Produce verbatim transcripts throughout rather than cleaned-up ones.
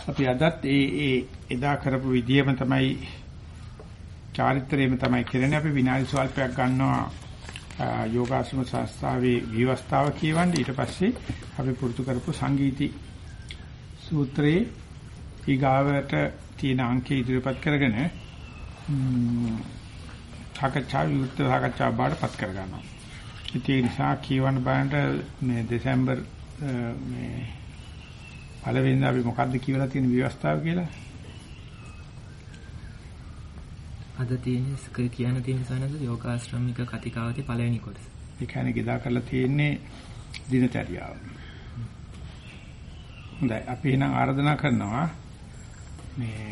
අපි අදත් ඒ ඒ එදා කරපු විදියම තමයි චාරිත්‍රයේම තමයි කරන්නේ. අපි විනාඩි ස්වල්පයක් ගන්නවා යෝගාශ්‍රම සංස්ථාවේ විවස්ථාව කියවන්න. ඊට පස්සේ අපි පුරුදු කරපු සංගීති සූත්‍රයේ ඊගාවට තියෙන අංකය ඉදිරිපත් කරගෙන සාකච්ඡා විවෘත සාකච්ඡා බාටපත් කර ගන්නවා. ඒ නිසා කියවන්න බලන්න මේ දෙසැම්බර් මේ පළවෙනිදා අපි මොකද්ද කියලා තියෙන විවස්ථාව කියලා අද තියෙන කියන්න තියෙන සනද යෝගාශ්‍රමික කතිකාවතේ පළවෙනි කොටස. ඒ කියන්නේ ගිදා කරලා තියෙන්නේ දිනචරියාව. හොඳයි අපි එහෙනම් ආරාධනා කරනවා මේ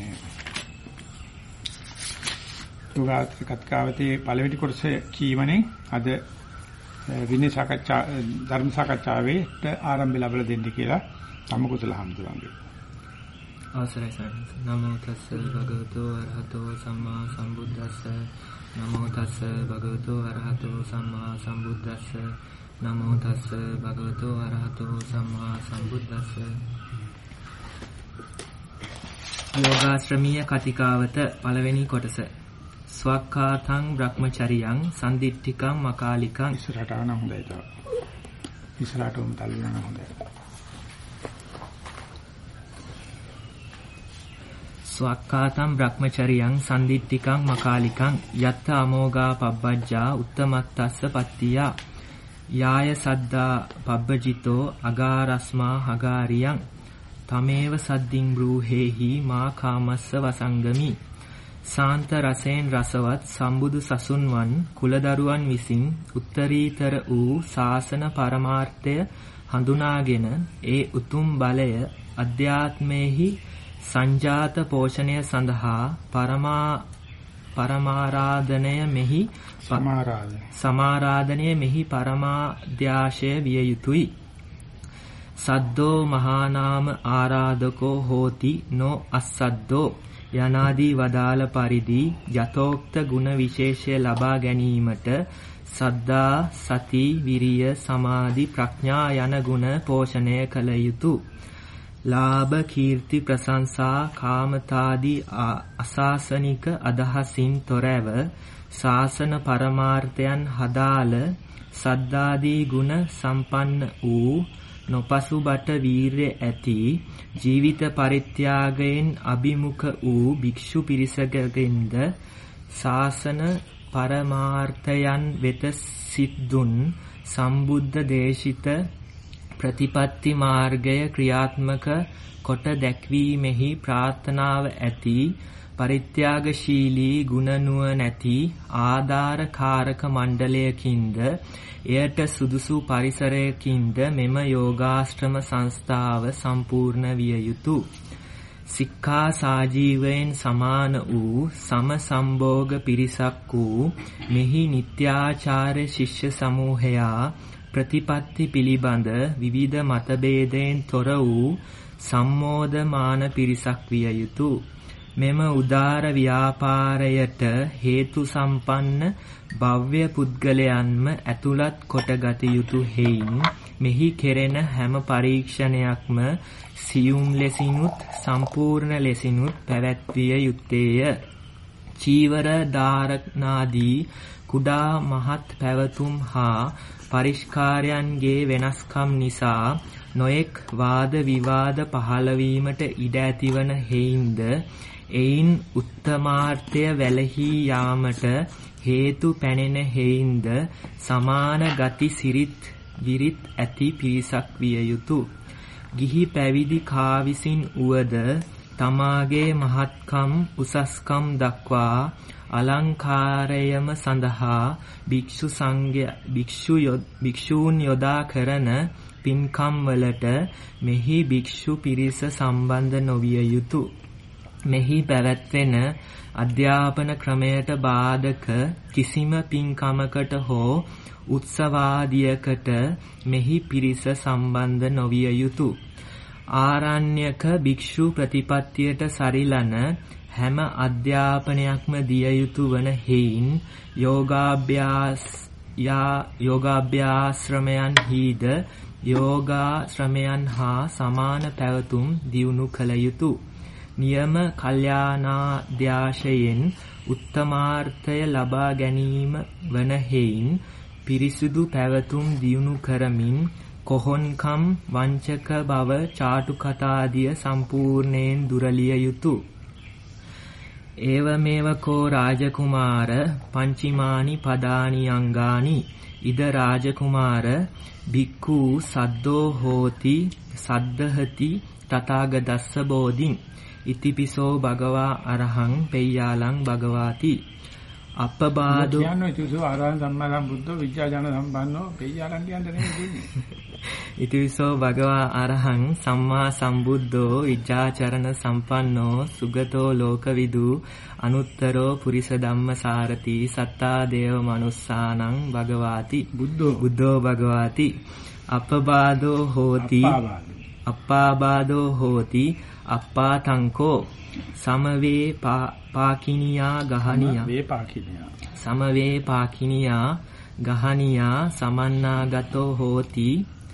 යෝගාශ්‍රමික කතිකාවතේ පළවෙනි කොටස කීමනේ අද විනය සාකච්ඡා ධර්ම සාකච්ඡාවේට ආරම්භය ලැබලා දෙන්න කියලා සම්මුකුතල හම්දුරන්ගේ. අවසරයි සර්. නමෝ තස්ස භගවතෝ අරහතෝ සම්මා සම්බුද්දස්ස. නමෝ තස්ස භගවතෝ අරහතෝ සම්මා සම්බුද්දස්ස. නමෝ තස්ස භගවතෝ අරහතෝ සම්මා සම්බුද්දස්ස. යෝගාශ්‍රමීය කතිකාවත පළවෙනි කොටස. ස්වක්ඛාතං බ්‍රහ්මචරියං සම්දිට්ඨිකං මකාලිකං. ඉස්සරහට ආන හොඳයි තව. ඉස්සරහටම තල්ලන හොඳයි. ස්වක්ඛාතං බ්‍රහ්මචරියං සම්දිට්ඨිකං මකාලිකං යත්ත අමෝගා පබ්බජ්ජා උත්තමත්තස්ස පත්තියා යාය සද්දා පබ්බජිතෝ අගාරස්මා හගාරියං තමේව සද්දින් බ්‍රූහෙහි මා කාමස්ස වසංගමි. සාන්ත රසයෙන් රසවත් සම්බුදු සසුන්වන් කුලදරුවන් විසින් උත්තරීතර වූ ශාසන පරමාර්ථය හඳුනාගෙන ඒ උතුම් බලය අධ්‍යාත්මයේහි සංජාත පෝෂණය සඳහා පරමා පරමාරාධනය මෙහි සමාරාධනය සමාරාධනය මෙහි පරමාධ්‍යාශය විය යුතුය. සද්දෝ මහානාම ආරාධකෝ හෝති නෝ අස්සද්දෝ යනාදී වදාළ පරිදි යතෝක්ත ගුණ විශේෂය ලබා ගැනීමට සද්දා සති විරිය සමාධි ප්‍රඥා යන ගුණ පෝෂණය කළ යුතුය. ලාභ කීර්ති ප්‍රශංසා කාමතාදී අසාසනික අදහසින් තොරව ශාසන පරමාර්ථයන් හදාළ සද්දාදී ගුණ සම්පන්න වූ නොපසුබට වීර්ය ඇති ජීවිත පරිත්‍යාගයෙන් අභිමුඛ වූ භික්ෂු පිරිසකගෙන්ද ශාසන පරමාර්ථයන් වෙත සිත්දුන් සම්බුද්ධ දේශිත ප්‍රතිපත්ති මාර්ගය ක්‍රියාත්මක කොට දැක්වීමෙහි ප්‍රාර්ථනාව ඇති පරිත්‍යාගශීලී ගුණ නුවණැති ආධාරකාරක මණ්ඩලයකින්ද එයට සුදුසු පරිසරයකින්ද මෙම යෝගාශ්‍රම සංස්ථාව සම්පූර්ණ විය යුතුය. සික්ඛා සාජීවයෙන් සමාන වූ සම සම්භෝග පිරිසක් වූ මෙහි නිත්‍යාචාර්ය ශිෂ්‍ය සමූහයා ප්‍රතිපත්ති පිළිබඳ විවිධ මතභේදයෙන් තොර වූ සම්මෝධමාන පිරිසක් විය යුතුය. මෙම උදාර ව්‍යාපාරයට හේතු සම්පන්න භව්‍ය පුද්ගලයන්ම ඇතුළත් කොටගත යුතු හේයින් මෙහි කෙරෙන හැම පරීක්ෂණයක්ම සියුම් ලෙසිනුත් සම්පූර්ණ ලෙසිනුත් පැවැත්විය යුත්තේය. චීවර ධාරණාදී කුඩා මහත් පැවතුම් හා පරිස්කාරයන්ගේ වෙනස්කම් නිසා නොයෙක් වාද විවාද පහළවීමට ඉඩ ඇතිවන හේයින්ද එයින් උත්තමාර්ථය වැළහී යාමට හේතු පැනෙන හේයින්ද සමාන ගති සිරිත් විරිත් ඇති පිරිසක් විය යුතුය. ගිහි පැවිදි කා විසින් උවද තමාගේ මහත්කම් උසස්කම් දක්වා අලංකාරයම සඳහා භික්ෂු සංඝ භික්ෂු භික්ෂූන් යොදා කරන පින්කම් වලට මෙහි භික්ෂු පිරිස සම්බන්ධ නොවිය යුතුය. මෙහි පැවැත්වෙන අධ්‍යාපන ක්‍රමයට බාධක කිසිම පින්කමකට හෝ උත්සවාදියකට මෙහි පිරිස සම්බන්ධ නොවිය යුතුය. ආරණ්‍යක භික්ෂු ප්‍රතිපත්තියට සරිලන හැම අධ්‍යාපනයක්ම දිය යුතු වන හේයින් යෝගාභ්‍යාස යා යෝගාභ්‍යාශ්‍රමයන් හිද යෝගා ශ්‍රමයන් හා සමාන පැවතුම් දියුණු කළ යුතුය. නියම කල්යාණාධ්‍යාශයෙන් උත්තමාර්ථය ලබා ගැනීම වන හේයින් පිරිසුදු පැවතුම් දියුණු කරමින් කොහොන්කම් වංචක බව චාටු කතාදිය සම්පූර්ණයෙන් දුරලිය යුතුය. ඒවමේව කෝ රාජකුමාර පංචිමානි පදානි අංගානි ඉද රාජකුමාර භික්ඛු සද්දෝ හෝති සද්දහති තථාගතස්ස බෝධින් ඉතිපිසෝ භගවා අරහං පෙය්‍යාලං භගවාති අපබාදෝ කියන්නේ ඉතිපිසෝ අරහං සම්මා සම්බුද්ධෝ විද්‍යාජන සම්පන්නෝ පෙය්‍යාලං කියන්නේ නෙමෙයි ඉතිපිසෝ භගවා අරහං සම්මා සම්බුද්ධෝ විජ්ජාචරණ සම්පන්නෝ සුගතෝ ලෝකවිදු අනුත්තරෝ පුරිස ධම්මසාරති සත්තා දේව මනුස්සානං භගවාති බුද්ධෝ බුද්ධෝ භගවාති අපබාදෝ හෝති අප්පාබාදෝ හෝති අප්පාතංකෝ සමවේ පාකිනියා ගහනියා වේ පාකිනියා සමවේ පාකිනියා ගහනියා සමන්නාගතෝ හෝති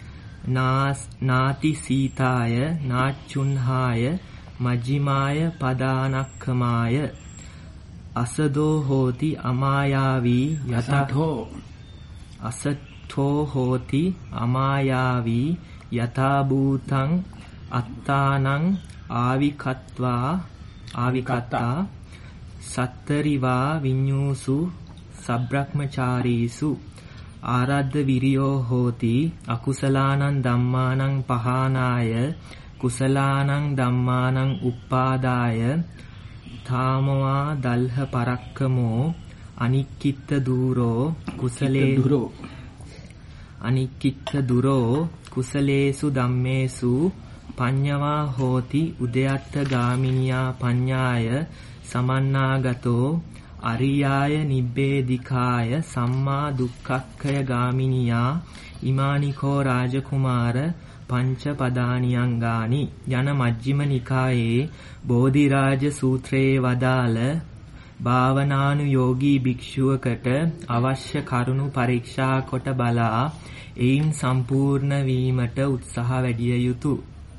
නාති සීතාය නාච්චුන්හාය මජ්ජිමාය පදානක්ඛමාය අසදෝ හෝති අමායාවී යතෝ අසත්තෝ හෝති අමායාවී යථා භූතං අත්තානං ආවිකත්වා ආවිකත්තා සත්තරිවා විඤ්ඤූසු සබ්‍රක්‍මචාරීසු ආරද්ධ විරියෝ හෝති අකුසලානං ධම්මානං පහානාය කුසලානං ධම්මානං උප්පාදාය ථාමවා දල්හ පරක්කමෝ අනික්කිට දූරෝ කුසලේ දුරෝ අනික්කිට දුරෝ කුසලේසු ධම්මේසු පඤ්ඤවා හෝති උදයත්ත ගාමිනියා පඤ්ඤාය සමන්නාගතෝ අරියාය නිබ්බේධිකාය සම්මා දුක්ඛක්ඛය ගාමිනියා ඉමානිකෝ රාජකුමාර පංච පදානියංගානි යන මජ්ක්‍ධිම නිකායේ බෝධිරාජ සූත්‍රයේ වදාළ භාවනානුයෝගී භික්ෂුවකට අවශ්‍ය කරුණු පරීක්ෂා කොට බලා එයින් සම්පූර්ණ වීමට උත්සාහ වැඩිය යුතුය.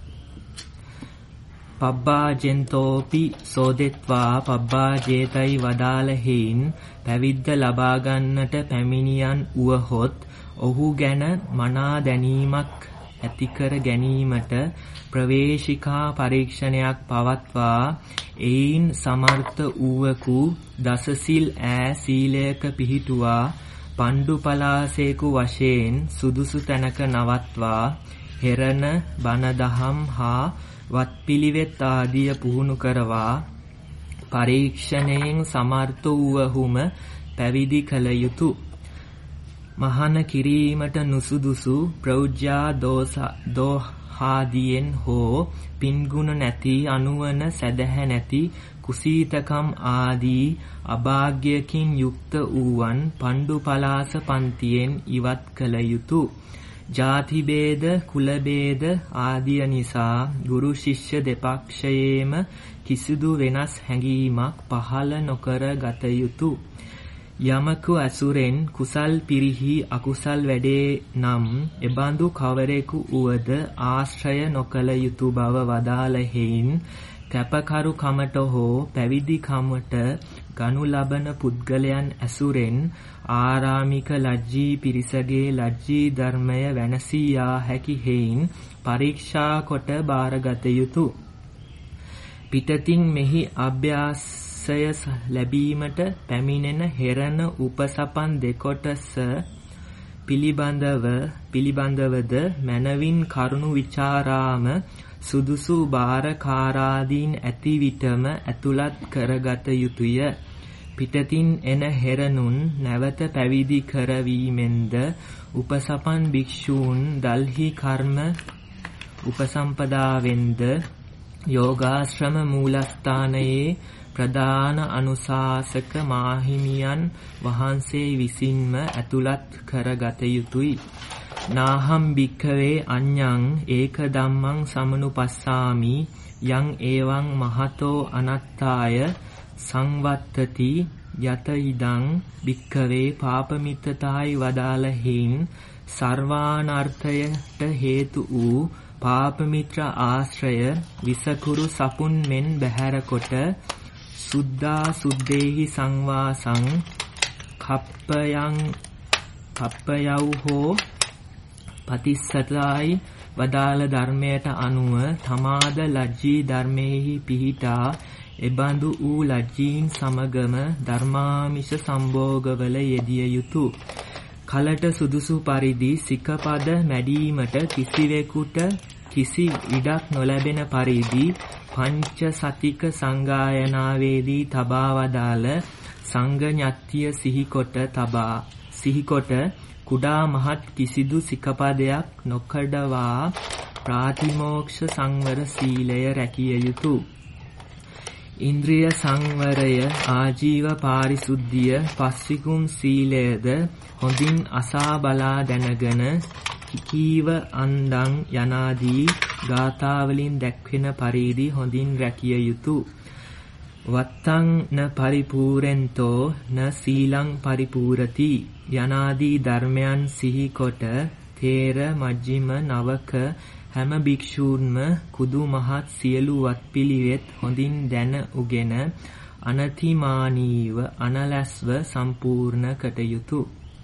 පබ්බාජෙන්තෝපි සෝදෙත්වා පබ්බාජේතයි වදාළ හේයින් පැවිද්ද ලබා ගන්නට පැමිණියන් වුවහොත් ඔහු ගැන මනා දැනීමක් ඇති කර ගැනීමට ප්‍රවේශිකා පරීක්ෂණයක් පවත්වා එයින් සමර්ථ වූවකු දසසිල් ඈ සීලයක පිහිටුවා පණ්ඩු පලාසේකු වශයෙන් සුදුසු තැනක නවත්වා හෙරණ බණ දහම් හා වත්පිළිවෙත් ආදිය පුහුණු කරවා පරීක්ෂණයෙන් සමර්ථ වූවහුම පැවිදි කළ යුතුය. මහාන කිරීමට නුසුදුසු ප්‍රෞජ්‍යා දෝහාදියෙන් හෝ පින්ගුණ නැති අනුවන සැදැහැ නැති කුසීතකම් ආදී අභාග්‍යකින් යුක්ත වූවන් පණ්ඩු පලාස පන්තියෙන් ඉවත් කළ යුතුය. ජාති ભેද කුල ભેද ආදිය නිසා ගුරු ශිෂ්‍ය දෙපක්ෂයේම කිසිදු වෙනස් හැඟීමක් පහළ නොකර ගත යුතුය. යමකු අසුරෙන් කුසල් පිරිහි අකුසල් වැඩේ නම් එබඳු කවරෙකු උවද ආශ්‍රය නොකළ යුතු බව වදාළ හේයින් කැපකරු කමට හෝ පැවිදි කමට ගනු ලබන පුද්ගලයන් ඇසුරෙන් ආරාමික ලජ්ජී පිරිසගේ ලජ්ජී ධර්මය වෙනසී යා හැකි හේයින් පරීක්ෂා කොට බාරගත යුතුය. පිටතින් මෙහි අභ්‍යාසය ලැබීමට පැමිණෙන හෙරණ උපසපන් දෙකොටස පිළිබඳව පිළිබඳවද මනවින් කරුණු විචාරාම සුදුසු බාරකාරාදීන් ඇති විටම ඇතුළත් කරගත යුතුය. පිටතින් එන හෙරණුන් නැවත පැවිදි කරවීමෙන්ද උපසපන් භික්ෂූන් දල්හි කර්ම උපසම්පදාවෙන්ද යෝගාශ්‍රම මූලස්ථානයේ ප්‍රධාන අනුශාසක මාහිමියන් වහන්සේ විසින්ම ඇතුළත් කරගත යුතුය. නාහම් භික්ඛවේ අඤ්ඤං ඒක ධම්මං සමනුපස්සාමි යං ඒවං මහතෝ අනත්තාය සංවත්තති යත ඉදං භික්ඛවේ පාපමිත්තතායි වදාළ හේයින් සර්වානර්ථයට හේතු වූ පාපමිත්‍ර ආශ්‍රය විසකුරු සපුන් මෙන් බැහැර කොට සුද්ධා සුද්දේහි සංවාසං කප්පයං කප්පයව් හෝ පතිස්සතයි වදාළ ධර්මයට අනුව තමාද ලජ්ජී ධර්මයෙහි පිහිටා එබඳු වූ ලජ්ජීන් සමගම ධර්මාමිෂ සම්භෝගවල යෙදිය යුතුය. කලට සුදුසු පරිදි සිකපද මැඩීමට කිසිවෙකුට කිසි ඉඩක් නොලැබෙන පරිදි පංච සතික සංගායනාවේදී තබා වදාළ සංඝඥත්තිය සිහිකොට තබා සිහිකොට කුඩා මහත් කිසිදු සිකපදයක් නොකඩවා ප්‍රාතිමෝක්ෂ සංවර සීලය රැකිය යුතුය. ඉන්ද්‍රිය සංවරය ආජීව පාරිශුද්ධිය පස්විකුම් සීලයද හොඳින් අසා බලා දැනගෙන කීව අන්දං යනාදී ගාථාවලින් දැක්වෙන පරිදි හොඳින් රැකිය යුතුය. වත්තං න පරිපූරෙන්තෝ න සීලං පරිපූරති යනාදී ධර්මයන් සිහි කොට තේර මජ්ක්‍ධිම නවක හැම භික්ෂූන්ම කුදු මහත් සියලු වත්පිළිවෙත් හොඳින් දැන උගෙන අනතිමානීව අනලස්ව සම්පූර්ණ කටයුතු.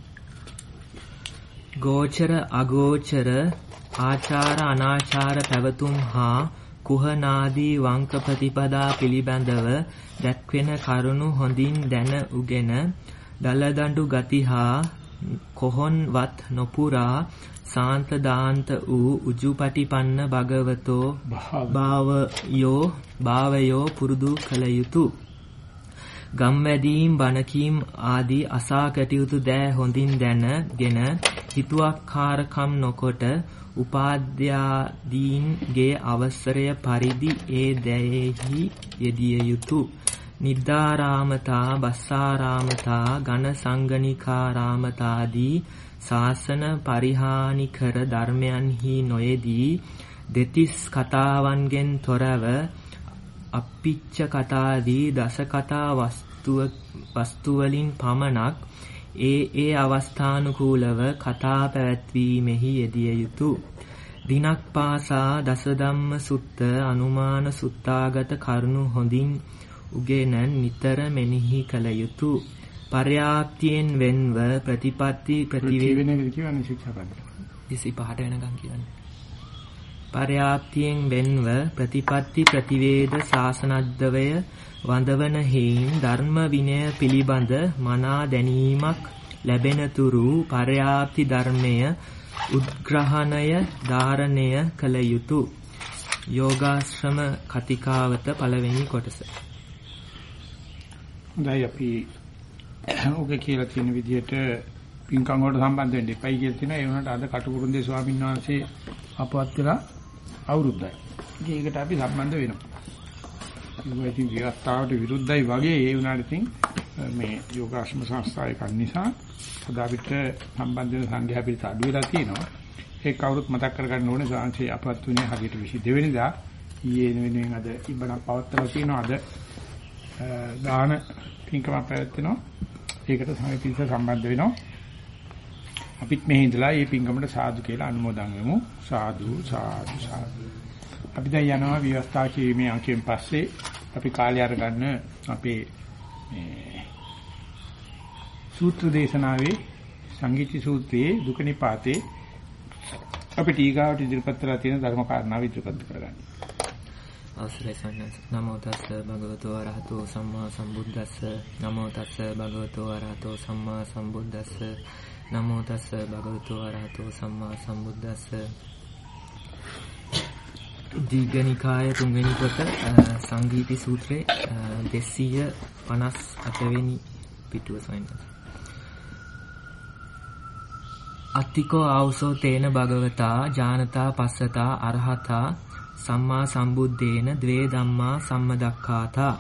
ගෝචර අගෝචර ආචාර අනාචාර පැවතුම් හා කුහනාදී වංක ප්‍රතිපදා පිළිබඳව දැක්වෙන කරුණු හොඳින් දැන උගෙන දලදඬු ගති හා කොහොන්වත් නොපුරා සාන්ත දාන්ත වූ උජුපටිපන්න භගවතෝ භාවයෝ භාවයෝ පුරුදු කළ යුතුය. ගම්වැදීම් බණකීම් ආදී අසා කටයුතු දෑ හොඳින් දැනගෙන හිතුවක්කාරකම් නොකොට උපාධ්‍යාදීන්ගේ අවසරය පරිදි ඒ දෑෙහි යෙදිය යුතුය. නිද්දාරාමතා බස්සාරාමතා ඝන සංගණිකාරාමතාදී ශාසන පරිහානිකර ධර්මයන්හි නොයෙදී දෙතිස් කතාවන්ගෙන් තොරව අප්පිච්ච කතාදී දස කතා වස්තුව වස්තුවලින් පමණක් ඒ ඒ අවස්ථානුකූලව කතා පැවැත්වීමෙහි යෙදිය යුතුය. දිනක් පාසා දසධම්ම සුත්ත අනුමාන සුත්තාගත කරුණු හොඳින් උගෙන නිතර මෙනෙහි කළ යුතුය. පර්යාප්තියෙන් වෙන්ව ප්‍රතිපatti ප්‍රතිවේදන කියන්නේ ශික්ෂාපද විසිපහට වෙනකම් කියන්නේ. පර්යාප්තියෙන් වෙන්ව ප්‍රතිපatti ප්‍රතිවේද ශාසනද්දවය වඳවන හේයින් ධර්ම විනය පිළිබඳ මනා දැනීමක් ලැබෙන තුරු පර්යාප්ති ධර්මය උද්ග්‍රහණය ධාරණය කළ යුතුය. යෝගාශ්‍රම කතිකාවත පළවෙනි කොටස. දැන් අපි ඔක කියලා තියෙන විදිහට පින්කම් වලට සම්බන්ධ වෙන්න එපයි කියලා තියෙනවා. ඒ වුණාට අද කටුකුරුන්දේ ස්වාමීන් වහන්සේ අපවත් වෙලා අවුරුද්දයි. ඒකට අපි සම්බන්ධ වෙනවා. ඒ ඉතින් විවස්ථාවට විරුද්ධයි වගේ ඒ වුණාට ඉතින් මේ යෝගාශ්‍රම සංස්ථාවේ කන් නිසා සදාවිත සම්බන්ධ වෙන සංඝයා පිරිස අඩු වෙලා තියෙනවා. ඒ කවුරුත් මතක් කරගන්න ඕනේ සාංශේ අපවත් වුණේ හරියට විසිදෙවෙනි වෙනිදා. ඊයේ වෙනුවෙන් අද ඉබ්බණක් පවත්වලා තියෙනවා. අද දාන පින්කම පැවැත්වෙනවා. ඒකට සමය පිරිස සම්බන්ධ වෙනවා. අපිත් මෙහි ඉඳලා මේ පින්කමට සාදු කියලා අනුමෝදන් වෙමු. සාදු සාදු සාදු. අපි දැන් යනවා විවස්ථා කීමේ අංකයෙන් පස්සේ අපි කාලය අරගන්න අපේ මේ සූත්‍ර දේශනාවේ සංගීති සූත්‍රයේ දුක නිපාතේ අපි ටීකාවට ඉදිරිපත් කරලා තියෙන ධර්ම කාරණා ඉදිරිපත් කරගන්න. අවසරයි සන්නස. නමෝ තස්ස භගවතෝ අරහතෝ සම්මා සම්බුද්දස්ස. නමෝ තස්ස භගවතෝ අරහතෝ සම්මා සම්බුද්දස්ස. නමෝ තස්ස භගවතෝ අරහතෝ සම්මා සම්බුද්දස්ස. දීඝනිකාය තුන්වෙනි කොට සංගීති සූත්‍රයේ දෙසිය පනස් අට වෙනි පිටුව සොයන්න. අත්තිකෝ ආවසෝ තේන භගවතා ජානතා පස්සතා අරහතා සම්මා සම්බුද්දේන ද්වේ ධම්මා සම්මදක්ඛාතා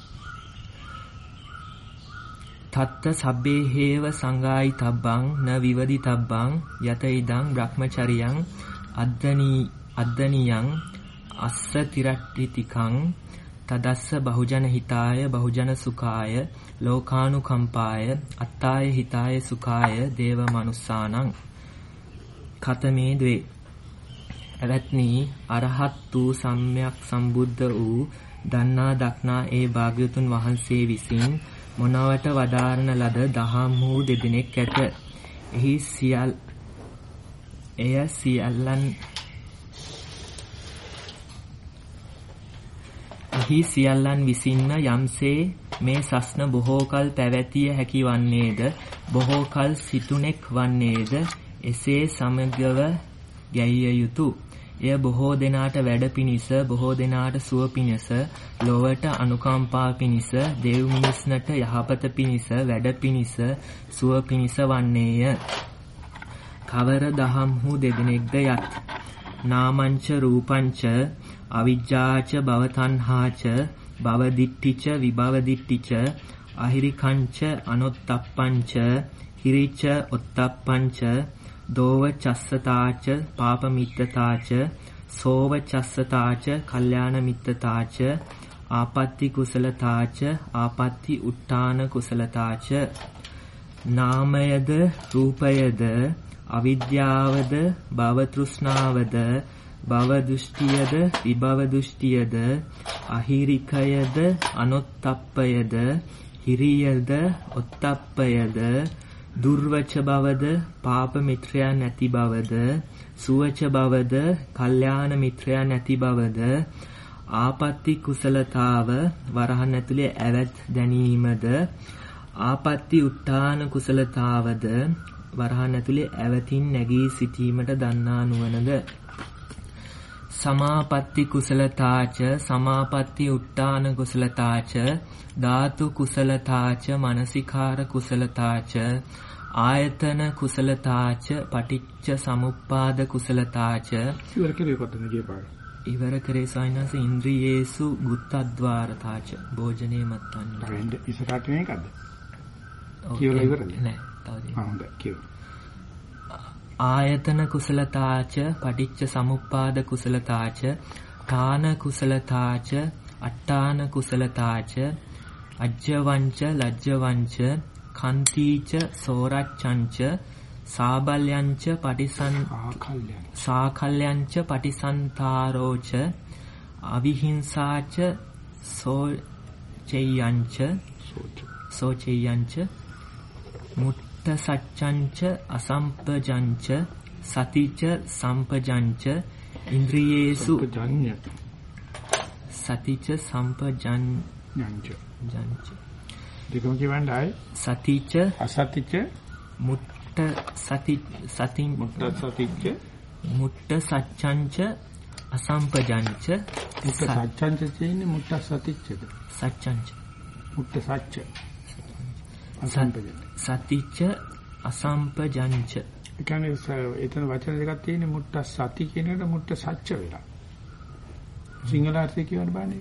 තත්ත සබ්බේ හේව සංගායි තබ්බං න විවදි තබ්බං යත ඉදං බ්‍රහ්මචරියං අද්දනී අද්දනියං අස්ස තිරට්ඨිතිකං තදස්ස බහුජන හිතාය බහුජන සුඛාය ලෝකානුකම්පාය අත්තාය හිතාය සුඛාය දේව මනුස්සානං. කතමේ ද්වේ. එවත්නි අරහත් වූ සම්්‍යක් සම්බුද්ධ වූ දන්නා දක්නා ඒ භාග්‍යවතුන් වහන්සේ විසින් මොනවට වදාරන ලද දහම් වූ දෙදෙනෙක් ඇත. එහි සියල් එය සියල්ලන් එහි සියල්ලන් විසින්න යම්සේ මේ සස්න බොහෝ කල පැවැතිය හැකි වන්නේද බොහෝ කල සිටුනෙක් වන්නේද එසේ සමගව ගැයිය යුතුය. එය බොහෝ දෙනාට වැඩ පිණිස බොහෝ දෙනාට සුව පිණිස ලොවට අනුකම්පා පිණිස දෙව් මිනිස්නට යහපත පිණිස වැඩ පිණිස සුව පිණිස වන්නේය. කවර දහම් වූ දෙදෙනෙක්ද යත් නාමංච රූපංච අවිජ්ජාච භවතණ්හාච භවදිට්ඨිච විභවදිට්ඨිච අහිරිකංච අනොත්තප්පංච හිරිච ඔත්තප්පංච දෝව චස්සතාච පාපමිත්තතාච සෝව චස්සතාච කල්යාණ මිත්තතාච ආපත්‍ති කුසලතාච ආපත්‍ති උට්ඨාන කුසලතාච නාමයද රූපයද අවිද්‍යාවද භව තෘෂ්ණාවද භව දෘෂ්ටියද විභව දෘෂ්ටියද අහිරිකයද අනොත්තප්පයද හිරියද ඔත්තප්පයද දුර්වච බවද පාප මිත්‍රයා නැති බවද සුවච බවද කල්යාණ මිත්‍රයා නැති බවද ආපත්‍ති කුසලතාව වරහන් ඇතුලේ ඇවැත් දැනීමද ආපත්‍ති උට්ඨාන කුසලතාවද වරහන් ඇතුලේ ඇවතින් නැගී සිටීමට දන්නා නුවණද සමාපatti කුසලතාච සමාපatti උට්ඨාන කුසලතාච ධාතු කුසලතාච මනසිකාර කුසලතාච ආයතන කුසලතාච පටිච්ච සමුප්පාද කුසලතාච ඉවර කරේ කොතනද කියපාර ඉවර කරේ සයින්ස් ඉන්ද්‍රියේසු ගුත්තද්වාරතාච භෝජනේ මත්තන් රෙන්ඩ ඉස්සරහට මේකද කියලා ඉවරද නෑ තව ආ හොඳයි කියව ආයතන කුසලතාච පටිච්ච සමුප්පාද කුසලතාච ඨාන කුසලතාච අට්ඨාන කුසලතාච අජ්ජවංච ලජ්ජවංච කන්තිච සෝරච්ඡංච සාබල්යංච පටිසං සාකල්යංච පටිසන්තාරෝච අවිහිංසාච සෝචෙයංච සෝචෙයංච මුත් සච්ඡංච අසම්පජංච සතිච සම්පජංච ඉන්ද්‍රියේසු සතිච සම්පජංච ජංච දෙකම කියවන්නයි සතිච අසතිච මුට්ට සති සතින් මුට්ට සතිච මුට්ට සච්ඡංච අසම්පජංච මුට්ට සච්ඡංච කියන්නේ මුට්ට සතිච්චද සච්ඡංච මුට්ට සච්ච අසම්පජංච සතිච්ච අසම්පජංච ඒ කියන්නේ එතන වචන දෙකක් තියෙන්නේ මුට්ට සති කියන එකට මුට්ට සච්ච වෙලා සිංහල අර්ථය කියවන්න බෑනේ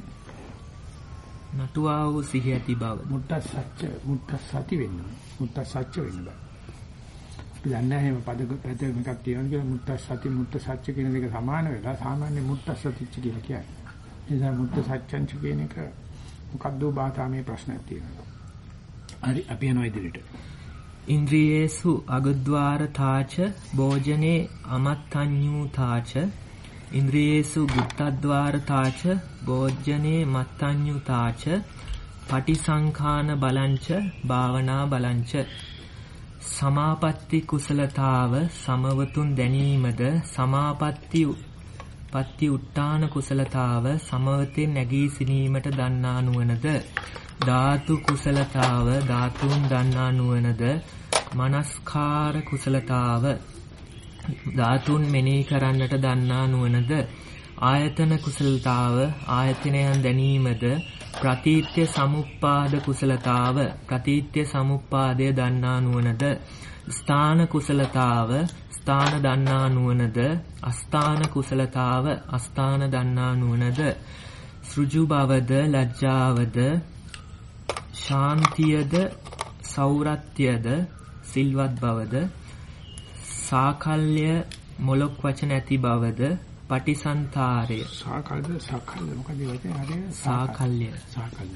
නටුවා වූ සිහිය ඇති බව මුට්ට සච්ච මුට්ට සති වෙන්න මුට්ට සච්ච වෙන්න බෑ අපි දන්නේ නැහැ මේ පද පද එකක් තියෙනවා කියලා මුට්ට සති මුට්ට සච්ච කියන දෙක සමාන වෙලා සාමාන්‍ය මුට්ට සතිච්ච කියලා කියන්නේ ඒ නිසා මුට්ට සච්චංච කියන එක මොකද්ද බාතාමේ ප්‍රශ්නයක් තියෙනවා හරි අපි යනවා ඉදිරියට ඉන්ද්‍රියේසු අගද්වාරතාච භෝජනේ අමත්තඤ්ඤුතාච ඉන්ද්‍රියේසු ගුත්තද්වාරතාච භෝජනේ මත්තඤ්ඤුතාච පටිසංඛාන බලංච භාවනා බලංච සමාපatti කුසලතාව සමවතුන් දැනීමද සමාපatti පත්ති උට්ඨාන කුසලතාව සමවතෙන් නැගී සිටීමට දන්නා නුවණද ධාතු කුසලතාව ධාතුන් දන්නා නුවණද මනස්කාර කුසලතාව ධාතුන් මෙනෙහි කරන්නට දන්නා නුවණද ආයතන කුසලතාව ආයතනයන් දැනීමද ප්‍රතිත්‍ය සමුප්පාද කුසලතාව ප්‍රතිත්‍ය සමුප්පාදය දන්නා නුවණද ස්ථාන කුසලතාව ස්ථාන දන්නා නුවණද අස්ථාන කුසලතාව අස්ථාන දන්නා නුවණද සෘජු බවද ලැජ්ජාවද ශාන්තියද සෞරත්‍යද සිල්වත් බවද සාකල්ය මොලොක් වචන ඇති බවද පටිසන්තරය සාකල්ද සාකල්ය මොකද වචනේ හරියට සාකල්ය සාකල්ය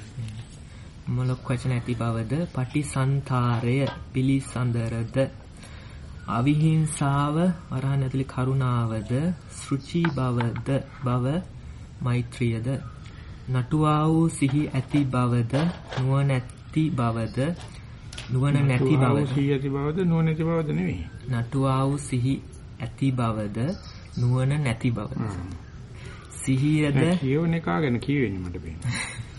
මොලොක් වචන ඇති බවද පටිසන්තරය පිළිසඳරද අවිහිංසාව වරහන් ඇතුලේ කරුණාවද සෘචි බවද බව මෛත්‍රියද නටුවා වූ සිහි ඇති බවද නුවණැති බවද නුවණ නැති බවද සිහි ඇති බවද නුවණ නැති බවද නෙවෙයි නටුවා වූ සිහි ඇති බවද නුවණ නැති බවද සිහියද කියවන එක ගැන කියවෙන්නේ මට පේනවා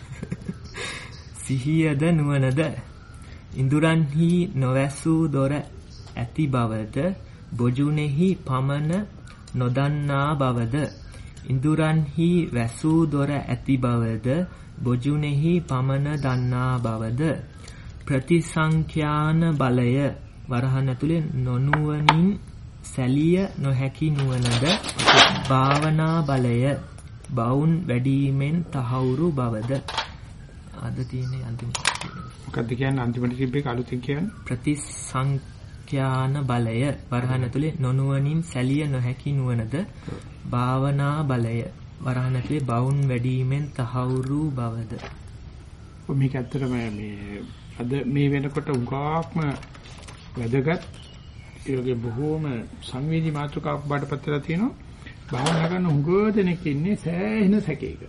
සිහියද නුවණද ඉඳුරන්හි නොවැසූ දොර ඇති බවද බොජුනේහි පමන නොදන්නා බවද ඉඳුරන්හි වැසූ දොර ඇති බවද බොජුනේහි පමන දන්නා බවද ප්‍රතිසංඛ්‍යාන බලය වරහන් ඇතුලේ නොනුවණින් සැලිය නොහැකි නුවණද භාවනා බලය බවුන් වැඩිමෙන් තහවුරු බවද අද තියෙන්නේ අන්තිම මොකද්ද කියන්නේ අන්තිමට තිබ්බේ අලුතින් කියන්නේ ප්‍රතිසංඛ්‍යාන බලය වරහන් ඇතුලේ නොනුවණින් සැලිය නොහැකි නුවණද භාවනා බලය වරහන් ඇතුලේ බවුන් වැඩිමෙන් තහවුරු බවද මේක ඇත්තටම මේ අද මේ වෙනකොට උගාක්ම වැදගත් ඒ වගේ බොහෝම සංවේදී මාතෘකාවක් බාටපත් වෙලා තියෙනවා භාවනා කරන උගව දෙනෙක් ඉන්නේ සෑහෙන සැකයක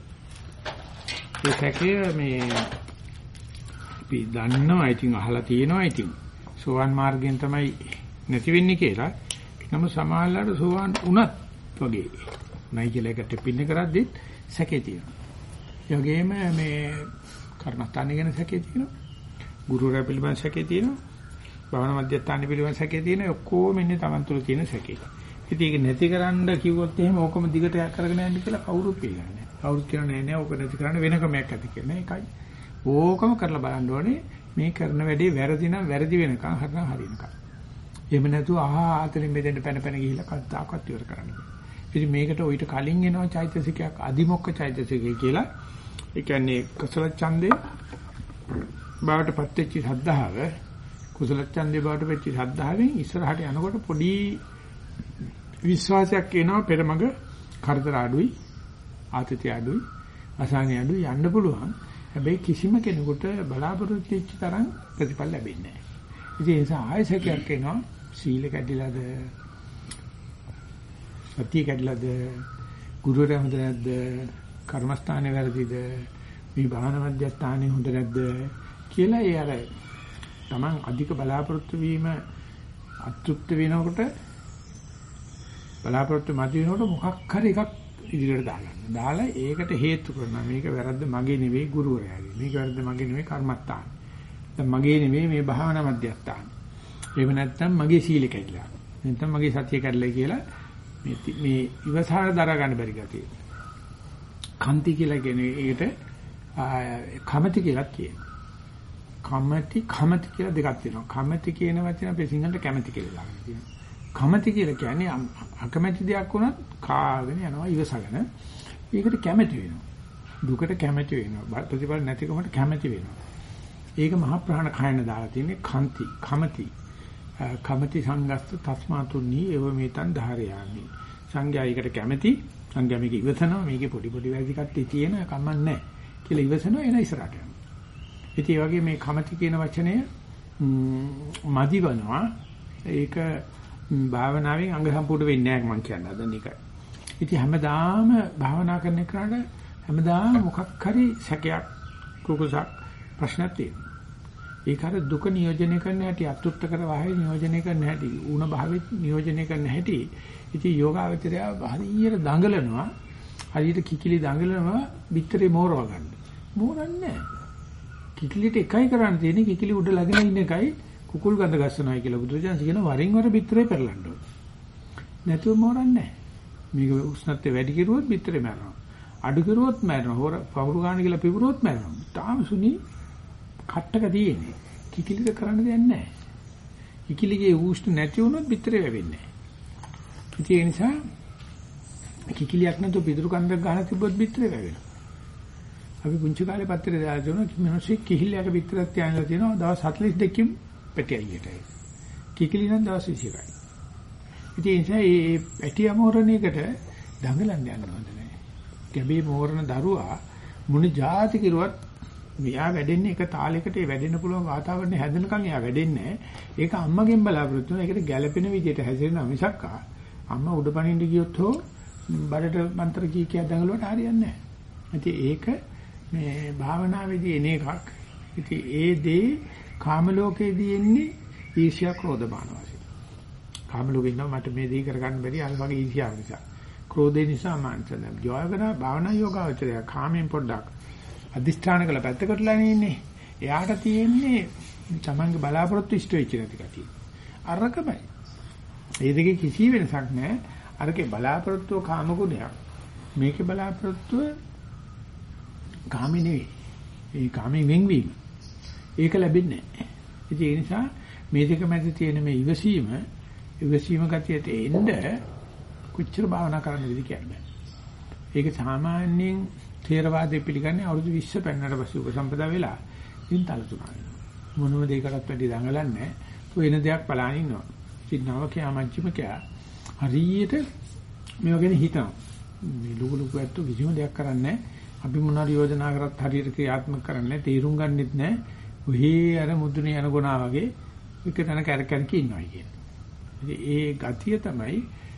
ඒ සැකය මේ අපි දන්නවා ඉතින් අහලා තියෙනවා ඉතින් සෝවාන් මාර්ගයෙන් තමයි නැති වෙන්නේ කියලා නම සමාහලට සෝවාන් වුණත් වගේ නයි කියලා එකට පින්න කරද්දිත් සැකේ තියෙනවා ඒ වගේම මේ කර්මස්ථාන ගැන සැකේ තියෙනවා ගුරුවරයා පිළිබඳ සැකේ තියෙනවා භවනා මධ්‍යස්ථාන පිළිබඳ සැකේ තියෙනවා ඔක්කොම ඉන්නේ Taman තුල තියෙන සැකේ. ඉතින් ඒක නැති කරන්න කිව්වොත් එහෙම ඕකම දිගට කරගෙන යන්න කියලා කවුරුත් පිළිගන්නේ නැහැ. කවුරුත් කියන්නේ නෑ ඕක නැති කරන්න වෙන ක්‍රමයක් ඇති කියලා. ඒකයි. ඕකම කරලා බලන්න ඕනේ මේ කරන වැඩේ වැරදි නම් වැරදි වෙනකන් හරිනම් හරිනකන්. එහෙම නැතුව ආහා ආතලින් මෙතෙන්ට පැන පැන ගිහිල්ලා කද්දාකවත් ඉවර කරන්න බෑ. ඉතින් මේකට ඔయిత කලින් එනවා චෛතසිකයක් අදිමොක්ක චෛතසිකය කියලා. ඒ කියන්නේ කුසල ඡන්දේ බවට පත්‍ච්ච සද්ධාව කුසල ඡන්දේ බවට වෙච්ච සද්ධාවෙන් ඉස්සරහට යනකොට පොඩි විශ්වාසයක් එනවා පෙරමග කරදර අඩුයි ආතතිය අඩුයි අසහනය අඩුයි යන්න පුළුවන්. හැබැයි කිසිම කෙනෙකුට බලාපොරොත්තු වෙච්ච තරම් ප්‍රතිඵල ලැබෙන්නේ නැහැ. ඉතින් ඒ නිසා ආයසකයක් එනවා සීල කැඩිලාද සතිය කැඩිලාද ගුරුවරයා හොඳ නැද්ද කර්මස්ථානේ වැරදිද මේ භාවනා මධ්‍යස්ථානේ හොඳ නැද්ද කියලා ඒ අර තමන් අධික බලාපොරොත්තු වීම අතෘප්ත වෙනකොට බලාපොරොත්තු මත වෙනකොට මොකක් හරි එකක් ඉදිරියට දාගන්න. දාලා ඒකට හේතු කරනවා. මේක වැරද්ද මගේ නෙවෙයි ගුරුවරයාගේ. මේක වැරද්ද මගේ නෙවෙයි කර්මස්ථාන. දැන් මගේ නෙවෙයි මේ භාවනා මධ්‍යස්ථාන. එහෙම නැත්නම් මගේ සීල කැඩිලා. නැත්නම් මගේ සතිය කැඩලා කියලා මේ මේ ඉවසාර දරා ගන්න බැරි ගතිය. කන්ති කියලා කියන්නේ ඒකට කමති කියලා කියනවා. කමති කමති කියලා දෙකක් තියෙනවා. කමති කියන වචන අපේ සිංහලට කැමති කියලා දාගෙන තියෙනවා. කමති කියලා කියන්නේ අකමැති දෙයක් වුණත් කාගෙන යනවා ඉවසගෙන. ඒකට කැමති වෙනවා. දුකට කැමති වෙනවා. ප්‍රතිඵල නැතිකමට කැමති වෙනවා. ඒක මහ ප්‍රාණ කයන දාලා තියෙන්නේ කන්ති කමති. කමති සංගස්ත තස්මාතුනි එව මේතන් ධාරයාමි. සංඥායකට කැමති සංඥා මේක ඉවසනවා මේකේ පොඩි පොඩි වැරදි කට්ටි තියෙන කමක් නැහැ කියලා ඉවසනවා එන ඉස්සරහට යනවා. ඉතින් ඒ වගේ මේ කමති කියන වචනය මදිවනවා ඒක භාවනාවෙන් අංග සම්පූර්ණ වෙන්නේ නැහැ මම කියන්නේ අද නිකයි. ඉතින් හැමදාම භාවනා කරන එකට හැමදාම මොකක් හරි සැකයක් කුකුසක් ප්‍රශ්නක් තියෙනවා. ඒක අර දුක නියෝජනය කරන්න හැටි අතෘප්ත කර වහයි නියෝජනය කරන්න හැටි ඌණ භාවෙත් නියෝජනය කරන්න හැටි ඉතින් යෝගාවචරය හරියට දඟලනවා හරියට කිකිලි දඟලනවා පිටරේ මෝරව ගන්න. මෝරන්නේ නැහැ. කිකිලිට එකයි කරන්න තියෙන්නේ කිකිලි උඩ ළගෙන ඉන්න එකයි කුකුල් ගඳ ගස්සනවායි කියලා බුදුරජාණන් කියන වරින් වර පිටරේ පෙරලන්න ඕන. නැතුව මෝරන්නේ නැහැ. මේක උෂ්ණත්වය වැඩි කිරුවොත් පිටරේ මැරෙනවා. අඩු කිරුවොත් මැරෙනවා. හොර පවුරු ගන්න කියලා පිපුරුවොත් මැරෙනවා. තාම සුනි කට්ටක තියෙන්නේ. කිකිලිට කරන්න දෙයක් නැහැ. කිකිලිගේ උෂ්ණ නැති වුණොත් පිටරේ වැවෙන්නේ නැහැ. ඒ නිසා කිකිලියක් නැතුව පිටුරු කන්දක් ගහලා තිබ්බොත් පිටරේ වැවෙනවා. අපි පුංචි කාලේ පත්තරේ දාලා දුන්නා මිනිස්සු කිහිල්ලයක පිටරක් තියාගෙන තියෙනවා දවස් හතළිස් දෙකකින් පැටියියටයි. කිකිලි නම් දවස් විසිකයි. ඉතින් ඒ නිසා මේ පැටිය මෝරණ එකට දඟලන්න යන්න හොඳ නැහැ. ගැබේ මෝරණ දරුවා මුනි જાති කිරුවත් මෙයා වැඩෙන්නේ එක තාලයකට ඒ වැඩෙන්න පුළුවන් වාතාවරණය හැදෙනකන් එයා වැඩෙන්නේ නැහැ. ඒක අම්මගෙන් බලාපොරොත්තු වෙන ඒකට ගැළපෙන විදිහට හැදෙන්න මිසක් අම්මා උඩපණින්න ගියොත් හෝ බඩට මන්ත්‍ර කී කිය දඟලුවට හරියන්නේ නැහැ. ඉතින් ඒක මේ භාවනාවේදී එන එකක්. ඉතින් ඒ දේ කාම ලෝකයේදී එන්නේ ඊර්ෂ්‍යා ක්‍රෝධ මාන වශයෙන්. කාම ලෝකේ ඉන්නවා මට මේ දේ කරගන්න බැරි අර වගේ ඊර්ෂ්‍යාව නිසා. ක්‍රෝධේ නිසා මානසන. ජයවන භාවනා යෝගාවචරය කාමෙන් පොඩ්ඩක් අදිෂ්ඨාන කළ පැත්තකටලා ඉන්නේ. එයාට තියෙන්නේ තමන්ගේ බලාපොරොත්තු ඉෂ්ට වෙච්ච නැති කතිය. අරකමයි. ඒ දෙකේ කිසි වෙනසක් නැහැ. අරකේ බලාපොරොත්තු කාම ගුණයක්. මේකේ බලාපොරොත්තු කාමේ නෙවෙයි. ඒ කාමෙන් වෙන්වීම. ඒක ලැබෙන්නේ නැහැ. ඒ නිසා මේ දෙක මැද තියෙන මේ ඉවසීම, ඉවසීම ගතියට එන්න කොච්චර භාවනා කරන්නද කියන්නේ. ඒක සාමාන්‍යයෙන් ථේරවාදයේ පිළිගන්නේ අවුරුදු විස්ස පෙන්නට පස්සේ උපසම්පදා වෙලා ඉතින් තලතුණා වෙනවා. මොනම දෙයකටත් වැඩි දඟලන්නේ නැහැ. වෙන දෙයක් බලන ඉන්නවා. ඉතින් නවකයා මජ්ක්‍ධිමකයා හරියට මේ වගේ හිතනවා. මේ ලුකු ලුකු ඇත්ත කිසිම දෙයක් කරන්නේ නැහැ. අපි මොනවාරි යෝජනා කරත් හරියට ක්‍රියාත්මක කරන්නේ නැහැ. තීරුම් ගන්නෙත් නැහැ. ඔහේ අර මුදුනේ යන ගුණා වගේ එක තැන කැර කැර කියනවා කියන්නේ. ඒ ගතිය තමයි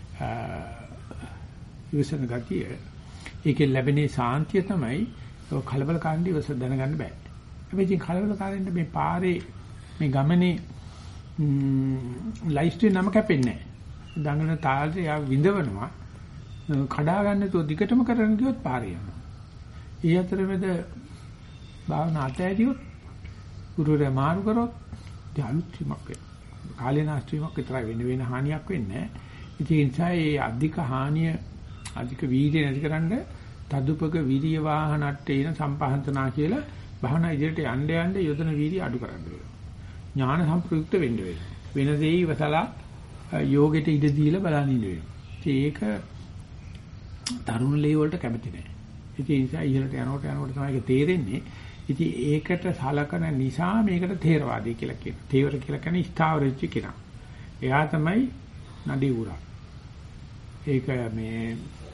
ඉවසන ගතිය. ඒකෙන් ලැබෙන සාන්තිය තමයි කලබලකාරී ඉවස දැනගන්න බෑ. හැබැයි ඉතින් කලබලකාරීන්ට මේ පාරේ මේ ගමනේ ලයිස්ට් එක නම කැපෙන්නේ නැහැ. දඟලන තාලෙට යා විඳවනවා. කඩා ගන්න තු දිගටම කරගෙන ගියොත් පාරේ යනවා. ඒ අතරමැද භාවනා අතෑරියොත් ගුරුවරයා මාරු කරොත් අලුත් වීමක් වෙනවා. කාලේ නාස්ති වීමක් විතරයි වෙන වෙන හානියක් වෙන්නේ නැහැ. ඉතින් ඒ නිසා මේ අධික හානිය අධික වීර්ය නැතිකරන්න තදුපක විරිය වාහනට්ටේන සම්පහන්තනා කියලා භාවනා ඉදිරියට යන්න යන්න යොදන වීර්ය අඩු කරන්න වෙනවා. ඥාන සම්ප්‍රයුක්ත වෙන්න වෙනවා. වෙන දෙයි ඉවසලා යෝගෙට ඉඩ දීලා බලන්න ඉන්න වෙනවා. ඒක තරුණ ලේ වලට කැමති නැහැ. ඉතින් ඒ නිසා ඉහළට යනකොට යනකොට තමයි ඒක තේරෙන්නේ. ඉතින් ඒකට සලකන නිසා මේකට ථේරවාදී කියලා කියනවා. තේවර කියලා කියන්නේ ස්ථාවර වෙච්ච කෙනා. එයා තමයි නඩේ උරා. ඒක මේ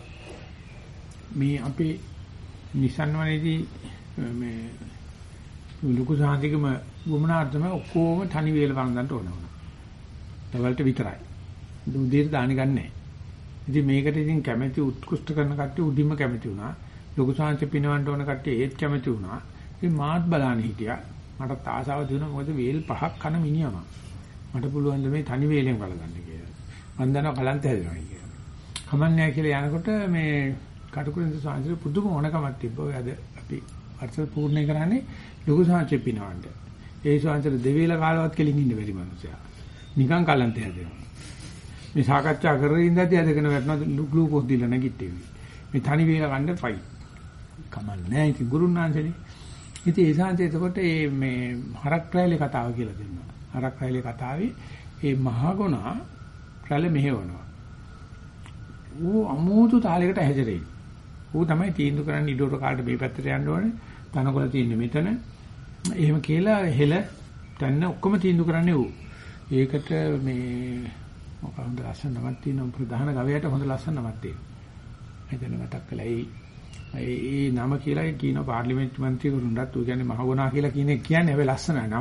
මේ අපේ නිසන්වනේදී මේ ලුකු සාන්තිකම වුණාර්ථම ඔක්කොම තනි වේල වන්දනට ඕන වුණා. දවල්ට විතරයි. උදේට දානි ගන්නෑ. ඉතින් මේකට ඉතින් කැමැති උත්කෘෂ්ඨ කරන කට්ටිය උඩින්ම කැමැති වුණා. ලොකු සාංශ පිනවන්න ඕන කට්ටිය ඒත් කැමැති වුණා. ඉතින් මාත් බලන්න හිටියා. මට ආසාව දුණා මොකද වේල් පහක් කන මිනිහම. මට පුළුවන් ද මේ තනි වේලෙන් බලගන්න කියලා. මම දන්නවා කලන්ත හැදෙනවා කියලා. කමන්නේ කියලා යනකොට මේ කටුකුරුන්ද සාංශේ පුදුම ඕනකමක් තිබ්බා. ඔය අද අපි වර්ෂ පූර්ණේ කරන්නේ ලොකු සාංශ පිනවන්න. ඒ සාංශේ දෙවේල කාලවත් කෙලින් ඉන්න බැරි මනුස්සයා. නිකන් කලන්ත හැදෙනවා. මේ සාකච්ඡා කරගෙන ඉඳදී අදගෙන වැටෙනවා ග්ලූකෝස් දීලා නැගිටිවි. මේ තනි වේල ගන්න ෆයි. කමන්නේ නැහැ ඉතින් ගුරුනාන්සලේ. ඉතින් ඒ සාන්තේ එතකොට මේ හරක් රැලේ කතාව කියලා දෙන්නවා. හරක් රැලේ කතාවේ මේ මහගුණා රැළ මෙහෙවනවා. ඌ අමෝතු තාලයකට හැදෙරෙයි. ඌ තමයි තීන්දුව කරන්නේ ඉඩෝර කාට මේ පැත්තට යන්න ඕනේ. තනකොළ තියෙන්නේ මෙතන. එහෙම කියලා හෙල දැන් ඔක්කොම තීන්දුව කරන්නේ ඌ. ඒකට මේ මොකක්ද ලස්සන නමක් තියෙනවා ප්‍රධාන ගවයාට හොඳ ලස්සන නමක් තියෙනවා. එතන මතක් කළා ඒ ඒ නම කියලා කියන පාර්ලිමේන්තු මන්ත්‍රීවරුන්ටත් ඌ කියන්නේ මහගුණා කියලා කියන එක කියන්නේ හැබැයි ලස්සනයි නම.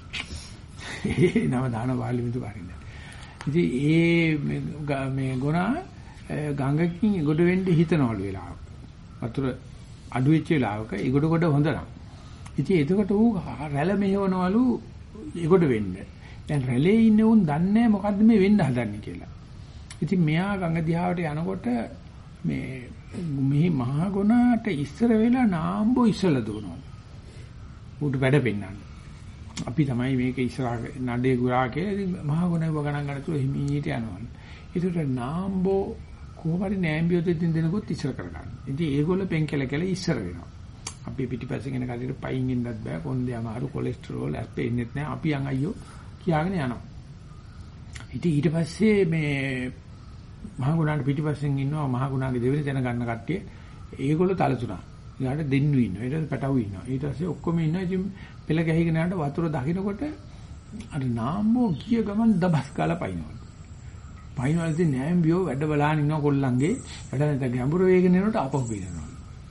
ඒ නම දාන පාර්ලිමේන්තු පාරින්ද. ඉතින් ඒ මේ ගුණා ගංගකින් ගොඩ වෙන්න හිතනවලු වෙලාවක. වතුර අඩු වෙච්ච වෙලාවක ඒගොඩ ගොඩ හොඳ නම්. ඉතින් එතකොට ඌ රැළ මෙහෙවනවලු ඒගොඩ වෙන්න. දැන් රැළේ ඉන්නේ උන් දන්නේ මොකද්ද මේ වෙන්න හදන්නේ කියලා. ඉතින් මෙයා ගඟ දිහාවට යනකොට මේ මෙහි මහා ගුණාට ඉස්සර වෙලා නාම්බෝ ඉස්සලා දුවනවා. උඩ වැඩ පෙන්නන්න. අපි තමයි මේක ඉස්සරහ නඩේ ගුරා කියලා මහා ගුණාව ගණන් ගන්නතු හිමීට යනවා. ඒකට නාම්බෝ කොහොමද නෑම්බියෝ දෙන්න දෙනකොත් ඉස්සර කරගන්න. ඉතින් ඒගොල්ලෝ පෙන්කල කැල ඉස්සර වෙනවා. අපි පිටිපස්සෙන් එන කඩේට පයින් ඉන්නත් බෑ. කොන්දේ අමාරු කොලෙස්ටරෝල් ඇස්පේ ඉන්නෙත් නෑ. අපි යන් අයියෝ කියාගෙන යනවා. ඉතින් ඊට පස්සේ මේ මහා ගුණාට පිටිපස්සෙන් ඉන්නවා මහා ගුණාගේ දෙවෙනි තැන ගන්න කට්ටිය. ඒගොල්ලෝ තලතුණා. ඊට දෙන්නු ඉන්නවා. ඊට පැටවු ඉන්නවා. ඊට පස්සේ ඔක්කොම ඉන්නවා. ඉතින් පෙළ ගැහිගෙන යනකොට වතුර දකින්නකොට අර නාම්බෝ ගිය ගමන් දබස් කාලා පයින්නවා. පයින්වල ඉතින් නෑම්බියෝ වැඩ බලාගෙන ඉන්නවා කොල්ලන්ගේ. වැඩ නැත ගැඹුරු වේගෙන යනකොට අපහු පිරෙනවා.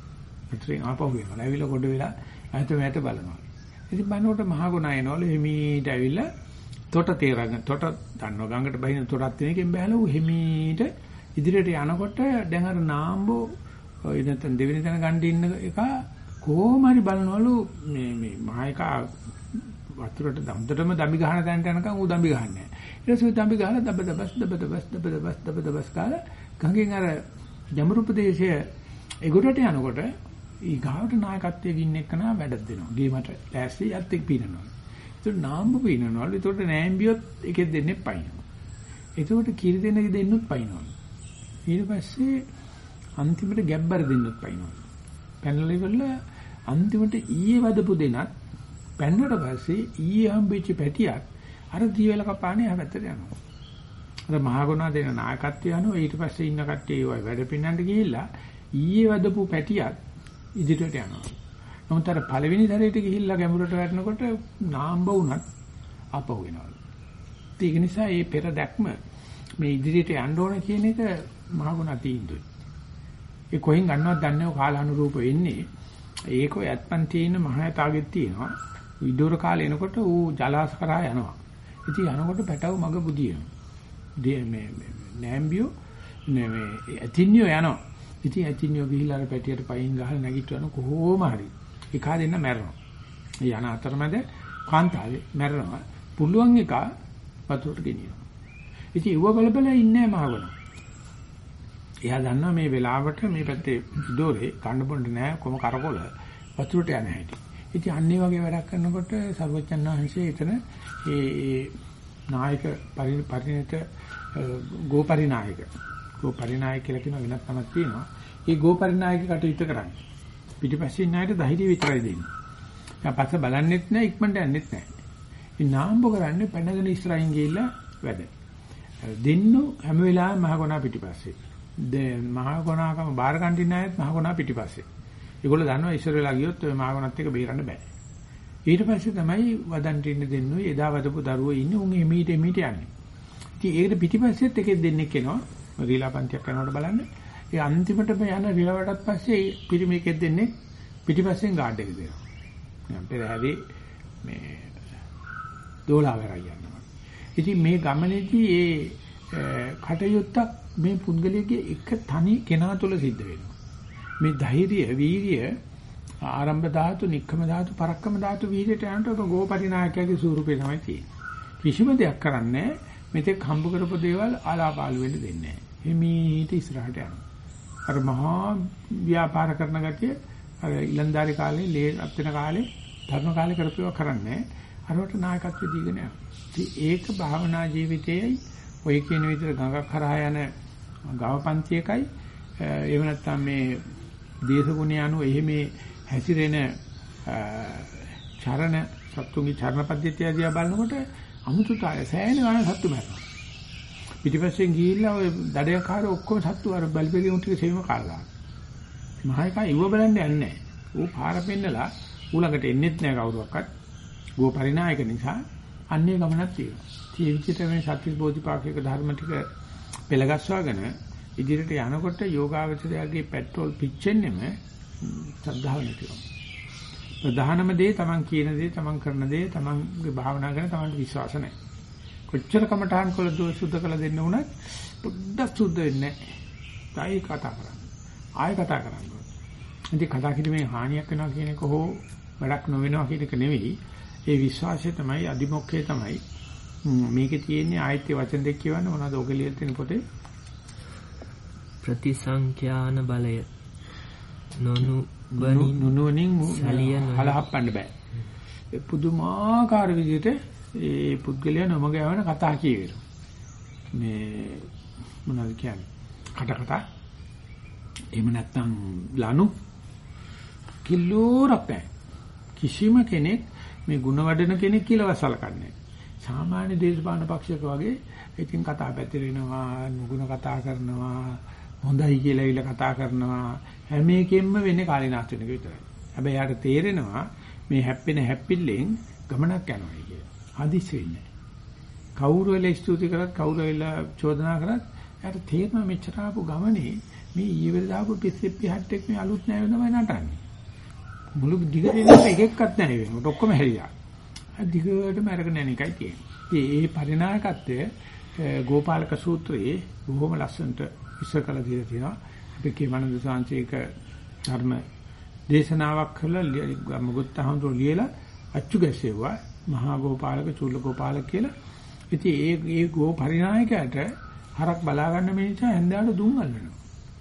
වතුරෙන් ආපහු වෙනවා. ඇවිල්ලා කොට වෙලා ඇත මැට බලනවා. ඉතින් බලනකොට මහ ගුණා එනවලු හිමීට ඇවිල්ලා තොට තේරගෙන තොට දන්නවා ගඟට බහින තොටක් තියෙන එකෙන් බහැලා ඌ හිමීට ඉදිරියට යනකොට දැන් අර නාම්බෝ ඔය නැත්නම් දෙවෙනි තැන ගන්න ඉන්න එක කොහොම හරි බලනවලු මේ මේ මහේකා වතුරට දම්දටම දම්බි ගහන තැනට යනකම් ඌ දම්බි ගහන්නේ නැහැ. ඊට පස්සේ දම්බි ගහලා දබ දබස් දබ දබස් දබ දබස් දබ දබස් කාලා ගඟෙන් අර ජඹුරු ප්‍රදේශයේ ඒගොඩට යනකොට ඊ ගාවට නායකත්වයේ ඉන්න එක්කන වැඩක් දෙනවා. ගේමට ලෑස්ති යත් එක්ක පිනනවා. ඒක නාම්බු පිනනවලු. ඒකට නෑම්බියොත් එකෙක් දෙන්නේ පයින්නවා. ඒකට කිරි දෙන්න දෙන්නුත් පයින්නවා. ඊට පස්සේ අන්තිමට ගැබ්බර දෙන්නුත් පයින්නවා. පැනලා ඉවරලා අන්තිමට ඊයේ වදපු දෙනත් පැන්නට පස්සේ ඊයේ හම්බෙච්ච පැටියක් අර දීවල කපානේ හැවැත්තට යනවා. අර මහගුණා දෙන නායකත්වය යනවා. ඊට පස්සේ ඉන්න කට්ටිය ඒවයි වැඩ පින්නන්න ගිහිල්ලා ඊයේ වදපු පැටියක් ඉදිරියට යනවා. නමුත් අර පළවෙනි දරේට ගිහිල්ලා ගැඹුරට වැටෙනකොට නාම්බ වුණත් ආපහු වෙනවා. ඒක නිසා මේ පෙර දැක්ම මේ ඉදිරියට යන්න ඕන කියන එක මහගුණා තීන්දුවයි. ඒ කොහෙන් ගන්නවද දන්නේ නැහැ කාලානුරූප වෙන්නේ. ඒක යත්පන් තියෙන මහයතාගෙත් තියෙනවා. විදෝර කාලේ එනකොට ඌ ජලාශ කරා යනවා. ඉතින් යනකොට පැටව මග බුදියනවා. මේ නෑම්බියෝ නෙමෙයි ඇතින්නියෝ යනවා. ඉතින් ඇතින්නියෝ ගිහිල්ලා අර පැටියට පයින් ගහලා නැගිටවන කොහොම හරි එකා දෙන්න මැරෙනවා. ඒ යන අතරමැද කාන්තාවේ මැරෙනවා. පුළුවන් එක වතුරට ගෙනියනවා. ඉතින් ඌව බල බල ඉන්නේ මහවණ. එයා දන්නවා මේ වෙලාවට මේ පැත්තේ දෝරේ කන්න බොන්න නෑ කොම කරකොල වතුරට යන හැටි. ඉතින් අන්නේ වගේ වැඩක් කරනකොට සර්වඥාන් වහන්සේ එතන ඒ ඒ නායක පරිණත ගෝපරිනායක ගෝපරිනායක කියලා කියන වෙනත් නමක් තියෙනවා. ඒ ගෝපරිනායක කටයුතු කරන්නේ. පිටිපස්සේ ඉන්න අයට ධෛර්යය විතරයි දෙන්නේ. දැන් පස්ස බලන්නෙත් නෑ ඉක්මනට යන්නෙත් නෑ. මේ නාම්බ කරන්නේ පැනගෙන ඉස්සරහින් ගිහිල්ලා වැඩ. දෙන්නු හැම වෙලාවෙම මහගොනා පිටිපස්සේ. දැන් මහගොනාකම බාර ගන්න ඉන්න අයත් මහගොනා පිටිපස්සේ. ඒගොල්ලෝ දන්නවා ඉස්සර වෙලා ගියොත් ඔය මහගොනත් එක බේරන්න බෑ. ඊට පස්සේ තමයි වදන්ට ඉන්න දෙන්නුයි එදා වදපු දරුවෝ ඉන්නේ උන් එමීට එමීට යන්නේ. ඉතින් ඒකට පිටිපස්සෙත් එකෙක් දෙන්නෙක් එනවා. රීලාපන්තියක් කරනකොට බලන්න. ඒ අන්තිමටම යන රීලාවටත් පස්සේ පිරිමි එකෙක් දෙන්නේ පිටිපස්සෙන් ගාඩ් එක දෙනවා. මම පෙරහැරේ මේ දෝලාවරයි යනවා. ඉතින් මේ ගමනේදී ඒ කටයුත්තක් මේ පුද්ගලයාගේ එක තනි කෙනා තුළ සිද්ධ වෙනවා. මේ ධෛර්යය, වීරිය, ආරම්භ ධාතු, නික්කම ධාතු, පරක්කම ධාතු වීර්යයට යනකොට ගෝපරිනායකයාගේ ස්වරූපේ තමයි තියෙන්නේ. කිසිම දෙයක් කරන්නේ මෙතෙක් හම්බ කරපු දේවල් ආලාපාලු වෙන්න දෙන්නේ නැහැ. හිමීට ඉස්සරහට යනවා. අර මහා ව්‍යාපාර කරන ගතිය අර ඉලන්දාරි කාලේ, ලේ අත්වෙන කාලේ, ධර්ම කාලේ කරපුවා කරන්නේ අරවට නායකත්වය දීගෙන යනවා. ඒක භාවනා ජීවිතයේයි ඔය කියන විදිහට ගඟක් හරහා යන ගවපන්ති එකයි එහෙම නැත්නම් මේ දේශගුණ යනු එහෙම හැසිරෙන චරණ සත්තුන්ගේ චරණ පද්ධතිය දිහා බලනකොට අමුතුතාවය සෑහෙන ගාන සත්තු මරනවා. පිටිපස්සෙන් ගිහිල්ලා ඔය දඩයකාර ඔක්කොම සත්තු අර බල්බෙගේ උන්ට සෙවීම කාලා. මහේකා ඉව බලන්න යන්නේ නැහැ. ඌ පාර පෙන්නලා ඌ ළඟට එන්නෙත් නැහැ කවුරුවක්වත්. ගෝ පරිනායක නිසා අන්නේ ගමනක් තියෙනවා. ඒ විදිහට මේ සත්‍ය බෝධිපාක්ෂික ධර්ම ටික පෙළගස්වාගෙන ඉදිරියට යනකොට යෝගාවචරයාගේ පෙට්‍රෝල් පිච්චෙන්නෙම ශ්‍රද්ධාව නැතිවම. ප්‍රධානම දේ තමන් කියන දේ, තමන් කරන දේ, තමන්ගේ භාවනා කරන තමන්ට විශ්වාස නැහැ. කොච්චර කමඨාන් කළ දෝෂ සුද්ධ කළ දෙන්න උනත් පොඩ්ඩක් සුද්ධ වෙන්නේ නැහැ. তাই කතා කරන්නේ. ආයෙ කතා කරන්නේ. ඉතින් කතා කිරීමේ හානියක් වෙනවා කියන එක හෝ වැඩක් නොවෙනවා කියන එක නෙවෙයි. ඒ විශ්වාසය තමයි අදිමොක්කේ තමයි. මේකේ තියෙන්නේ ආයත්‍ය වචන දෙක කියවන්න මොනවද ඔක ලියලා තියෙන පොතේ? ප්‍රතිසංඛ්‍යාන බලය නොනුවණින් හලහප්පන්න බෑ. ඒ පුදුමාකාර විදිහට ඒ පුද්ගලයා නොමග යවන කතා කියවෙනවා. මේ මොනවද කියන්නේ? කට කතා. එහෙම නැත්නම් ලනු කිලෝරක් නැහැ. කිසිම කෙනෙක් මේ ಗುಣ වඩන කෙනෙක් කියලා වසලකන්නේ. සාමාන්‍ය දේශපාලන පක්ෂයක වගේ ඉතින් කතා පැතිරෙනවා, නුගුණ කතා කරනවා, හොඳයි කියලා විල කතා කරනවා. හැම එකෙම වෙන්නේ කාලීනාස්ති වෙන එක විතරයි. හැබැයි යාට තේරෙනවා මේ හැප්පෙන හැප්පිල්ලෙන් ගමනක් යනවා කියලා. හදිස්සි වෙන්නේ. කවුරු වෙලා ස්තුති කරත්, කවුරු වෙලා චෝදනා කරත් යාට තේරෙනවා මෙච්චර ආපු ගමනේ මේ ඊවල දාපු පිස්සෙ පිහට් එක මේ අලුත් නෑ තමයි නටන්නේ. මුළු දිගට එක එකක්වත් නැහැ වෙනකොට ඔක්කොම හැරියා. දිගටම අරගෙන යන එකයි තියෙන්නේ. මේ පරිණායකත්වය ගෝපාලක සූත්‍රයේ බොහොම ලස්සනට විස්තර කරලා දීලා තියෙනවා. අපි කේමනන්ද සාංශේක ධර්ම දේශනාවක් කළා මුගුත්තහඳුර ලියලා අච්චු ගැසෙව්වා මහා ගෝපාලක චූල ගෝපාලක කියලා. ඉතින් ඒ ඒ ගෝ පරිණායකයට හරක් බලා ගන්න මේ නිසා හැන්දෑවට දුම් අල්ලනවා.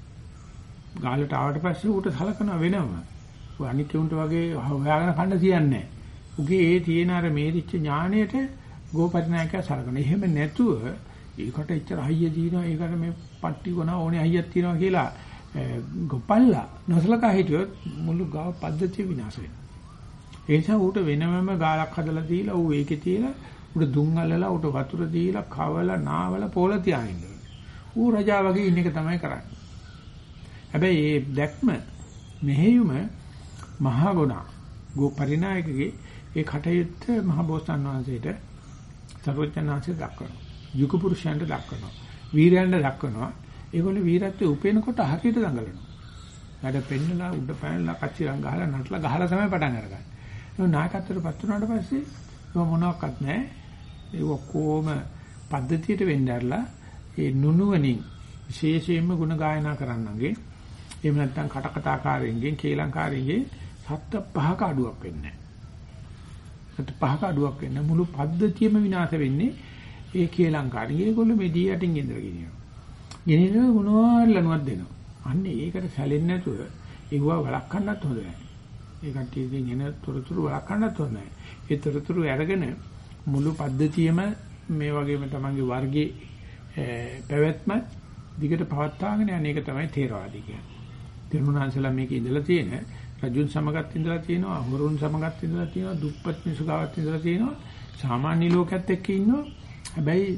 ගාලට ආවට පස්සේ ඌට සලකන වෙනවම. ඌ අනිත් උන්ට වගේ හොයාගෙන කන්න තියන්නේ නැහැ. උගේ ඒ තියෙන අර මේරිච්ච ඥාණයට ගෝපරිණායකයා සලකන. එහෙම නැතුව ඒකට එච්චර හයිය දිනවා ඒකට මේ පට්ටි ගොනා ඕනේ හයියක් තියනවා කියලා ගොපල්ලා නොසලකා හිටියොත් මුළු ගාව පද්ධතිය විනාශ වෙනවා. ඒ නිසා ඌට වෙනමම ගාලක් හදලා දීලා ඌ ඒකේ තියලා ඌට දුම් අල්ලලා ඌට වතුර දීලා කවලා නාවලා පොළ තියාගෙන ඌ රජා වගේ ඉන්න එක තමයි කරන්නේ. හැබැයි මේ දැක්ම මෙහෙයුම මහා ගුණා ගෝපරිණායකගේ ඒ කටයුත්ත මහ බෝසතාණන් වහන්සේට සර්වඥාන්සේ දක්වනවා. යුග පුරුෂයන්ට දක්වනවා. වීරයන්ට දක්වනවා. ඒගොල්ලෝ වීරත්වයේ උපේනකොට හරියට දඟලනවා. වැඩ පෙන්නලා උඩ පැනලා කච්චිරන් ගහලා නටලා ගහලා තමයි පටන් අරගන්නේ. ඒ නායකත්වයට පත් වුණාට පස්සේ ඒක මොනවත් නැහැ. ඒ ඔක්කොම පද්ධතියට වෙන්නදලා ඒ නුනුවණින් විශේෂයෙන්ම ගුණ ගායනා කරන්නන්ගේ එහෙම නැත්නම් කටකතාකාරයෙන් කේලංකාරයෙන් සත්‍ය පහක අඩුවක් වෙන්නේ නැහැ. සත්‍ය පහක අඩුවක් වෙන්න මුළු පද්ධතියම විනාශ වෙන්නේ ඒ කේලංකාරයෙන්. ඒගොල්ලෝ මේ දී යටින් ඉඳලා ගෙනියනවා. ගෙනියන මොනවාර ලනුවක් දෙනවා. අන්න ඒකට සැලෙන්නේ නැතුව ඒව වළක්වන්නත් හොඳ නැහැ. ඒ කට්ටියකින් එන තොරතුරු වළක්වන්නත් හොඳ නැහැ. ඒ තොරතුරු අරගෙන මුළු පද්ධතියම මේ වගේම තමන්ගේ වර්ගයේ පැවැත්ම දිගට පවත්වාගෙන යන එක තමයි තේරවාදී කියන්නේ. තෙරුණාන්සලා මේක ඉඳලා තියෙන රජුන් සමගත් ඉඳලා තියෙනවා, අහුරුන් සමගත් ඉඳලා තියෙනවා, දුප්පත් මිනිස්සු ගාවත් ඉඳලා තියෙනවා, සාමාන්‍ය ලෝකයේත් එක්ක ඉන්නවා. හැබැයි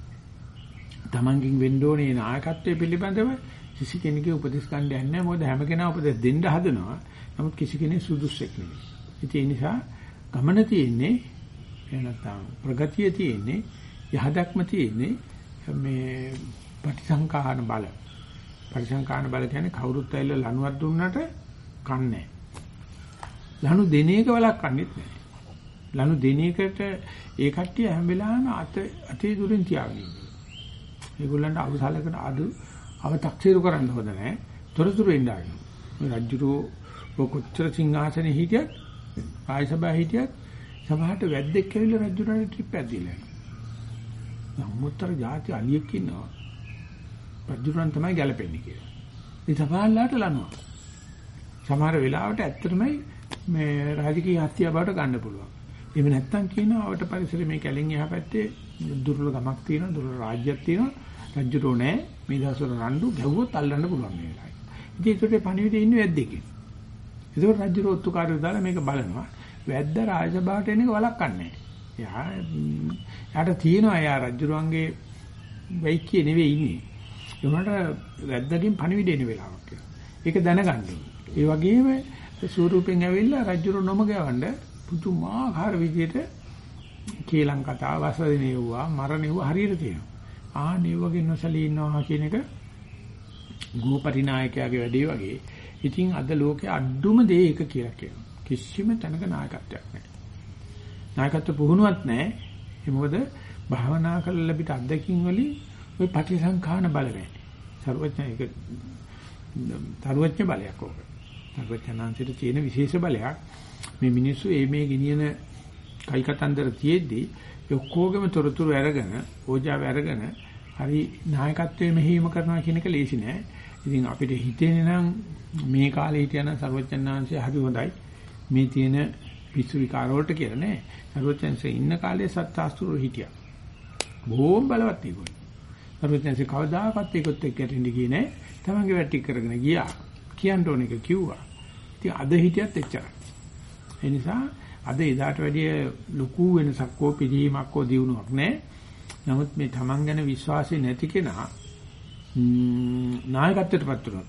තමන්ගෙන් වෙන්න ඕනේ නායකත්වයේ පිළිබඳව කිසි කෙනෙකුගේ උපදෙස් ගන්න යන්නේ නැහැ. මොකද හැම කෙනා උපදෙස් දෙන්න හදනවා. නමුත් කිසි කෙනෙක් සුදුස්සෙක් නෙවෙයි. ඉතින් ඒ නිසා ගමන තියෙන්නේ එනතම් ප්‍රගතිය තියෙන්නේ යහදක්ම තියෙන්නේ මේ පටිසංකාන බල. පටිසංකාන බල කියන්නේ කවුරුත් ඇවිල්ලා ලණුවක් දුන්නට කන්නේ. ලණු දෙන එක වළක්වන්නෙත් නැහැ. ලණු දෙන එකට ඒ කට්ටිය හැම වෙලාවෙම අත අතේ දුරින් තියාගෙන ඉන්නවා. ඒගොල්ලන්ට අවසාලකට අදු අව탁සිරු කරන්න හොඳ නැහැ. තොරතුරු එන්නයි. මේ රජුරෝ කොච්චර සිංහාසනේ හිටියත්, ආයසභාවේ හිටියත් සමහරට වැද්දෙක් ඇවිල්ලා රජුරන්ට ට්‍රිප් එකක් දීලා යනවා. නමුත්තර જાති අලියෙක් ඉන්නවා. රජුරන් තමයි ගැලපෙන්නේ කියලා. ඒ සමහරලාට ලනවා. සමහර වෙලාවට ඇත්තටමයි මේ රාජකීය හත්තිය බවට ගන්න පුළුවන්. එහෙම නැත්තම් කියනවා අපට පරිසරයේ මේ කැලෙන් එහා පැත්තේ දුර්වල ගමක් තියෙනවා, දුර්වල රාජ්‍යයක් තියෙනවා. රජුරෝ නෑ මේ දවස්වල රණ්ඩු ගැව්වොත් අල්ලන්න පුළුවන් මේ වෙලාවේ. ඉතින් ඒකට පණිවිඩේ ඉන්නේ වැද්දෙක්. ඒකෝ රජුරෝ ඔත්තුකාරයෝ දාලා මේක බලනවා. වැද්ද රාජසභාවට එන එක වළක්වන්නේ නෑ. එයා යාට තියෙනවා එයා රජුරුවන්ගේ වෙයිකිය නෙවෙයි ඉන්නේ. ඒ වුණාට වැද්දගෙන් පණිවිඩේ එන වෙලාවක් කියලා. ඒක දැනගන්න. ඒ වගේම ස්වරූපෙන් ඇවිල්ලා රජුරෝ නොම ගවන්න පුදුමාකාර විදියට කේලම් කතා වසදිනේවුවා මරණේවුවා හරියට තියෙනවා. ආනේ වගේ නොසලී ඉන්නවා කියන එක ගෝපරිණායකයාගේ වැඩේ වගේ. ඉතින් අද ලෝකේ අඩුම දේ එක කියලා කියනවා. කිසිම තැනක නායකත්වයක් නැහැ. නායකත්ව පුහුණුවක් නැහැ. ඒ මොකද භාවනා කරලා ලැබිට අත්දැකීම් වලින් ওই පටිසංඛාන බල නැහැ. සර්වඥ එක සර්වඥ බලයක් ඕක. සර්වඥාන්සිට තියෙන විශේෂ බලයක්. මේ මිනිස්සු මේ මේ ගෙනියන කයි කතන්දර තියෙද්දී ඔක්කොගෙම තොරතුරු අරගෙන ඕජාව අරගෙන හරි නායකත්වයේ මෙහෙයුම කරනවා කියන එක ලේසි නෑ. ඉතින් අපිට හිතෙන්නේ නම් මේ කාලේ හිටියන සර්වඥාන්සේ හරි හොඳයි. මේ තියෙන පිස්සු විකාර වලට කියලා නෑ. සර්වඥාන්සේ ඉන්න කාලේ සත්‍යාස්තුරු හිටියා. බොහොම බලවත් ඒගොල්ලෝ. සර්වඥාන්සේ කවදාකවත් ඒකත් එක්ක යටින් ගියේ නෑ. තමන්ගේ වැටි කරගෙන ගියා. කියන්න ඕන එක කිව්වා. ඉතින් අද හිටියත් එච්චරයි. ඒ නිසා අද එදාට වැඩිය ලොකු වෙනසක් හෝ පිළිීමක් හෝ දියුණුවක් නැහැ. නමුත් මේ Taman ගැන විශ්වාසය නැති කෙනා නායකත්වයටපත් වෙනවා.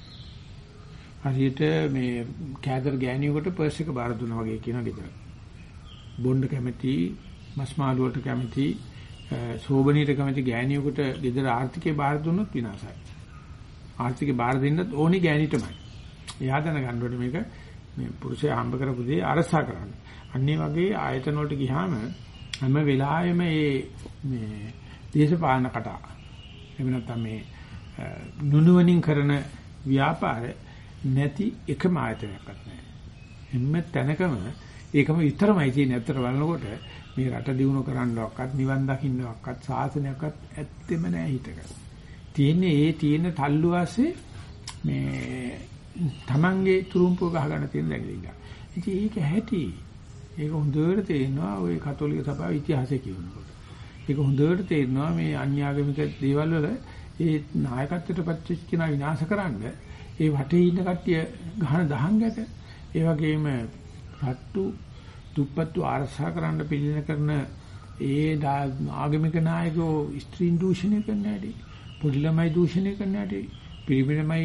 හරියට මේ කෑදර ගෑණියෙකුට පර්ස් එක බාර දුන්නා වගේ කියන ගෙදර. බොණ්ඩ කැමති, මස් මාළු වලට කැමති, සෝබනීට කැමති ගෑණියෙකුට ගෙදර ආර්ථිකේ බාර දුන්නොත් විනාශයි. ආර්ථික බාර දෙන්නත් ඕනේ ගෑණිටමයි. එයා දැනගන්න ඕනේ මේක මේ පුරුෂයා හම්බ කරපු දේ අරසා කරන්න. අන්නේ වගේ ආයතන වලට ගියාම හැම වෙලාවෙම මේ මේ දේශපාලන කතා එහෙම නැත්නම් මේ නුනුවණින් කරන ව්‍යාපාර නැති එකම ආයතනයක්වත් නැහැ. හැම තැනකම ඒකම විතරමයි තියෙන්නේ. අතට බලනකොට මේ රට දියුණු කරන්නවක්වත් නිවන් දකින්නවක්වත් සාසනයක්වත් ඇත්තෙම නැහැ හිතක. තියෙන්නේ ඒ තියෙන තල්ලු ආසේ මේ තමන්ගේ තුරුම්පුව ගහ ගන්න තියෙන දැඟලිල්ල. ඉතින් ඒක ඇහැටි. ඒක හොඳට තේරෙනවා ওই කතෝලික සභාවේ ඉතිහාසය කියනකොට. ඒක හොඳට තේරෙනවා මේ අන්‍යාගමික දේවල් වල ඒ නායකත්වයට පත්වෙච්ච කෙනා විනාශ කරන්න ඒ වටේ ඉන්න කට්ටිය ගහන දහංගට ඒ වගේම රට්ටු දුප්පත්තු ආරක්ෂා කරන්න පිළින කරන ඒ ආගමික 나යකෝ ස්ත්‍රීන් දූෂණය කරන හැටි පොඩි ළමයි දූෂණය කරන හැටි පිරිමිණමයි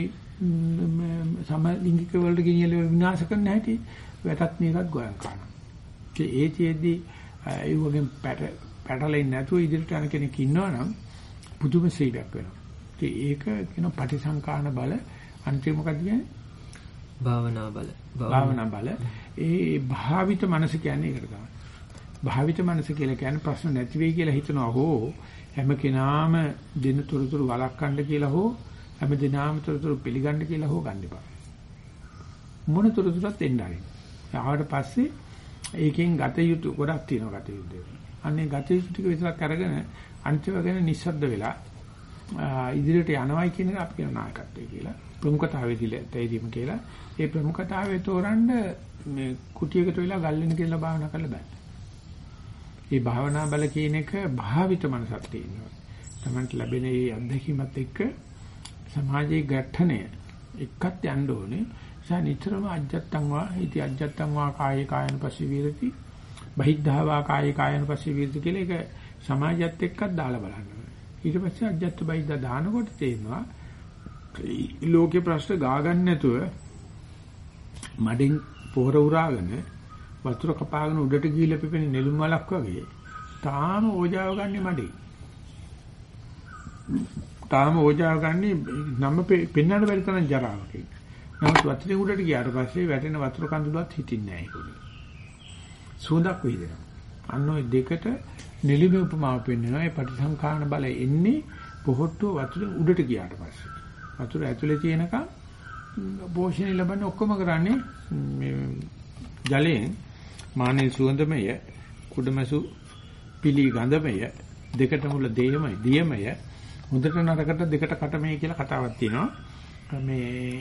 සමලිංගික වලට ගෙනියලා විනාශ කරන හැටි වැටත් මේකත් ගොයන් කරනවා. ඒ ඒතිෙදී ඒ වගේ පැට පැටලෙන්නේ නැතුව ඉදිරියට යන කෙනෙක් ඉන්නවනම් පුදුම ශ්‍රීයක් වෙනවා. ඒක කියන පටිසංකාන බල අන්තිම මොකක්ද කියන්නේ? භාවනා බල. භාවනා බල. ඒ භාවිත මනස කියන්නේ ඒකට තමයි. භාවිත මනස කියලා කියන්නේ ප්‍රශ්න නැති වෙයි කියලා හිතනවා හෝ හැම කෙනාම දෙන තොරතුරු වළක්වන්න කියලා හෝ හැම දිනම තොරතුරු පිළිගන්න කියලා හෝ ගන්න එපා. මොන තොරතුරක් දෙන්න ආරින්. ආවට පස්සේ ඒකෙන් ගත යුතු ගොඩක් තියෙනවා ගත යුතු. අන්නේ ගත යුතු ටික විතරක් අරගෙන අන්තිම ගැන නිස්සද්ද වෙලා ඉදිරියට යනවායි කියන එක අපි කියන නායකත්වය කියලා. ප්‍රමුඛතාවයේ තේරීම කියලා. ඒ ප්‍රමුඛතාවයේ තෝරන්න මේ කුටියකට වෙලා ගල්ලෙන කියලා භාවනා කරලා බෑ. මේ භාවනා බල කියන එක භාවිත මනසක් තියෙනවා. තමන්ට ලැබෙන මේ අත්දැකීමත් එක්ක සමාජයේ ගැටණය එක්කත් යන්න ඕනේ. ඒ නිතරම අජත්තං වා ඉති අජත්තං වා කායේ කායන පස්සේ විරති බහිද්ධා වා කායේ කායන පස්සේ විරති කියලා ඒක සමාජයත් එක්කත් දාලා බලන්න ඕනේ. ඊට පස්සේ අජත්ත බහිද්ධා දානකොට තේනවා ලෝකේ ප්‍රශ්න ගා ගන්න නැතුව මඩෙන් පොහොර උරාගෙන වතුර කපාගෙන උඩට ගිහිල්ලා පිපෙන නෙළුම් වලක් වගේ තාම ඕජාව ගන්නේ මඩේ. තාම ඕජාව ගන්නේ නම පෙන්වන්න බැරි තරම් ජරාවක. නමුත් වතුරේ උඩට ගියාට පස්සේ වැටෙන වතුර කඳුලවත් හිටින්නේ නැහැ ඒකෝනේ. සුවඳක් විහිදෙනවා. අන්න ওই දෙකට නෙළුමේ උපමාව පෙන්වනවා. ඒ පටිසංඛාන බලය එන්නේ පොහොට්ටුව වතුරේ උඩට ගියාට පස්සේ. වතුර ඇතුලේ තියෙනකම් පෝෂණය ලැබෙන ඔක්කොම කරන්නේ මේ ජලයෙන් මානේ සුවඳමය කුඩමසු පිලි ගඳමය දෙකට මුල දෙයමයි දියමය හොඳට නරකට දෙකට කටමය කියලා කතාවක් තියෙනවා මේ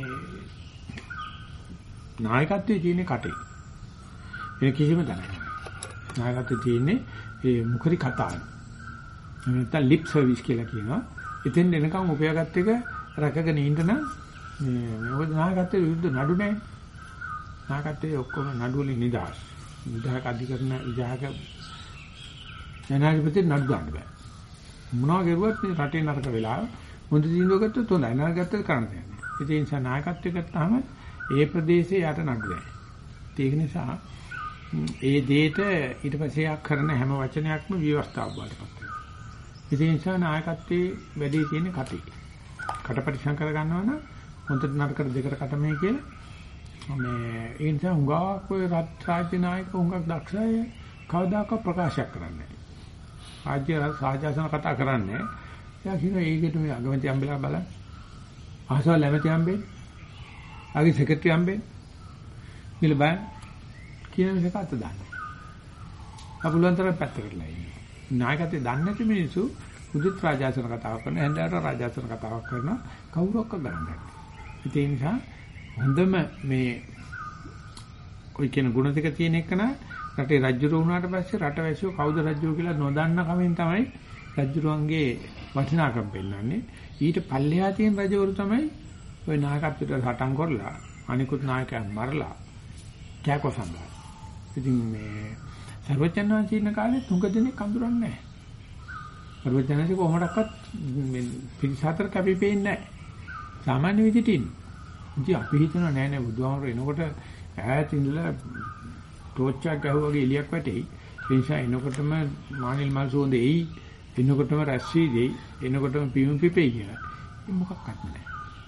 නායකත්වයේ තියෙන කටේ වෙන කිසිම දැනගන්න නායකත්වයේ තියෙන්නේ ඒ මුඛරි කතාව නැත්නම් ලිප් සර්විස් කියලා කියනවා ඉතින් එනකම් උපයාගත් එක රැකගෙන ඉන්න නම් මේ මොකද නායකත්වයේ විරුද්ධ නඩු නැහැ නායකත්වයේ ඔක්කොම නඩු වලින් නිදහස් විධායක අධිකරණ විධායක ජනාධිපති නඩු ගන්න බෑ මොනවා කරුවත් මේ රටේ නරක වෙලා මුද තීන්දුව ගත්තොත් හොඳයි නරක ගත්තොත් කරන්න දෙන්නේ ඒ නිසා නායකත්වය ගත්තාම ඒ ප්‍රදේශයේ යට නඩු නැහැ ඒක නිසා ඒ දෙයට ඊට පස්සේ යක් කරන හැම වචනයක්ම විවස්ථාවක් වඩපත් වෙනවා ඒ නිසා නායකත්වයේ වැඩි තියෙන කටේ කටපරිසම් කර ගන්නවා නම් හොඳට නරකට දෙකට කටමේ කියලා මේ ඒ නිසා හුඟක් ඔය රත් රාජ්‍ය නායක හුඟක් දක්ෂය කවදාකවත් ප්‍රකාශයක් කරන්නේ නැහැ. රාජ්‍ය සාජාසන කතා කරන්නේ. එයා කියනවා ඒකට මේ අගමැති හම්බෙලා බලන්න. අහසවල් ඇමති හම්බෙන්නේ. ආගේ සෙක්‍රටරි හම්බෙන්නේ. කියලා බලන්න. කියන එක අත දාන්න. අපුලන්තර පැත්තකටලා ඉන්නේ. නායකත්වයේ දන්නේ නැති මිනිස්සු උදිත් රාජාසන කතාවක් කරන හැන්දෑවට රාජාසන කතාවක් කරන කවුරක්ක ගන්න නැහැ. ඒ නිසා හොඳම මේ ඔය කියන ගුණ දෙක තියෙන එක නා රටේ රජුරු වුණාට පස්සේ රටවැසියෝ කවුද රජුරු කියලා නොදන්න කමෙන් තමයි රජුරුවන්ගේ වටිනාකම පෙන්වන්නේ. ඊට පල්ලෙහා තියෙන රජවරු තමයි ওই නායකත්වයට හටන් කරලා අනිකුත් නායකයන් මරලා කෑකෝ සම්බන්ධ. ඉතින් මේ සර්වඥාන්සේ ඉන්න කාලේ තුඟ දෙනෙක් අඳුරන්නේ නැහැ. සර්වඥාන්සේ කොහොමඩක්වත් මේ පිළිසතර කැපිපෙන්නේ නැහැ. සාමාන්‍ය විදිහට ඉන්නේ. ඉතින් අපි හිතනවා නෑ නෑ බුදුහාමර එනකොට ඈත ඉඳලා ටෝච් එකක් ගහුවා වගේ එලියක් වැටෙයි. ඒ නිසා එනකොටම මානෙල් මල් සුවඳ එයි. එනකොටම රැස් වී දෙයි. එනකොටම පියුම් පිපෙයි කියලා. ඒක මොකක්වත් නෑ.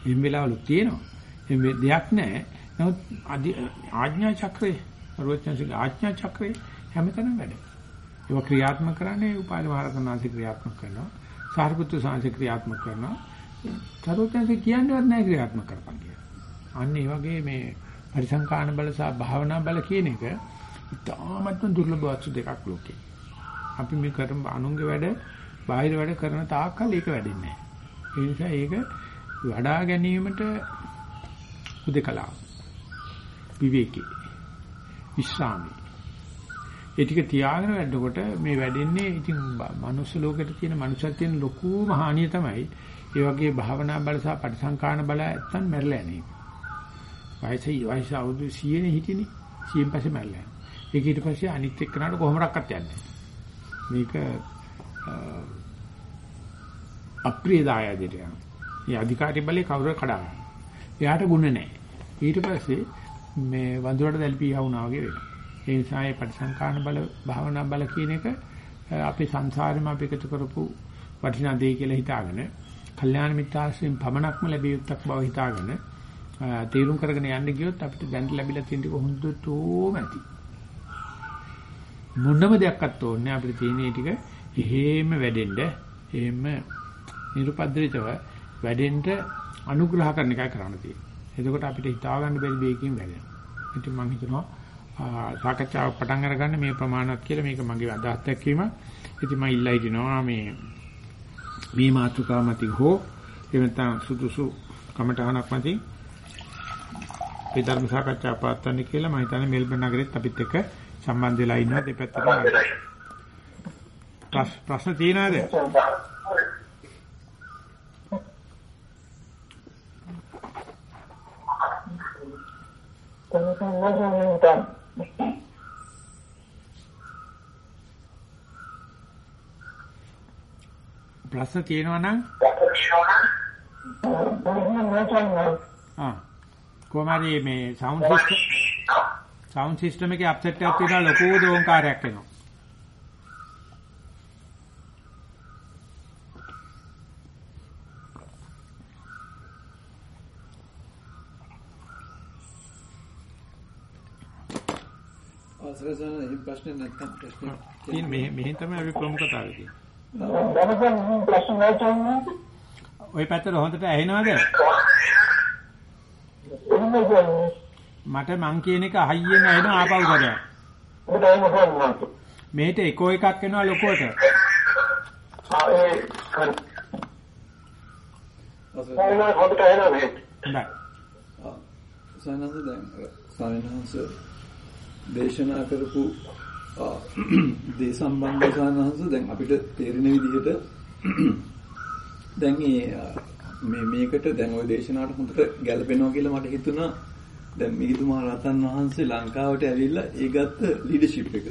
එහෙම වෙලාවලු තියෙනවා. එහෙම දෙයක් නැහැ. නමුත් ආඥා චක්‍රේ, සර්වඥාන්සේගේ ආඥා චක්‍රේ හැමතැනම වැඩ. ඒක ක්‍රියාත්මක කරන්නේ උපාලි මහරතනාංශ ක්‍රියාත්මක කරනවා. සාරිපුත්‍ර සාංශ ක්‍රියාත්මක කරනවා. සර්වඥාන්සේ කියන්නේවත් නැහැ ක්‍රියාත්මක කරපන් කියලා. අන්න ඒ වගේ මේ පරිසංකාන බල සහ භාවනා බල කියන එක ඉතාමත්ම දුර්ලභ වස්තු දෙකක් ලෝකේ. අපි මේ කරන අනුන්ගේ වැඩ, බාහිර වැඩ කරන තාක්කල් ඒක වැඩින්නේ නැහැ. ඒ නිසා ඒක වඩා ගැනීමට උදකලා විවේකී විශ්‍රාමී ඒ ටික තියාගෙන වැඩනකොට මේ වැඩෙන්නේ ඉතින් මනුස්ස ලෝකෙට තියෙන මනුස්සයෙක් තියෙන ලොකුම හානිය තමයි ඒ වගේ භාවනා බල සහ පරිසංකාන බල නැත්තම් මැරලා යන්නේ. වයසයි වයස අවුරුදු සීය නේ හිටිනේ. සීයෙන් පස්සේ මැරලා යනවා. ඒක ඊට පස්සේ අනිත් එක්කනට කොහොමඩක්වත් යන්නේ මේක අප්‍රිය දායදයට යනවා. මේ අධිකාරී බලේ කවුරු කඩාවන. එයාට ගුණ නැහැ. ඊට පස්සේ මේ වඳුරට දැල්පියා වුණා වගේ වෙනවා. ඒ නිසා මේ පරිසංකාන බල භාවනා බල කියන එක අපේ සංසාරෙම අපි එකතු කරපු වටිනා දෙය කියලා හිතාගෙන, කල්යාණ මිත්‍යාශ්‍රයෙන් පමණක්ම ලැබිය යුත්තක් බව හිතාගෙන තීරුම් කරගෙන යන්න ගියොත් අපිට දැන් ලැබිලා තියෙන ටික හොඳටම ඇති. මොනම දෙයක්වත් ඕනේ අපිට තියෙන ටික එහෙම වැඩෙන්න, එහෙම නිර්පද්‍රිතව වැඩෙන්න අනුග්‍රහ කරන එකයි කරන්න තියෙන්නේ. එතකොට අපිට හිතා ගන්න බැරි දෙයකින් වැඩෙනවා. ඉතින් මම හිතනවා සාකච්ඡාව පටන් අරගන්න මේ ප්‍රමාණවත් කියලා මේක මගේ අදහස් දැක්වීම. ඉතින් මම ඉල්ලා හිටිනවා මේ මේ මාතෘකාව මතින් හෝ එවනතම් සුදුසු කමටහනක් මතින් මේ ධර්ම සාකච්ඡා පවත්වන්න කියලා මම හිතන්නේ මෙල්බන් නගරෙත් අපිත් එක්ක සම්බන්ධ වෙලා ඉන්නවා දෙපැත්තටම. ප්‍රශ්න තියෙනවද? ප්‍රශ්න තියෙනවා නම් ආ කොහමද මේ සවුන්ඩ් සිස්ටම් සවුන්ඩ් සිස්ටම් එකේ අප්සෙට් එකක් තියෙනවා ලොකු දෝංකාරයක් එනවා. ආසරසන එහෙම ප්‍රශ්න නැත්නම් ප්‍රශ්න තියෙන මේ මෙහෙන් තමයි අපි ප්‍රමුඛතාවය තියෙන්නේ. දැනගන්න ප්‍රශ්න නැතුණා. ওই පැත්තට හොඳට ඇහෙනවද? මට මං කියන එක අහයියෙන් ඇහෙනවා ආපහු කරා. මේට එකෝ එකක් එනවා ලොකුවට. ආ ඒ කර. අසරසන හොඳට ඇහෙනවා මේ. හොඳයි. ආ සයනස දැන් සයනස දේශනා කරපු දේ සම්බන්ධ සානහස දැන් අපිට තේරෙන විදිහට දැන් මේ මේකට දැන් ওই දේශනාවට හොඳට ගැලපෙනවා කියලා මට හිතුණා. දැන් මිහිඳු මහ රහතන් වහන්සේ ලංකාවට ඇවිල්ලා ඒ ගත්ත ලීඩර්ෂිප් එක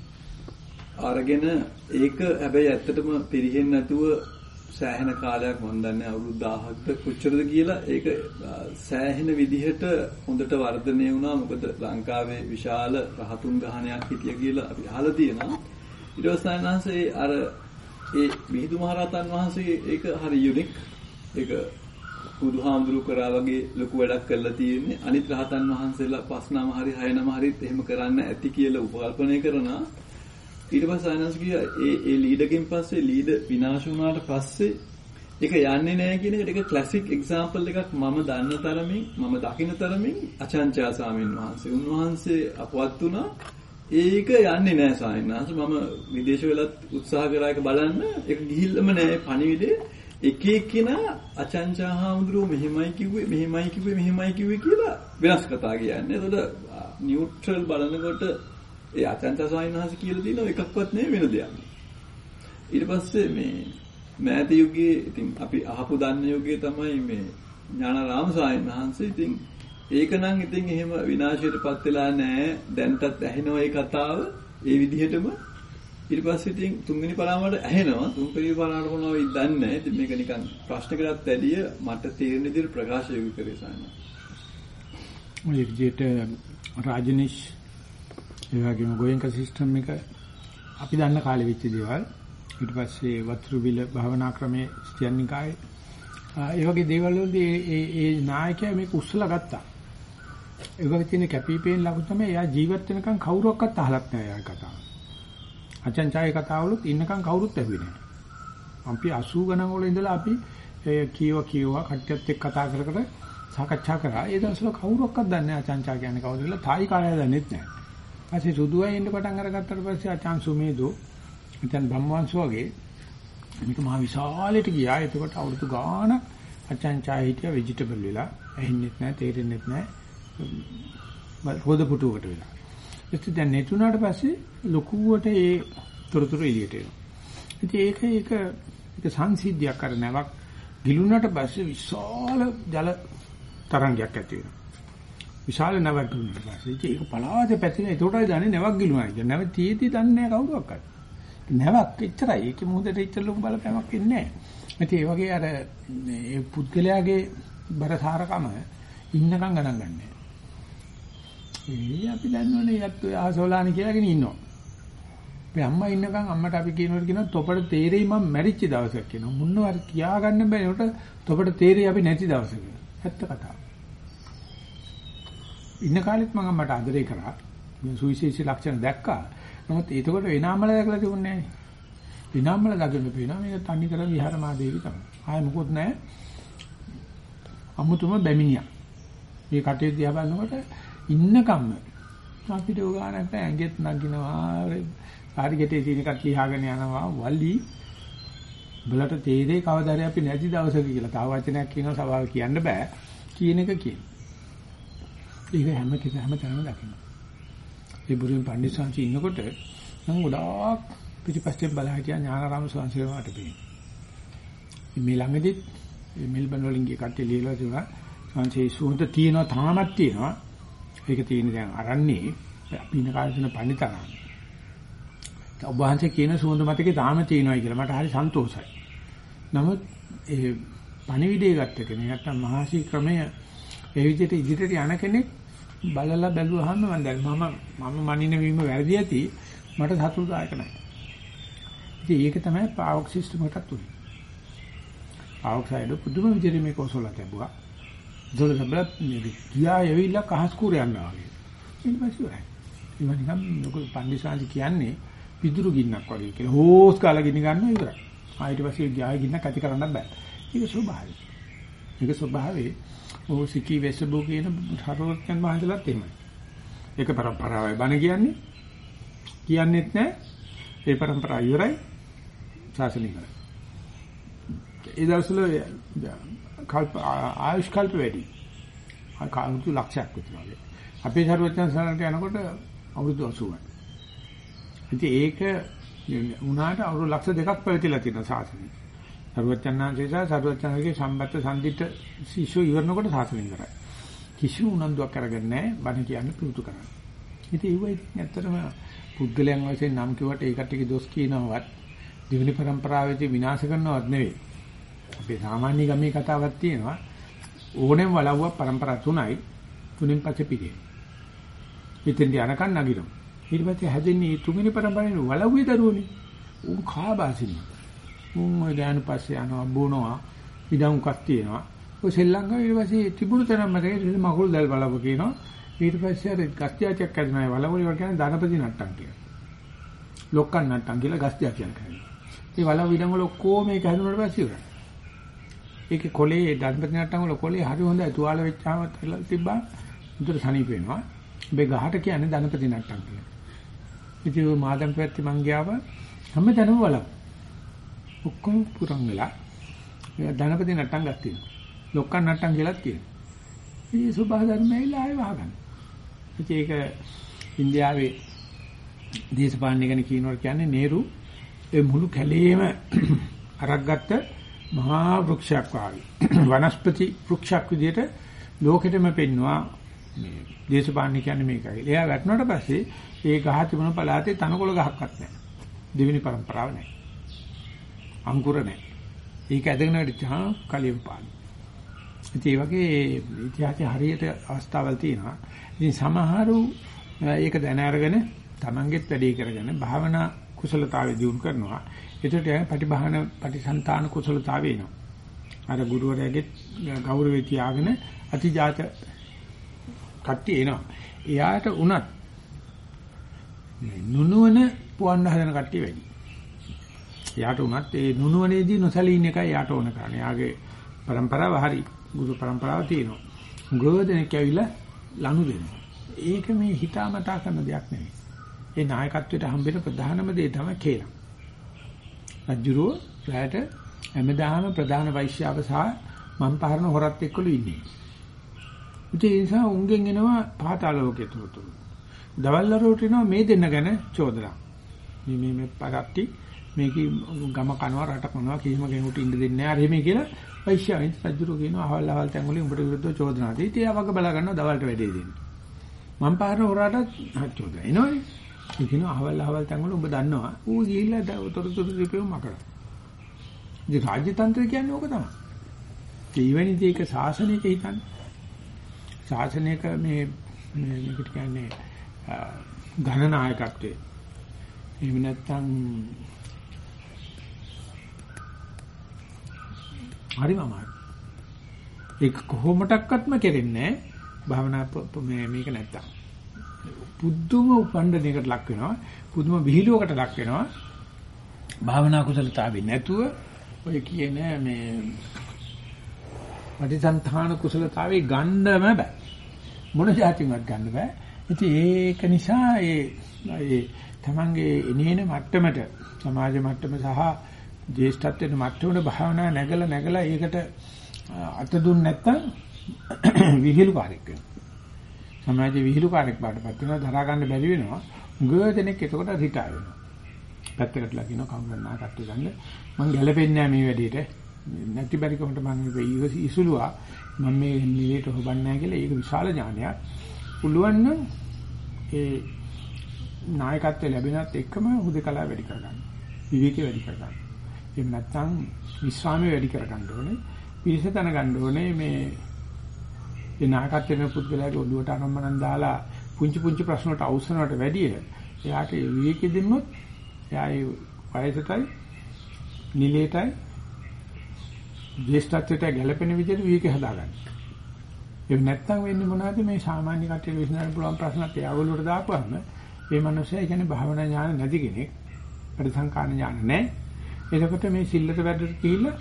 අරගෙන ඒක හැබැයි ඇත්තටම පිරිහෙන්නේ නැතුව සෑහෙන කාලයක් මම දන්නේ අවුරුදු දහහක්ද කොච්චරද කියලා ඒක සෑහෙන විදිහට හොඳට වර්ධනය වුණා. මොකද ලංකාවේ විශාල රහතුන් ගහණයක් හිටිය කියලා අපි අහලා තියෙනවා. ඊට පස්සේ අර ඒ මිහිඳු මහ රහතන් වහන්සේ ඒක හරි යුනික්. ඒක බුදුහාමුදුරු කරා වගේ ලොකු වැඩක් කරලා තියෙන්නේ. අනිත් රහතන් වහන්සේලා පස් නම හරි හය නම හරිත් එහෙම කරන්න ඇති කියලා උපකල්පනය කරනවා. ඊට පස්සේ සයනස් ගියා ඒ ඒ ලීඩර්ගෙන් පස්සේ ලීඩර් විනාශ වුණාට පස්සේ ඒක යන්නේ නැහැ කියන එකට ඒක ක්ලාසික් එක්සැම්පල් එකක් මම දන්න තරමින් මම දකින්න තරමින් අචංචා ස්වාමීන් වහන්සේ උන්වහන්සේ අපවත් වුණා. ඒක යන්නේ නැහැ සායනස් මම විදේශ වෙලත් උත්සාහ කරා ඒක බලන්න ඒක ගිහිල්ලම නැහැ පණිවිඩේ එක එක්කිනා අචංචා හාමුදුරුවෝ මෙහෙමයි කිව්වේ මෙහෙමයි කිව්වේ මෙහෙමයි කිව්වේ කියලා වෙනස් කතා කියන්නේ. ඒතකොට නියුට්‍රල් බලනකොට ඒ අචංචා ස්වාමීන් වහන්සේ කියලා තියෙනවා එකක්වත් නෙවෙයි වෙන දෙයක්. ඊට පස්සේ මේ මෑත යුගයේ ඉතින් අපි අහපු දන්න යුගයේ තමයි මේ ඥානාරාම ස්වාමීන් වහන්සේ. ඉතින් ඒක නම් ඉතින් එහෙම විනාශයටපත් වෙලා නැහැ. දැන්ටත් ඇහෙනවා ඒ කතාව ඒ විදිහටම. ඊට පස්සේ ඉතින් තුන්වෙනි පරාමයට ඇහෙනවා. තුන්වෙනි පරාමයට මොනවා වෙයිද දන්නේ නැහැ. ඉතින් මේක නිකන් ප්‍රශ්නකටත් වැඩිය මට තේරෙන විදිහට ප්‍රකාශ යොමු කරේ සායනා. ඔය විදිහට රාජනිෂ් ඒ වගේම ගෝයන්ක සිස්ටම් එක අපි දන්න කාලෙ වෙච්ච දේවල්. ඊට පස්සේ වතුරුවිල භාවනා ක්‍රමයේ ස්ටියන්නිකායේ ඒ වගේ දේවල් වලදී ඒ ඒ නායකයා මේක උස්සලා ගත්තා. ඒ වගේ තියෙන කැපිපේන ලකුණු තමයි එයා ජීවත් වෙනකන් කවුරක්වත් අහලත් නැහැ යාගේ කතාව. අචංචායේ කතාවලුත් ඉන්නකන් කවුරුත් ඇහුවේ නැහැ. අපි අසූ ගණන් වල ඉඳලා අපි කීව කීවා කට්ටියත් එක්ක කතා කර කර සාකච්ඡා කරා. ඒ දවස්වල කවුරක්වත් දන්නේ නැහැ අචංචා කියන්නේ කවුද කියලා. තායි කාලය දන්නේත් නැහැ. ඊපස්සේ සුදුවයි ඉන්න පටන් අරගත්තට පස්සේ අචාන් සුමේදෝ ඉතින් බ්‍රහ්මවංශ වගේ මේක මහ විශාලයට ගියා. එතකොට අවුරුදු ගාණක් අචංචා හිටියා ভেජිටබල් වෙලා. ඇහින්නෙත් නැහැ, තේරෙන්නෙත් නැහැ. රෝද පුටුවකට වෙලා. ඉතින් දැන් නෙතුණාට පස්සේ ලොකුවට ඒ තොරතුරු එළියට එනවා. ඉතින් ඒක ඒක ඒක සංසිද්ධියක් කර නැවක් ගිලුණාට පස්සේ විශාල ජල තරංගයක් ඇති වෙනවා. විශාල නැවක් ගිලුණාට පස්සේ ඒක පලාද පැතිරෙන. ඒකටයි දන්නේ නැවක් ගිලුණා කියලා. නැව තීති දන්නේ නැහැ කවුරක්වත්. නැවක් එච්චරයි. ඒක මොහොතේ ඉච්චර ලොකු බලපෑමක් එන්නේ නැහැ. ඉතින් ඒ වගේ අර මේ පුද්ගලයාගේ බරසාරකම ඉන්නකම් ගණන් ගන්නෑ. ඒ අපි දන්නවනේ යත් ඔය ආසෝලානි කියලාගෙන ඉන්නවා. අපි අම්මා ඉන්නකම් අම්මට අපි කියනකොට කියනවා තොපට තේරෙයි මම මැරිච්ච දවසක් කියනවා. මුන්නවර කියා ගන්න බෑ ඒකට තොපට තේරෙයි අපි නැති දවසක. ඇත්ත කතාව. ඉන්න කාලෙත් මම අම්මට ආදරේ කරා. මේ සුවිශේෂී ලක්ෂණ දැක්කා. නමුත් ඒකකොට වෙනාමල දැකලා තිබුණේ නැහැ. වෙනාමල දකින්න පේනවා මේක තනි කර විහාරමාදේවි තමයි. ආයෙ මොකොත් නැහැ. අමුතුම බැමිනියක්. මේ කටේ දිහා බලනකොට ඉන්නකම්ම අපිට උගානක් ඇඟෙත් නගිනවා කාර්යගතේ තියෙන එකක් ලියාගෙන යනවා වලි බලට තේරේ කවදාද අපි නැති දවසක කියලා. තව වචනයක් කියනවා සවාල් කියන්න බෑ කියන එක කියන. ඒක හැම කෙනෙක් හැම තැනම දකින්න. ඒ බුදුන් පඬිස්සන්සි ඉන්නකොට නම් ගොඩාක් පිටිපස්සේ බලා හිටියා ඥානාරාම ස්වාමීන් වහන්සේ. මේ ළඟදිත් මෙල්බන් වලින් ගිය කට්ටිය ලියලා තිබුණා සංසේ සුවඳ තියෙනවා තාමත් තියෙනවා. ඒක තියෙන දැන් අරන්නේ අපි ඉන්න කාලේ තියෙන පණිතරම්. ඔබ වහන්සේ කියන සුවඳ මතකේ තාම තියෙනවායි කියලා මට හරි සන්තෝෂයි. නමුත් ඒ පණිවිඩය ගත්ත කෙනෙක් නැත්තම් මහසී ක්‍රමය ඒ විදිහට ඉදිරියට යන කෙනෙක් බලලා බැලුවාම මම දැන් මම මම මනින වීම වැරදි ඇති මට සතුටුදායක නැහැ. ඉතින් ඒක තමයි පාවොක් සිස්ටම් එකකට උනේ. පාවොක් සයිඩ් පුදුම විදිහට මේක ඔසවලා තිබුණා. දොළ සබල ගියා එවිලා කහස් කුර යනවා වගේ. ඊට පස්සේ වයි. ඒ නිකන් ලොකු පන්දිසාන්ති කියන්නේ පිදුරු ගින්නක් වගේ කියලා. හෝස් කාලා ගිනි ගන්නවා ඉවරයි. ආ ඊට පස්සේ ගියා ගින්නක් ඇති කරන්න බෑ. ඒක ස්වභාවය. ඒක ස්වභාවයේ ඕ සිකි වෙසබෝ කියන හරවත්යන් වහන්සේලාත් එහෙමයි. ඒක පරම්පරාවයි බණ කියන්නේ. කියන්නේත් නැහැ. ඒ පරම්පරාව ඉවරයි. ශාසනික. ඒ දවස්වල කල්ප ආයුෂ් කල්ප වැඩි. අවුරුදු ලක්ෂයක් විතර. අපේ සරුවචන සරණට යනකොට අවුරුදු අසූවයි. ඉතින් ඒක උනාට අවුරුදු ලක්ෂ දෙකක් පැවතිලා තියෙන සාසනය. සරුවචනාංශය සහ සරුවචනගේ සම්බන්ධ සම්දිට ශිෂ්‍යෝ ඉවරනකොට සාසනය ඉවරයි. කිසිම උනන්දුවක් අරගෙන නැහැ බණ කියන්නේ පුරුදු කරන්න. ඉතින් ඒවයි ඇත්තටම පුද්ගලයන් වශයෙන් නම් කිව්වට ඒකට කි දොස් කියනවත් දිවිලි પરම්පරාවේදී විනාශ කරනවත් නෙවෙයි. අපේ සාමාන්‍ය ගමේ කතාවක් තියෙනවා ඕනෙම වලව්වක් પરම්පරා තුනයි තුنين පස්සේ පිටේ. ඉතින් යනකන් නගිනවා. ඊට පස්සේ හැදෙන්නේ තුන්වෙනි પરම්පරාවේ වලව්වේ දරුවනේ. උන් කාබාසින. උන් ගෑනු පස්සේ යනවා බොනවා ඉඩම්කක් තියෙනවා. ඔය සෙල්ලංගම ඊට පස්සේ තිබුණු තරම් මතකයි මකුල් දැල් බලව කියනවා. ඊට පස්සේ අර ගස්තියාචක් කරනවා වලව්වේ වල කියන්නේ ධනපති නට්ටම් කියලා. ලොක්කන් නට්ටම් කියලා ගස්තියා කියන්නේ. ඒ වලව් ඉඩම් වල ඔක්කොම මේක හැදුනට පස්සේ ඉවරයි. ඒකේ කොලේ ධනපති නට්ටම් වල කොලේ හරි හොඳයි තුවාල වෙච්චාම තිබ්බා උදේට සනීප වෙනවා. මේ ගහට කියන්නේ ධනපති නට්ටම් කියලා. ඉතින් මාදම් පැත්තේ මං ගියාම හැමතැනම වලව්. ඔක්කොම පුරන් වෙලා ධනපති නට්ටම් ගත්තා. ලොක්කන් නට්ටම් කියලා තියෙනවා. මේ සුභා ධර්මයයිලා ආයෙ වහගන්න. ඉතින් ඒක ඉන්දියාවේ දේශපාලනය ගැන කියනකොට කියන්නේ නේරු ඒ මුළු කැලේම අරක්ගත්ත මහා වෘක්ෂයක් වාගේ වනස්පති වෘක්ෂයක් විදිහට ලෝකෙටම පෙන්නවා මේ දේශපාලනය කියන්නේ මේකයි. එයා වැටුණාට පස්සේ ඒ ගහ තිබුණ පළාතේ තනකොළ ගහක්වත් නැහැ. දෙවෙනි પરම්පරාව නැහැ. අංකුර නැහැ. ඒක ඇදගෙන වැඩිචා කලියම් පාන. ඉතින් ඒ වගේ ඉතිහාසයේ හරියට අවස්ථාවල් තියෙනවා. ඉතින් සමහරු ඒක දැන අරගෙන තමන්ගෙත් වැඩේ කරගෙන භාවනා කුසලතාවය දියුණු කරනවා. ඒකට යන ප්‍රතිභාන ප්‍රතිසන්තාන කුසලතාවය එනවා. අර ගුරුවරයාගේ ගෞරවය තියාගෙන අතිජාත කට්ටිය එනවා. එයාට උනත් නුනුවන පුවන්න හදන කට්ටිය වැඩි. එයාට උනත් ඒ නුනුවනේදී නොසලී ඉන්න එකයි එයාට ඕන කරන්නේ. එයාගේ પરම්පරාව හරි ගුරු પરම්පරාව තියෙනවා. ගෝධනෙක් ඇවිල්ලා ලනු දෙනවා. ඒක මේ හිතාමතා කරන දෙයක් නෙවෙයි. ඒ නායකත්වයට හම්බෙන ප්‍රධානම දේ තමයි කේලම්. රජුරෝ රැයට හැමදාම ප්‍රධාන වෛශ්‍යාව සහ මම් පහරන හොරත් එක්කලු ඉන්නේ. ඒ නිසා උන්ගෙන් එනවා පාතාල ලෝකයට උතුරු. දවල්වරුට එනවා මේ දෙන්න ගැන චෝදනා. මේ මේ මේ පරක්ටි මේකේ ගම කනවා රට කනවා කිසිම කෙනෙකුට ඉන්න දෙන්නේ නැහැ. අර එහෙම කියලා වෛශ්‍යාවෙන් රජුරෝ කියනවා අහවල් අහවල් තැන් වලින් උඹට විරුද්ධව චෝදනා දෙයි. ඉතින් ආවක බලා ගන්නවා දවල්ට වැඩේ දෙන්න. මම් පහරන හොරාටත් චෝදනා එනවනේ. ඒ කියනවා අහවල් අහවල් තැන් වල උඹ දන්නවා. ඌ ගිහිල්ලා තොරතුරු දීපෙව මකනවා. ඉතින් රාජ්‍ය තන්ත්‍රය කියන්නේ ඕක තමයි. ඒ වෙනි දෙයක ශාසනයක හිතන්නේ. ශාසනයක මේ මේකට කියන්නේ ගණනායකත්වයේ. එහෙම නැත්නම් හරිම අමාරුයි. ඒක කොහොමඩක්වත්ම කෙරෙන්නේ භාවනා මේ මේක නැත්තම්. පුදුම උපණ්ඩනයකට ලක් වෙනවා. පුදුම විහිළුවකට ලක් වෙනවා. භාවනා කුසලතාවේ නැතුව ඔය කියන මේ පටිසන්ධාන කුසලතාවේ ගන්නම බෑ. මොන જાතියක්වත් ගන්න බෑ. ඉතින් ඒක නිසා ඒ ඒ තමන්ගේ එනේන මට්ටමට සමාජ මට්ටම සහ ජේෂ්ඨත්වයේ මට්ටමට භාවනා නැගලා නැගලා ඒකට අත දුන්න නැත්තම් විහිළුකාරයෙක් වෙනවා. සමාජයේ විහිළුකාරයෙක් බාටපත් වෙනවා, දරා ගන්න බැරි වෙනවා. උගව දෙනෙක් එතකොට රිටයර් වෙනවා. පැත්තකට ලකින කම්බන්නා කට්ටිය ගන්න මම ගැලපෙන්නේ නැහැ මේ වැඩේට. නැති බැරි කමට මම ඉසුලුවා මම මේ නිලයට හොබන්නේ නැහැ කියලා ඒක විශාල ඥානයක්. පුළුවන් නම් ඒ නායකත්වය ලැබෙනත් එක්කම හුදකලා වැඩි කරගන්න. විවේකී වැඩි කරගන්න. එහෙම නැත්නම් විශ්‍රාමයේ වැඩි කරගන්න ඕනේ. පිරිස තන ගන්න ඕනේ මේ ඒ නායකත්වයේ පුද්ගලයාගේ ඔළුවට අරම්මනම් දාලා පුංචි පුංචි ප්‍රශ්න වලට අවසනවට වැඩිය එයාට විවේකී දෙන්නොත් එයා ඒ වයසටයි නිලයටයි ජේෂ්ඨත්වයට ගැලපෙන විදිහට විවේකී හදාගන්න. ඒක නැත්තම් වෙන්නේ මොනවද මේ සාමාන්‍ය කට්ටියට විසඳන්න පුළුවන් ප්‍රශ්නත් එයාගොල්ලෝට දාපුවාම මේ මිනිස්සයා කියන්නේ භාවනා ඥාන නැති කෙනෙක් පරිසංකාන ඥාන නැහැ. එතකොට මේ සිල්ලත වැඩට ගිහිල්ලා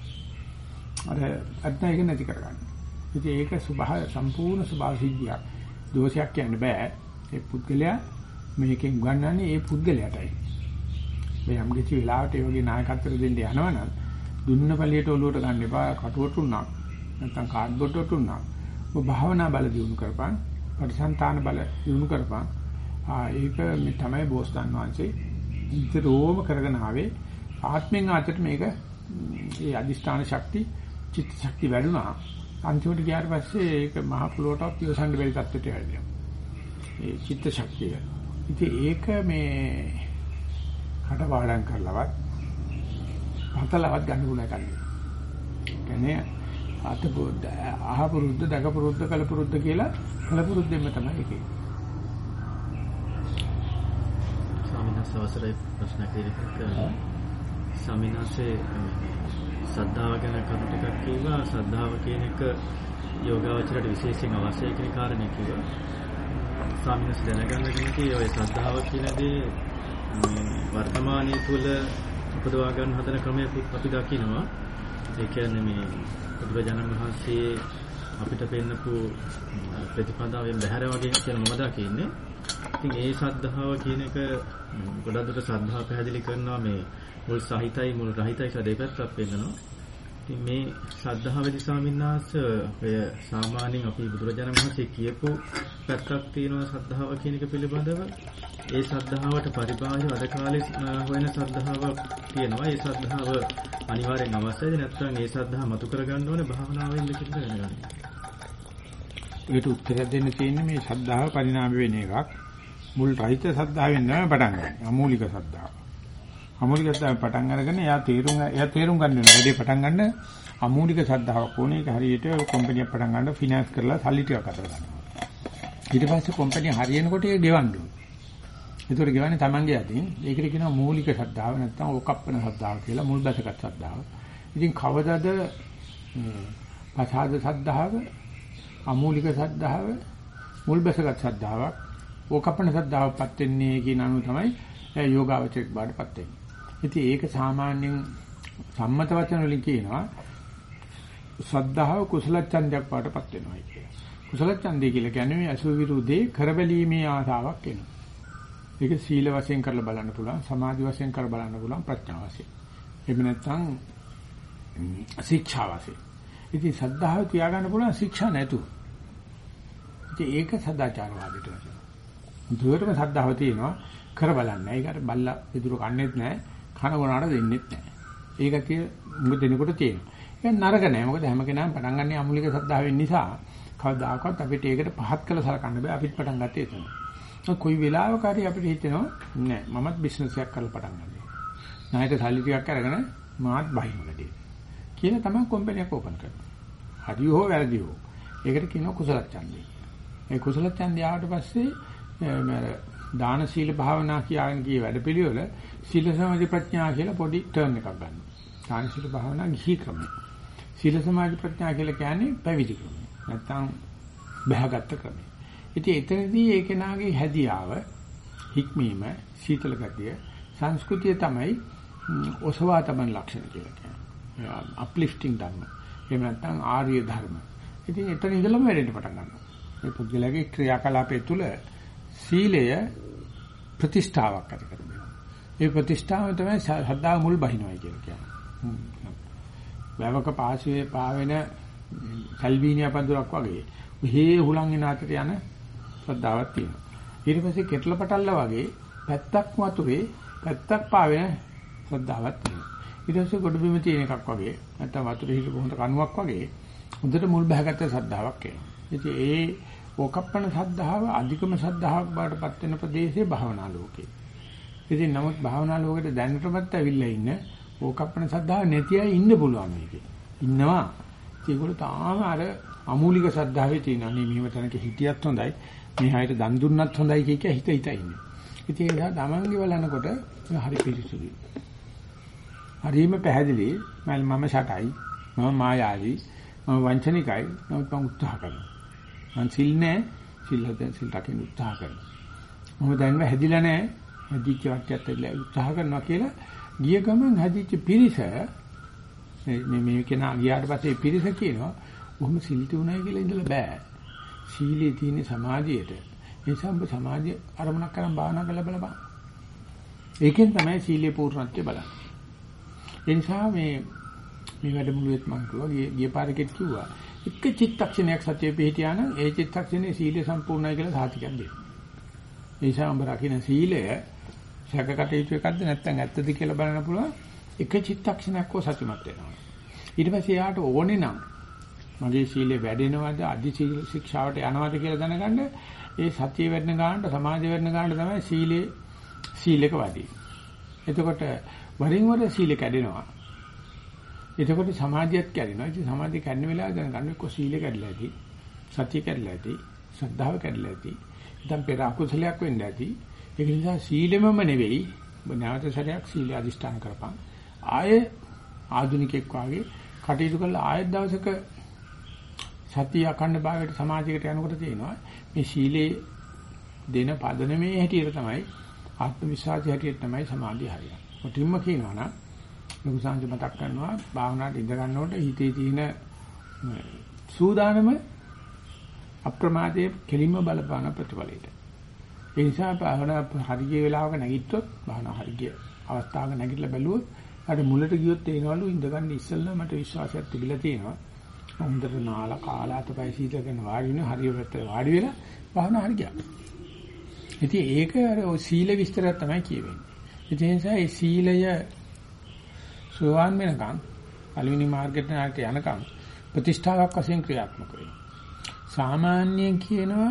අර අත්නා එක නැති කරගන්න. ඉතින් ඒක සුභා සම්පූර්ණ සුභා සිද්ධියක්. දෝෂයක් කියන්න බෑ. ඒ පුද්ගලයා මේකෙන් ගන්නන්නේ ඒ පුද්ගලයාටයි. මේ යම් කිසි වෙලාවට ඒ වගේ නායකත්වයක් දෙන්න යනවනම් දුන්න පළියට ඔලුවට ගන්න එපා. කටුවට උනක් නැත්නම් කාඩ්බෝඩ්ඩට උනක්. ඔබ භාවනා බල දියුණු කරපන්. පරිසංතාන බල දියුණු කරපන්. ආ ඒක මේ තමයි බෝසතාන් වහන්සේ ඉතරෝම කරගෙන ආවේ. ආත්මෙන් ආතට මේක ඒ අදිෂ්ඨාන ශක්ති චිත්ත ශක්ති වැඩුණා. අන්තිමට ගියාට පස්සේ ඒක මහ පොළොවට ඉවසන්න බැරි තත්ත්වයට වැටෙනවා. ඒ චිත්ත ශක්තිය. ඉතින් ඒක මේ කටපාඩම් කරලවත් හතලවත් ගන්න පුළුවන් එකක්. කියන්නේ අතපොඩ අහපුරුද්ද දකපුරුද්ද කලපුරුද්ද කියලා කලපුරුද්දෙම තමයි ඒකේ. ස්වාමීන් වහන්සේ අවසරයි ප්‍රශ්නයක් දෙකක්. ස්වාමීන් වහන්සේ ශ්‍රද්ධාව ගැන කරුණු ටිකක් කිව්වා. ශ්‍රද්ධාව කියන එක යෝගාවචරයට විශේෂයෙන් අවශ්‍යයි කියන කාරණේ කිව්වා. ස්වාමීන් වහන්සේ දැනගන්න කැමති ඔය ශ්‍රද්ධාව කියන දේ වර්තමානයේ තුල උපදවා ගන්න හදන ක්‍රමයක් අපි දකිනවා. ඒ කියන්නේ මේ බුදුරජාණන් වහන්සේ අපිට පෙන්නපු ප්‍රතිපදාවෙන් බැහැර වගේ කියන මොකද කියන්නේ. ඉතින් ඒ ශ්‍රද්ධාව කියන එක ගොඩක් දුරට ශ්‍රද්ධාව පැහැදිලි කරනවා මේ මුල් සහිතයි මුල් රහිතයි කියලා දෙපැත්තක් පෙන්නනවා. ඉතින් මේ ශ්‍රද්ධාවේදී ස්වාමීන් වහන්සේ ඔය සාමාන්‍යයෙන් අපි බුදුරජාණන් වහන්සේ කියපු පැත්තක් තියෙනවා ශ්‍රද්ධාව කියන එක පිළිබඳව. ඒ ශ්‍රද්ධාවට පරිබාහිර අද කාලේ හොයන ශ්‍රද්ධාවක් තියෙනවා. ඒ ශ්‍රද්ධාව අනිවාර්යෙන් අවශ්‍යයි. නැත්නම් ඒ ශ්‍රද්ධාව මතු කරගන්න ඕනේ භාවනාවෙන් දෙකකට වෙනගන්න. ඒකට උත්තර දෙන්න තියෙන්නේ මේ ශ්‍රද්ධාව පරිණාම වෙන එකක්. මුල් රහිත ශ්‍රද්ධාවෙන් නෑ පටන් ගන්න. අමූලික ශ්‍රද්ධාව. අමූලික ශ්‍රද්ධාව පටන් අරගෙන එයා තේරුම් එයා තේරුම් ගන්න වෙනවා. වැඩි පටන් ගන්න අමූලික ශ්‍රද්ධාවක් ඕනේ. ඒක හරියට කම්පැනි එකක් පටන් ගන්න ෆිනෑන්ස් කරලා සල්ලි ටිකක් අතර ගන්නවා. ඊට පස්සේ කම්පැනි හරියනකොට ඒක ගෙවන්න ඕනේ. ඒතකොට ගෙවන්නේ Tamange යටින්. ඒකට කියනවා මූලික ශ්‍රද්ධාව නැත්නම් ඕකප්පන ශ්‍රද්ධාව කියලා මුල් බැසගත් ශ්‍රද්ධාව. ඉතින් කවදාද පසාද සද්ධාව, අමූලික සද්ධාව, මුල් බැසගත් සද්ධාවක්, ඕකප්පන සද්ධාවපත් වෙන්නේ කියන අනුව තමයි යෝගාවචරයක් බාටපත් වෙන්නේ. ඉතින් ඒක සාමාන්‍යයෙන් සම්මත වචන වලින් කියනවා සද්ධාව කුසල ඡන්දයක් බාටපත් වෙනවා කියලා. කුසල ඡන්දය කියලා කියන්නේ මේ අසුවිරුදේ කරබැලීමේ ආසාවක් එනවා. ඒක සීල වශයෙන් කරලා බලන්න පුළුවන්, සමාධි වශයෙන් කරලා බලන්න පුළුවන්, ප්‍රඥා වශයෙන්. එහෙම නැත්නම් ශික්ෂා වශයෙන්. ඉතින් සද්ධාව තියාගන්න පුළුවන් ශික්ෂා නැතුව. ඉතින් ඒක සදාචාරවාදයට වැටෙනවා. දුරටම සද්ධාව තියෙනවා කර බලන්නේ. ඒකට බල්ලා පිටුරු කන්නේත් නැහැ, කන ගොනාට දෙන්නෙත් නැහැ. ඒක තිය මුග දෙනකොට තියෙනවා. ඒක නරක නෑ. මොකද හැම කෙනාම පටන් ගන්න අමූලික සද්ධාවෙන් නිසා කවදාකවත් අපිට ඒකට පහත් කළ සලකන්න බෑ. අපිත් පටන් ගත්තේ එතන. කොයි වෙලාවක හරි අපිට හිතෙනවා නෑ මමත් බිස්නස් එකක් කරලා පටන් ගන්නවා. ණයට සල්ලි ටිකක් අරගෙන මාත් බහිමුලදී. කියලා තමයි කම්පැනි එක ඕපන් කරන්නේ. හරි හෝ වැරදි හෝ. ඒකට කියනවා කුසල ඡන්දය. ඒ කුසල ඡන්දය ආවට පස්සේ මම දාන සීල භාවනා කියන කී වැඩපිළිවෙල සීල සමාධි ප්‍රඥා කියලා පොඩි ටර්න් එකක් ගන්නවා. දාන සීල භාවනා ගිහි ක්‍රමය. සීල සමාධි ප්‍රඥා කියලා කියන්නේ පැවිදි ක්‍රමය. නැත්තම් බහගත් ක්‍රමය. ඉතින් එතනදී ඒ කෙනාගේ හැදියාව, හික්මීම, සීතල ගතිය, සංස්කෘතිය තමයි ඔසවා තමන් ලක්ෂණ කියලා කියන්නේ. අප්ලිෆ්ටිං ධර්ම. එහෙම නැත්නම් ආර්ය ධර්ම. ඉතින් එතන ඉඳලම වැඩෙන්න පටන් ගන්නවා. මේ පුද්ගලයාගේ ක්‍රියාකලාපය තුළ සීලය ප්‍රතිෂ්ඨාවක් ඇති කරගන්නවා. ඒ ප්‍රතිෂ්ඨාව තමයි ශ්‍රද්ධාව මුල් බහිනවයි කියලා කියන්නේ. වැවක පාසුවේ පාවෙන සල්වීනියා පඳුරක් වගේ මෙහි හුලං එන අතට යන ශ්‍රද්ධාවක් තියෙනවා. ඊට පස්සේ කෙටල පටල්ල වගේ පැත්තක් වතුරේ පැත්තක් පාවෙන ශ්‍රද්ධාවක් තියෙනවා. ඊට පස්සේ ගොඩ බිම තියෙන එකක් වගේ නැත්නම් වතුරේ හිටපු හොඳ කණුවක් වගේ හොඳට මුල් බහගත්ත ශ්‍රද්ධාවක් එනවා. ඉතින් ඒ ඕකප්පන ශ්‍රද්ධාව අධිකම ශ්‍රද්ධාවක් බාටපත් වෙන ප්‍රදේශයේ භාවනා ලෝකේ. ඉතින් නමුත් භාවනා ලෝකෙට දැනටමත් ඇවිල්ලා ඉන්න ඕකප්පන ශ්‍රද්ධාව නැති අය ඉන්න පුළුවන් මේකේ. ඉන්නවා. ඒගොල්ලෝ තාම අර අමූලික ශ්‍රද්ධාවේ තියෙනවා. නේ මෙහෙම තැනක හිටියත් හොඳයි. මේ හැයට දන් දුන්නත් හොඳයි කිය කිය හිත හිත ඉන්නේ. ඉතින් ඒ නිසා තමන්ගේ බලනකොට හරි පිළිසුදුයි. හරිම පැහැදිලි. මම ෂටයි. මම මායාවී. මම වංචනිකයි. නමුත් මම උත්සාහ කරනවා. මං සිල් නැහැ. සිල් හදෙන් සිල් රකින්න උත්සාහ කරනවා. මම දැන්ව හැදිලා නැහැ. හැදිච්ච වට්ටියත් ඇවිල්ලා උත්සාහ කරනවා කියලා ගිය ගමන් හැදිච්ච පිරිස මේ මේ කෙනා ගියාට පස්සේ පිරිස කියනවා ඔහොම සිල්ටි උනායි කියලා ඉඳලා බෑ. සීලේ තියෙන සමාධියට. ඒ නිසා ඔබ සමාධිය අරමුණක් කරන් භාවනා කරලා බලපන්. ඒකෙන් තමයි සීලේ පූර්ණත්වය බලන්නේ. ඒ නිසා මේ මේ වැඩමුළුවෙත් මම කිව්වා ගිය පාරකෙත් කිව්වා එක චිත්තක්ෂණයක් සතිය පිහිටියා නම් ඒ චිත්තක්ෂණේ සීලය සම්පූර්ණයි කියලා සාතිකයක් දෙනවා. ඒ නිසා ඔබ රකින්න සීලය සැකකටයුතු එකක්ද නැත්නම් ඇත්තද කියලා බලන්න පුළුවන් එක චිත්තක්ෂණයක් හෝ සතුටුමත් වෙනවා. ඊට පස්සේ යාට ඕනේ නම් මගේ සීලය වැඩෙනවද අධි සීල ශික්ෂාවට යනවද කියලා දැනගන්න ඒ සතිය වැඩෙන ගානට සමාධිය වැඩෙන ගානට තමයි සීලේ සීලක වැඩි. එතකොට වරින් වර සීල කැඩෙනවා. එතකොට සමාධියත් කැඩෙනවා. ඉතින් සමාධිය කැඩෙන වෙලාව දැනගන්න එක්ක සීල කැඩලා ඇති, සතිය කැඩලා ඇති, ශ්‍රද්ධාව කැඩලා ඇති. ඉතින් පෙර අකුසලයක් වෙන්න ඇති. ඒක නිසා සීලෙමම නෙවෙයි නැවත සැරයක් සීල අධිෂ්ඨාන කරපන්. ආයේ ආධුනිකෙක් වාගේ කටයුතු කරලා ආයෙත් දවසක සතිය අඛණ්ඩ භාවයට සමාධියකට යනකොට තියෙනවා මේ සීලේ දෙන පදනමේ හැටියට තමයි ආත්ම විශ්වාසය හැටියට තමයි සමාධිය හරියන්නේ. මුලින්ම කියනවා නම් ලොකු සංජ මතක් කරනවා භාවනාවට ඉඳ ගන්නකොට හිතේ තියෙන සූදානම අප්‍රමාදයේ කෙලින්ම බලපාන ප්‍රතිඵලයට. ඒ නිසා භාවනා හරිය වෙලාවක නැගිට්ටොත් භාවනා හරිය අවස්ථාවක නැගිටලා බැලුවොත් අර මුලට ගියොත් තේනවලු ඉඳගන්න ඉස්සෙල්ලා මට විශ්වාසයක් තිබිලා තියෙනවා. හොඳට නාලා කාලා අතපය සීතල කරන වාඩි වෙන හරිය පැත්තට වාඩි වෙලා භාවනා හරිය. ඉතින් ඒක අර සීල විස්තරය තමයි කියවෙන්නේ. ඒ නිසා මේ සීලය සෝවාන් වෙනකන් අලුවිනි මාර්ගයට යනකම් ප්‍රතිෂ්ඨාවක් වශයෙන් ක්‍රියාත්මක වෙනවා. සාමාන්‍යයෙන් කියනවා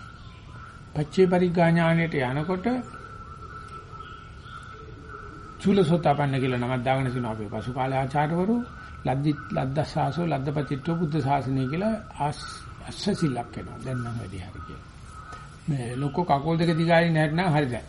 පච්චේ පරිග්ගා ඥාණයට යනකොට චූලසෝතාපන්න කියලා නමක් දාගෙන තිනවා අපේ පසු කාලේ ආචාර්යවරු ලද්දි ලද්දසාසෝ ලද්දපතිත්ව බුද්ධ ශාසනය කියලා අස්සසිලක් වෙනවා. දැන් නම් වැඩි හරි කියලා. මේ ලොකෝ කකුල් දෙක දිගාරින් නැත්නම් හරි දැන්.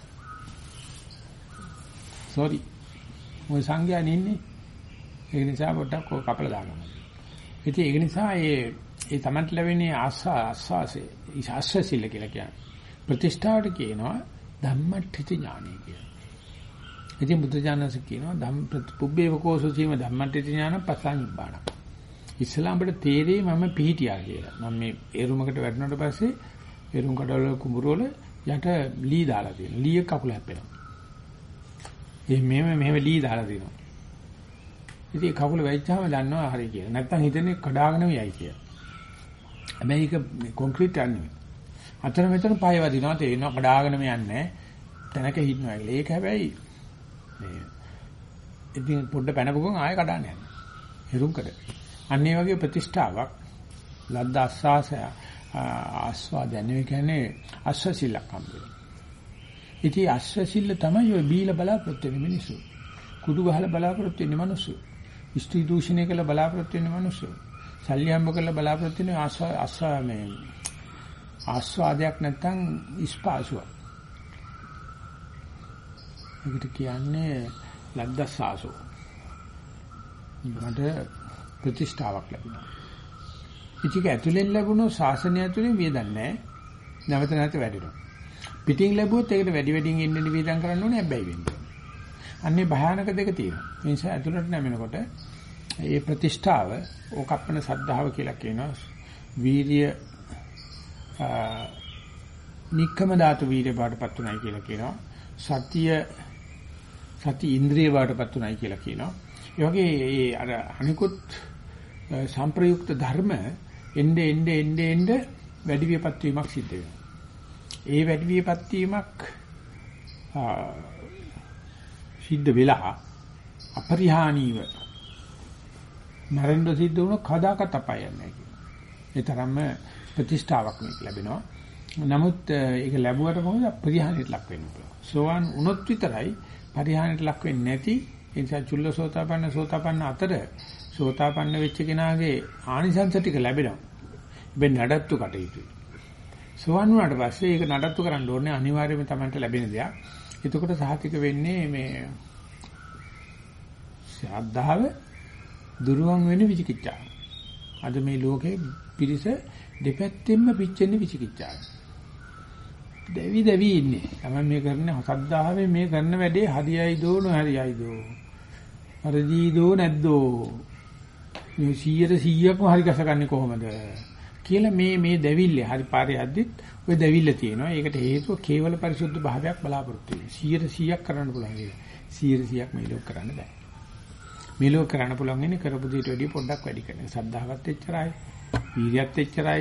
sorry. මොයි සංඥානේ ඉන්නේ. ඒ නිසා පොඩ්ඩක් කපලා දාගන්න. ඉතින් ඒක නිසා ඒ ඒ Tamanට ලැබෙන්නේ ආස්වා ආස්වාසේ ආස්වාසිල කියලා කියන්නේ. ප්‍රතිෂ්ඨාවට කියනවා ධම්මට්ඨිත ඥානය කියලා. ඉතින් බුද්ධ ඥානස කියනවා ධම්ම පුබ්බේව කෝසසීම ධම්මට්ඨිත ඥාන පසානිබ්බාණ. ඉස්ලාම්බට තේරෙයි මම පිහිටියා කියලා. මම මේ එරුමකට වැටුණාට පස්සේ එරුම් කඩවල කුඹුරවල යට ලී දාලා තියෙනවා. ලී එක කකුල හැප්පෙනවා. ඒ මෙහෙම මෙහෙම ලී දාලා තියෙනවා. ඉතින් කකුල වැච්චාම දන්නවා හරි කියලා. නැත්තම් හිතන්නේ කඩාගෙනම යයි කියලා. හැබැයි ඒක කොන්ක්‍රීට් යන්නේ. අතන මෙතන පය වදිනවා තේරෙනවා කඩාගෙනම යන්නේ. තැනක හිටනවා කියලා. ඒක හැබැයි මේ ඉතින් පොඩ්ඩ පැනපුවම ආයෙ කඩන්න යනවා. එරුම්කඩ. අන්න ඒ වගේ ප්‍රතිෂ්ඨාවක් ලද්ද ආස්වාසය ආස්වාදන්නේ කියන්නේ අස්වැසිල්ලක් හම්බෙනවා. ඉතින් අස්වැසිල්ල තමයි ඔය බීලා බලාපොරොත්තු වෙන මිනිස්සු. කුඩු ගහලා බලාපොරොත්තු වෙන මිනිස්සු. ස්ත්‍රී දූෂණය කළ බලාපොරොත්තු වෙන මිනිස්සු. සල්ලි හම්බ කරලා බලාපොරොත්තු වෙන ආස්වා ආස්වා මේ ආස්වාදයක් නැත්තම් ඉස්පාසුවක්. ඒකට කියන්නේ ලද්දස්සාසෝ. මට ප්‍රතිෂ්ඨාවක් ලැබුණා. ඉතික ඇතුලෙන් ලැබුණු ශාසනය ඇතුලේ වියදන්නේ නැහැ. නැවත නැවත වැඩිනවා. පිටින් ලැබුවොත් ඒකට වැඩි වැඩියෙන් එන්න වියදම් කරන්න ඕනේ හැබැයි වෙන්නේ. අන්නේ භයානක දෙක තියෙනවා. ඒ නිසා ඇතුලට නැමෙනකොට ඒ ප්‍රතිෂ්ඨාව ඕකප්පන සද්ධාව කියලා කියනවා. වීර්ය නික්කම ධාතු වීර්ය බාටපත් උනායි කියලා කියනවා. සතිය සති ඉන්ද්‍රිය බාටපත් උනායි කියලා කියනවා. ඒ වගේ ඒ අර අනිකුත් සම්ප්‍රයුක්ත ධර්ම එnde එnde එnde එnde වැඩි වියපත් වීමක් සිද්ධ වෙනවා. ඒ වැඩි වියපත් වීමක් සිද්ධ වෙලා අපරිහානීව මරණ සිද්ධ වුණොත් කදාකත් අපායන්නේ නැහැ කියනවා. ඒ තරම්ම ප්‍රතිෂ්ඨාවක් මේක ලැබෙනවා. නමුත් ඒක ලැබුවට මොකද පරිහානියට ලක් වෙන්න පුළුවන්. සෝවාන් වුණොත් විතරයි පරිහානියට ලක් වෙන්නේ නැති. ඒ නිසා චුල්ලසෝතාපන්න සෝතාපන්න අතර සෝතාපන්න වෙච්ච කෙනාගේ ආනිසංස ටික ලැබෙනවා. හැබැයි නඩත්තු කටයුතුයි. සෝවාන් වුණාට පස්සේ ඒක නඩත්තු කරන්න ඕනේ අනිවාර්යයෙන්ම Tamanට ලැබෙන දෙයක්. එතකොට සහතික වෙන්නේ මේ ශ්‍රද්ධාව දුරුවන් වෙන විචිකිච්ඡාව. අද මේ ලෝකේ පිරිස දෙපැත්තෙන්ම පිච්චෙන්නේ විචිකිච්ඡාව. දෙවි දෙවි ඉන්නේ. තමයි මේ කරන ශ්‍රද්ධාවේ මේ කරන වැඩේ හරියයිදෝ නොහරියයිදෝ. හරිදීදෝ නැද්දෝ. මේ සීයට සීයක්ම හරි ගසගන්නේ කොහොමද කියලා මේ මේ දෙවිල්ල හරි පාරේ යද්දිත් ඔය දෙවිල්ල තියෙනවා. ඒකට හේතුව කේවල පරිසුද්ධ භාවයක් බලාපොරොත්තු වෙන්නේ. සීයට සීයක් කරන්න පුළුවන් ඒක. සීයට සීයක් මේ ලෝක කරන්න බෑ. මේ ලෝක කරන්න පුළුවන් ඉන්නේ කරපු දෙයට වැඩිය පොඩ්ඩක් වැඩි කරන. සද්ධාවත් එච්චරයි, වීර්යයත් එච්චරයි,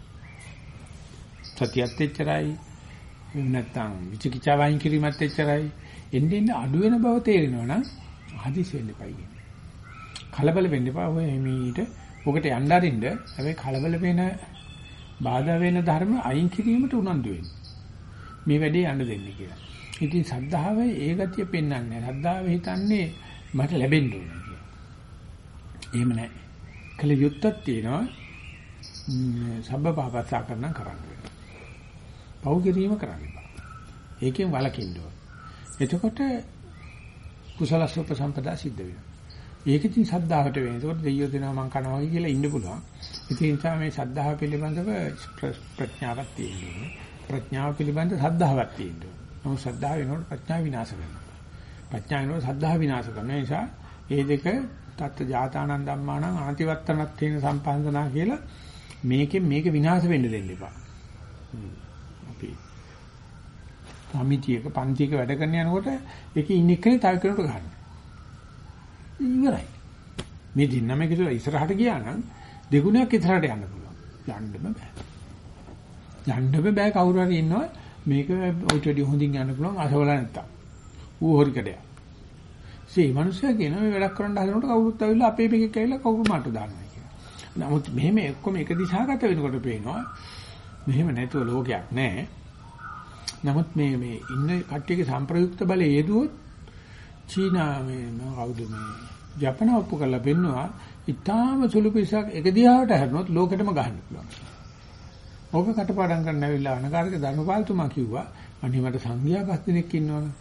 සතියත් එච්චරයි. නැත්තම් විචිකිච්ඡාව වයින් කිරීමත් එච්චරයි. එන්නේ එන්නේ අඩු වෙන බව තේරෙනවා නම් හදිසි වෙන්න එපා කියන්නේ. කලබල වෙන්න එපා. ඔය එමීට ඔකට යන්න අරින්න. හැබැයි කලබල වෙන බාධා වෙන ධර්ම අයින් කිරීමට උනන්දු වෙන්න. මේ වැඩේ යන්න දෙන්න කියලා. ඉතින් සද්ධාව ඒ ගතිය පෙන්වන්නේ නැහැ. සද්ධාව හිතන්නේ මට ලැබෙන්න ඕනේ කියලා. එහෙම නැහැ. කල යුත්තක් තියෙනවා. සබ්බ පාපස්සා කරන කරන්න වෙනවා. පව් කිරීම කරන්න බෑ. ඒකෙන් වළකින්න ඕනේ. එතකොට කුසලස්ස උපසම්පදා සිද්ධ වෙනවා. ඒක ඉතින් සද්ධාවට වෙන්නේ. ඒකට දෙයියෝ දෙනවා මං කනවා කියලා ඉන්න පුළුවන්. ඉතින් ඒ නිසා මේ සද්ධාව පිළිබඳව ප්‍රඥාවක් තියෙනවා. ප්‍රඥාව පිළිබඳ සද්ධාවක් තියෙනවා. නමුත් සද්ධාව වෙනකොට ප්‍රඥාව විනාශ කරනවා. ප්‍රඥාව වෙනකොට සද්ධාව විනාශ කරනවා. ඒ නිසා මේ දෙක තත්ත ජාතානන් ධම්මානං ආතිවත්තනත් තේන සම්පන්දනා කියලා මේකෙන් මේක විනාශ වෙන්න දෙන්න එපා. අපි සමිතියක පන්තියක වැඩ කරන යනකොට ඒකේ ඉන්න එක්කනේ තව කෙනෙකුට ගන්න. ඉවරයි. මේ දින්නම කියලා ඉස්සරහට ගියා නම් දෙගුණයක් ඉස්සරහට යන්න පුළුවන්. යන්නම බෑ. යන්නම බෑ කවුරු හරි ඉන්නවා මේක ඔයිට වැඩි හොඳින් යන්න පුළුවන් අසවල නැත්තම්. ඌ හොරි කඩයක්. සී මිනිස්සයා කියන මේ වැඩක් කරන්න හදනකොට කවුරුත් ඇවිල්ලා අපේ මේකේ කැවිලා කවුරු මාට දානවා කියලා. නමුත් මෙහෙම එක්කම එක දිශාගත වෙනකොට පේනවා මෙහෙම නැතුව ලෝකයක් නැහැ. නමුත් මේ මේ ඉන්න කට්ටියගේ සම්ප්‍රයුක්ත බලය යෙදුවොත් චීනා මේ කවුද මේ ජපාන ඔප්පු කරලා පෙන්නවා ඉතාලම සුළු පිටසක් එක දිහාවට හැරුණොත් ලෝකෙටම ගහන්න පුළුවන්. ඕක කටපාඩම් කරන්න ඇවිල්ලා අනගාරික ධර්මපාලතුමා කිව්වා අනේ මට සංඝයා පස් දෙනෙක් ඉන්නවනේ.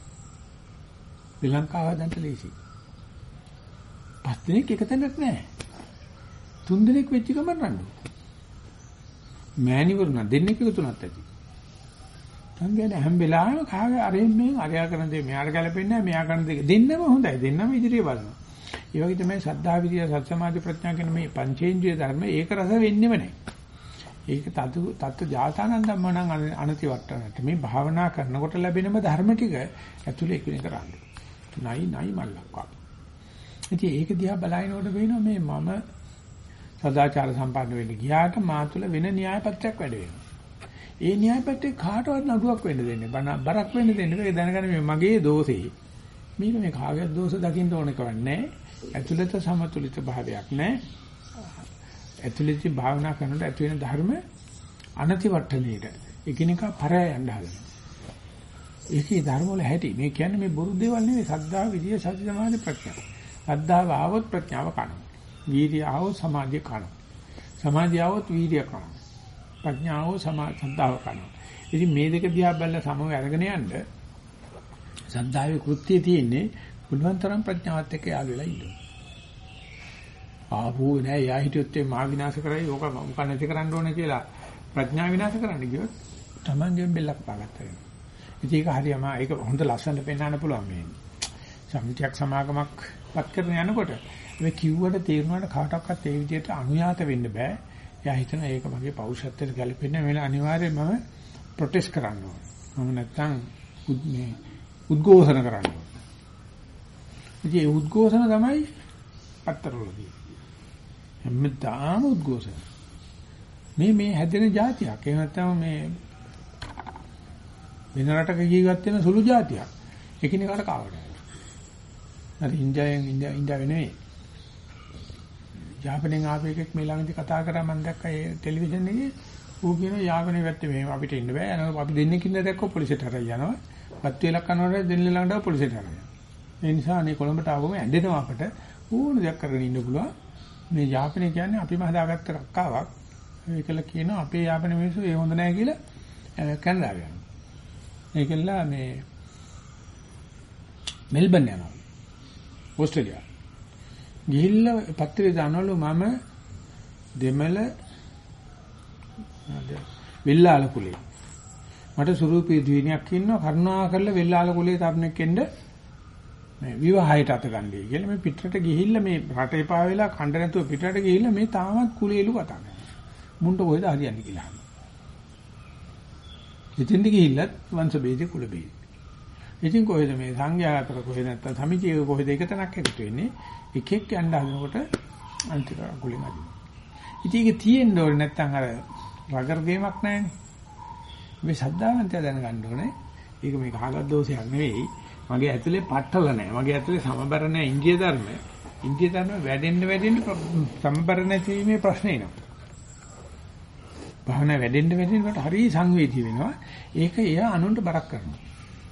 ශ්‍රී ලංකාව දැන්ට ලේසි. පස් දෙනෙක් එක තැනක් නැහැ. තුන් දෙනෙක් වෙච්ච ගමන් රණ්ඩු. මෑණිවරුණ දෙන්නෙක් එකතුනත් ඇති. සංගයන හැම වෙලාවෙම කාගේ අරෙන් මෙන් අරයා කරන දේ මෙයාට ගැලපෙන්නේ නැහැ මෙයා කරන දේ දෙන්නම හොඳයි දෙන්නම ඉදිරිය බලනවා. ඒ වගේ තමයි සද්ධා විරිය සත් සමාධි ප්‍රඥා කියන මේ පංචේන්ද්‍රිය ධර්ම ඒක රස වෙන්නේම නැහැ. ඒක තතු තත්ත්ව ජාතානන් ධම්මණං අනතිවට්ටනට මේ භාවනා කරනකොට ලැබෙනම ධර්ම ටික ඇතුලේ එකිනෙක කරන්නේ. නයි නයි මල්ලක්වා. ඉතින් ඒක දිහා බලනකොට වෙනවා මේ මම සදාචාර සම්පන්න වෙන්න ගියාට මා තුළ වෙන න්‍යායපත්‍යක් වැඩ වෙනවා. ඒ න්‍යායපත්‍යේ කාටවත් නඩුවක් වෙන්න දෙන්නේ බරක් වෙන්න දෙන්නේ ඒක දැනගන්න මේ මගේ දෝෂේ. මේක මේ කාගේ දෝෂ දකින්න ඕන කවන්නේ ඇතුළත සමතුලිත භාවයක් නැහැ. ඇතුළත භාවනා කරනකොට ඇති වෙන ධර්ම අනතිවට්ටණයට එකිනෙක පරය යන්න හදනවා. ඒකේ ධර්ම වල හැටි මේ කියන්නේ මේ බොරු දේවල් නෙවෙයි සද්ධා විදිය සති සමාධි ප්‍රඥා. සද්ධාව ආවොත් ප්‍රඥාව කනවා. වීර්යය ආවොත් සමාධිය කනවා. සමාධිය ආවොත් වීර්යය කනවා. ප්‍රඥාව සද්ධාව කනවා. ඉතින් මේ දෙක දිහා බලලා සමව අරගෙන යන්න සද්ධාවේ කෘත්‍යය තියෙන්නේ පුළුවන් තරම් ප්‍රඥාවත් එක්ක යාළු වෙලා ඉන්න. ආවෝ නෑ යා හිටියොත් මා විනාශ කරයි ඕක මොක නැති කරන්න ඕනේ කියලා ප්‍රඥා විනාශ කරන්න ගියොත් Tamanගෙන් බෙල්ලක් පාගත්තා වෙනවා. ඉතින් ඒක හරියම ඒක හොඳ ලස්සනට පෙන්වන්න පුළුවන් මේ. සමිතියක් සමාගමක් පත් කරන යනකොට මේ කිව්වට තේරුණාට කාටවත් ඒ විදිහට අනුයාත වෙන්න බෑ. එයා හිතන ඒක මගේ පෞරුෂත්වයට ගැලපෙන්නේ නැහැ. අනිවාර්යයෙන්ම මම ප්‍රොටෙස්ට් කරන්න ඕනේ. මම නැත්තම් මේ උද්ඝෝෂණ කරන්න ඕනේ. ඉතින් ඒ උද්ඝෝෂණ තමයි අත්තරවලදී. හැමදාම උද්ඝෝෂණ. මේ මේ හැදෙන જાතියක්. ඒ නැත්තම් මේ වෙන රටක ජීවත් වෙන සුළු જાතියක්. එකිනෙකාට කාවඩ. අර ඉන්දියාවෙන් ඉන්දියා ඉන්දියාවේ නෙවෙයි. යාපනයෙන් ආපු එකෙක් මේ ළඟදී කතා කරා මම දැක්කා ඒ ටෙලිවිෂන් එකේ ඌ කියන යාපනයේ පැත්තේ මෙහෙම අපිට ඉන්න බෑ යනවා අපි දෙන්නෙක් ඉන්න දැක්කෝ පොලිසියට හරයි යනවා පත් වේලක් කරනකොට දෙන්නේ ළඟට පොලිසියට හරයි ඒ නිසා අනේ කොළඹට ආවම ඇඬෙනවා අපට ඕන දෙයක් කරගෙන ඉන්න පුළුවන් මේ යාපනයේ කියන්නේ අපිම හදාගත්ත රක්කාවක් ඒකල කියනවා අපේ යාපනයේ මිනිස්සු ඒ හොඳ නැහැ කියලා කැනඩාව යනවා ඒකල මේ මෙල්බන් යනවා ඕස්ට්‍රේලියාව ගිහිල්ලා පත්‍රය දානවලු මම දෙමළ වෙල්ලාල කුලේ මට සුරූපී දිවිනියක් ඉන්නවා කරුණා කරලා වෙල්ලාල කුලේ තරණෙක් එන්න මේ විවාහයට අත ගන්නයි කියලා මේ පිටරට ගිහිල්ලා මේ රට එපා වෙලා කණ්ඩ නැතුව පිටරට ගිහිල්ලා මේ තාමත් කුලේලු කතා කරනවා මුන්ට කොහෙද හරියන්නේ කියලා අහනවා ඉතින්ද ගිහිල්ලත් වංශ බේදේ කුල බේදේ ඉතින් කොහෙද මේ සංඝයා අතර කොහෙද නැත්තම් සමිතියක කොහෙද එක තැනක් එකතු වෙන්නේ එකෙක් යන්න හදනකොට අන්තිම කුලෙන් අදිනවා. ඉතින් ඒක තියෙන්න ඕනේ නැත්තම් අර රගර් ගේමක් නැහැනේ. මේ ශ්‍රද්ධාවන්තය දැනගන්න ඕනේ. ඒක මේ කාගත් දෝෂයක් නෙවෙයි. මගේ ඇතුලේ පట్టල නැහැ. මගේ ඇතුලේ සමබර නැහැ ඉන්දිය ධර්ම. ඉන්දිය ධර්ම වැඩෙන්න වැඩෙන්න සමබර නැතිවීමේ ප්‍රශ්නේ එනවා. භාවනා වැඩෙන්න වැඩෙන්න වට හරි සංවේදී වෙනවා. ඒක එයා අනුන්ට බරක් කරනවා.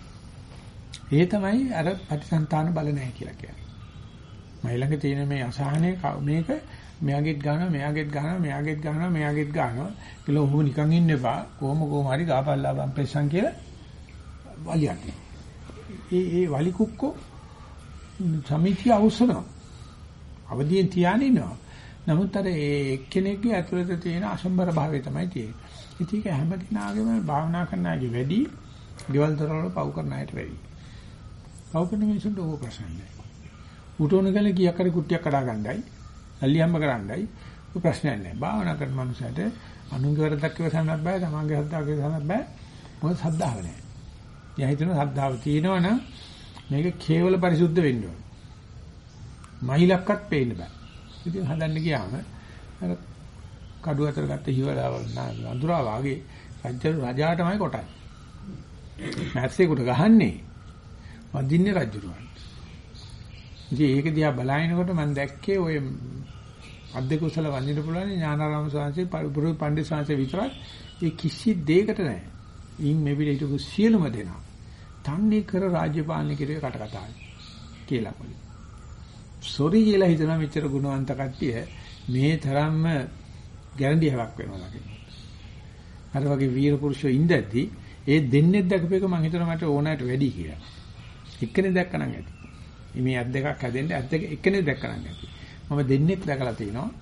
ඒ තමයි අර ප්‍රතිසන්තාන බල නැහැ කියලා කියන්නේ. මයි ළඟ තියෙන මේ අසහනේ මේක මෙයාගෙත් ගන්නවා මෙයාගෙත් ගන්නවා මෙයාගෙත් ගන්නවා මෙයාගෙත් ගන්නවා කියලා ඔහොම නිකන් ඉන්න එපා කොහොම කොහොම හරි ගාපල්ලා බම්පෙස්සන් කියලා වලියක්. ඒ ඒ වලි කුක්කෝ සමිතිය අවශ්‍යනවා. අවදියෙන් තියාගෙන ඉන්නවා. නමුත් අර ඒ එක්කෙනෙක්ගේ ඇතුළත තියෙන අසම්බර භාවය තමයි තියෙන්නේ. ඉතින් ඒක හැම කෙනාගේම භාවනා කරන අයගේ වැඩි, ගෙවල් දරවල පව් කරන අයට වැඩි. පව් කරන මිනිසුන්ට ඕක ප්‍රශ්න නැහැ. උටෝන ගලේ කීයක් හරි කුට්ටියක් කඩා ගන්නයි, අල්ලි හම්බ කරන්නයි ඔය ප්‍රශ්නයක් නැහැ. භාවනා කරන මනුස්සයට අනුන්ගේ වරදක් ඉවසන්නත් බෑ, තමන්ගේ හද්දාක ඉවසන්නත් බෑ. මොකද සද්ධාව නැහැ. එයා හිතන සද්ධාව තියෙනවනම් මේක කේවල පරිසුද්ධ වෙන්න ඕන. මයිලක්වත් පේන්න බෑ. ඉතින් හදන්න ගියාම අර කඩුව අතර ගත්ත හිවලාවල් අඳුරා වාගේ රජු රජාටමයි කොටන්නේ. මැස්සෙකුට ගහන්නේ වදින්නේ රජුරුවන්. ඉතින් ඒක දිහා බලනකොට මම දැක්කේ ඔය අද්දේ කුසල වඳින්න පුළුවන් ඥානාරාම ස්වාමීන් වහන්සේ පඬිත් ස්වාමීන් විතරයි. ඒ කිසි දෙයකට නැහැ. ඉන් මෙවිල හිටපු සියලුම දෙනා තන්නේ කර රාජ්‍ය පාලනය කිරේ කට කතායි කියලා පොලි. සෝරි කියලා හිතනවා මෙච්චර ගුණවන්ත කට්ටිය මේ තරම්ම ගැරන්ඩියාවක් වෙනවා කියලා. අර වගේ වීර පුරුෂයෝ ඉඳද්දි ඒ දෙන්නේ දැකපේක මම හිතනවා මට ඕනෑට වැඩි කියලා. එක්කෙනෙක් දැක්කනම් ඇති. මේ අත් දෙකක් හැදෙන්න අත් දෙක එක්කෙනෙක් දැක්කනම් ඇති. මම දෙන්නෙක් දැකලා තිනවා.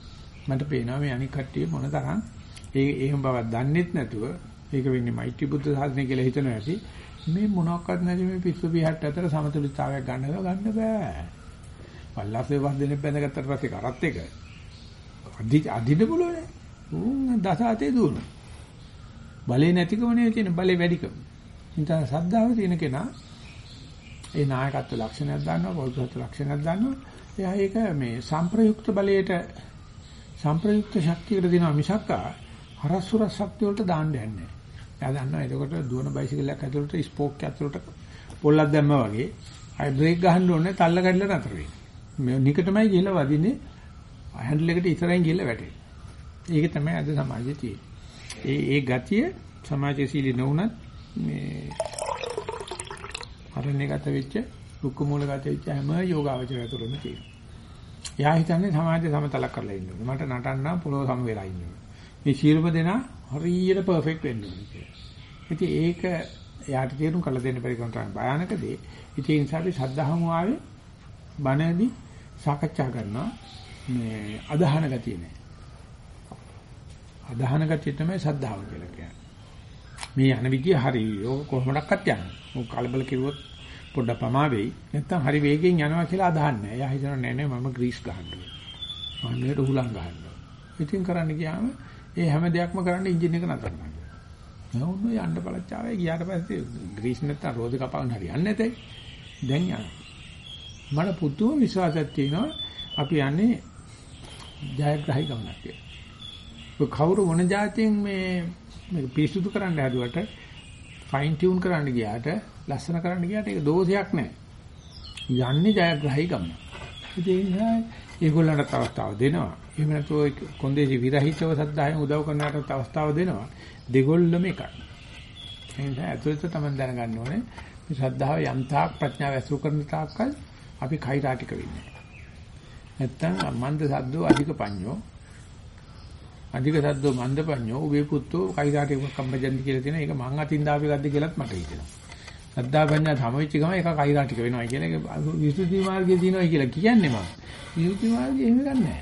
මට පේනවා මේ අනික් කට්ටිය මොන තරම් ඒ එහෙම බවක් දන්නෙත් නැතුව ඒක වෙන්නේ මෛත්‍රී බුද්ධ සාසනය කියලා හිතනවා ඇති. මේ මොනක්වත් නැති මේ පිස්සු පිහට්ට අතර සමතුලිතතාවයක් ගන්නව ගන්න බෑ. පල්ලාසේ වන්දනේ බැඳගත්තට පස්සේ කරත් එක අදි අදින්න බලෝනේ. උන් දසාතේ දුවන. බලේ නැතිකම නෙවෙයි තියෙන බලේ වැඩිකම. ඉතින් සද්ධාව තියෙන කෙනා ඒ නායකත්ව ලක්ෂණයක් දන්නවා, පෞද්ගලික ලක්ෂණයක් දන්නවා. එයා ඒක මේ සම්ප්‍රයුක්ත බලයට සම්ප්‍රයුක්ත ශක්තියකට දෙනවා මිසක් හරස්සුර ශක්තිය වලට දාන්න යන්නේ නැහැ. එයා දන්නවා එතකොට දුවන බයිසිකලයක් ඇතුළට ස්පෝක් ඇතුළට පොල්ලක් දැම්මා වගේ අය බ්‍රේක් ගහන්න ඕනේ තල්ල කඩලා නතර වෙන්නේ. මේ නිකටමයි ගිහලා වදින්නේ හැන්ඩල් එකට ඉතරෙන් ගිහලා වැටෙන්නේ. ඒක තමයි අද සමාජයේ තියෙන්නේ. ඒ ඒ ගතිය සමාජශීලී නොවුනත් මේ අරණේගත වෙච්ච දුක්ඛ මූලගත වෙච්ච හැම යෝගාවචරය තුළම තියෙනවා. එයා හිතන්නේ සමාජය සමතලක් කරලා ඉන්නවා. මට නටන්න පොළොව සම වෙලා ඉන්නවා. මේ ශීලප දෙනා හරියට පර්ෆෙක්ට් වෙන්න ඕනේ කියලා. ඉතින් ඒක එයාට තේරුම් කරලා දෙන්න බැරි කෙනා තමයි භයානක දේ. ඉතින් ඒ නිසා අපි සද්ධාහමු ආවේ බණදී සාකච්ඡා කරනවා මේ අදහන ගතිය නෑ. අදහන ගතිය තමයි සද්ධාව කියලා කියන්නේ. මේ යන විදිය හරි. ඕක කොහොමඩක්වත් යන්නේ. ඕක කලබල කිව්වොත් පොඩ්ඩක් පමා වෙයි. නැත්තම් හරි වේගෙන් යනවා කියලා අදහන්නේ. එයා හිතනවා නෑ නෑ මම ග්‍රීස් ගහන්න ඕනේ. මම මේකට උහුලන් ගහන්න ඕනේ. ඉතින් කරන්න ගියාම ඒ හැම දෙයක්ම කරන්න එන්ජින් එක නතර කරනවා. නෝනෝ යන්න බලච්චාවේ ගියාට පස්සේ ග්‍රීස් නැත්තම් රෝද කපාගෙන හරියන්නේ නැතේ. දැන් යනවා. මට පුදුම විශ්වාසයක් තියෙනවා අපි යන්නේ ජයග්‍රහී ගමනක් කියලා. ඔය කවුරු මොන જાතියෙන් මේ මේක පිරිසුදු කරන්න හැදුවට ෆයින් ටියුන් කරන්න ගියාට ලස්සන කරන්න ගියාට ඒක දෝෂයක් නෑ. යන්නේ ජයග්‍රහී ගමන. ඒ නිසා ඒගොල්ලන්ට අවස්ථාව දෙනවා. එහෙම නැත්නම් ඔය කොන්දේසි විරහිතව සද්ධායෙන් උදව් කරනකට අවස්ථාව දෙනවා. දෙගොල්ලම එකයි. ඒ නිසා අතුලිත තමයි දැනගන්න ඕනේ මේ ශ්‍රද්ධාව යම් තාක් ප්‍රඥාව ඇසුරු කරන තාක්කල් අපි කෛරාටික වෙන්නේ. නැත්තම් මන්ද සද්දෝ අධික පඤ්ඤෝ අධික සද්දෝ මන්ද පඤ්ඤෝ උවේ පුත්තෝ කෛරාටික කම්බජන්ති කියලා තියෙන එක මං අතින් දාපේ ගද්ද කියලාත් මට හිතෙනවා. සද්දා පඤ්ඤා සමවිච්ච ගම එක කෛරාටික වෙනවා කියන එක විසුද්ධි මාර්ගයේ තියෙනවා කියලා කියන්නේ මම. විසුද්ධි මාර්ගයේ එහෙම ගන්නෑ.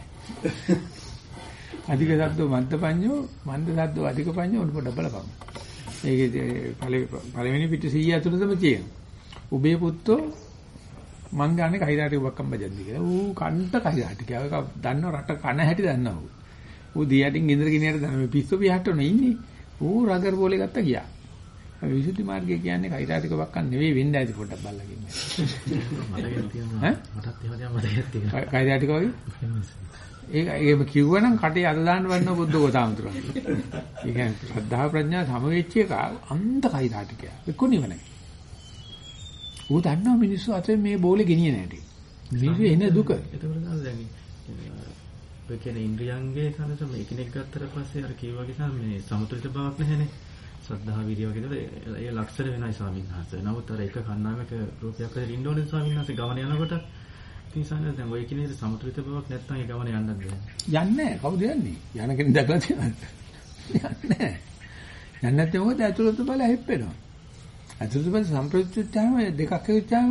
අධික සද්දෝ මන්ද පඤ්ඤෝ මන්ද සද්දෝ අධික පඤ්ඤෝ උඩ පොඩ බලපන්. ඒකේ පළවෙනි පිට සීය ඇතුළතම තියෙනවා. උබේ පුත්තෝ මං ගන්නේ කෛරාටික වක්කම්බජන්ති කියලා. ඌ කන්ට කෛරාටික. ඒක දන්නව රට කන හැටි දන්නව. ඌ දියටින් ගෙදර ගෙනියට දන්න මේ පිස්සු පියහට්ටන ඉන්නේ. ඌ රගර් බෝලේ ගත්තා ගියා. විසුද්ධි මාර්ගය කියන්නේ කෛරාටික වක්කම් නෙවෙයි වෙන්න ඇති පොඩ්ඩක් බලලා කියන්න. මතකයක් තියෙනවා. ඈ මටත් එහෙම දෙයක් මතකයක් තියෙනවා. කෛරාටික වගේ? ඒක ඒකම කිව්වනම් කටේ අත දාන්න වන්න බුද්ධ ගෝතාමතුරා. ඒ කියන්නේ ශ්‍රද්ධා ප්‍රඥා සමවෙච්ච එක අන්ත කෛරාටිකය. එක්කොනිවනේ. ඌ දන්නවා මිනිස්සු අතේ මේ බෝලේ ගෙනියන හැටි. මේක එන දුක. ඒකවල තමයි දැන් ඔය කියන්නේ ඉන්ද්‍රියංගේ සනසම එකිනෙක ගත්තට පස්සේ අර කිව්වාගේ සම මේ සමතුලිත බවක් නැහැනේ. ශ්‍රද්ධා විරිය වගේ දේ ඒ ලක්ෂණ වෙනයි ස්වාමීන් වහන්සේ. නමුත් අර එක කන්නාමක රූපයක් හරි ඉන්න ඕනේ ස්වාමීන් වහන්සේ ගමන යනකොට තිසාන දැන් ඔය කිනේ සමතුලිත බවක් නැත්නම් ඒ ගමන යන්නත් බෑ. යන්නේ නැහැ. කවුද යන්නේ? යන කෙනෙක් දැකලා තියෙනවද? යන්නේ නැහැ. යන්නේ නැත්නම් මොකද ඇතුළත බල හැප්පෙනවා. ඇතුළත බල සම්ප්‍රයුක්තතාවම දෙකක් එකතුවම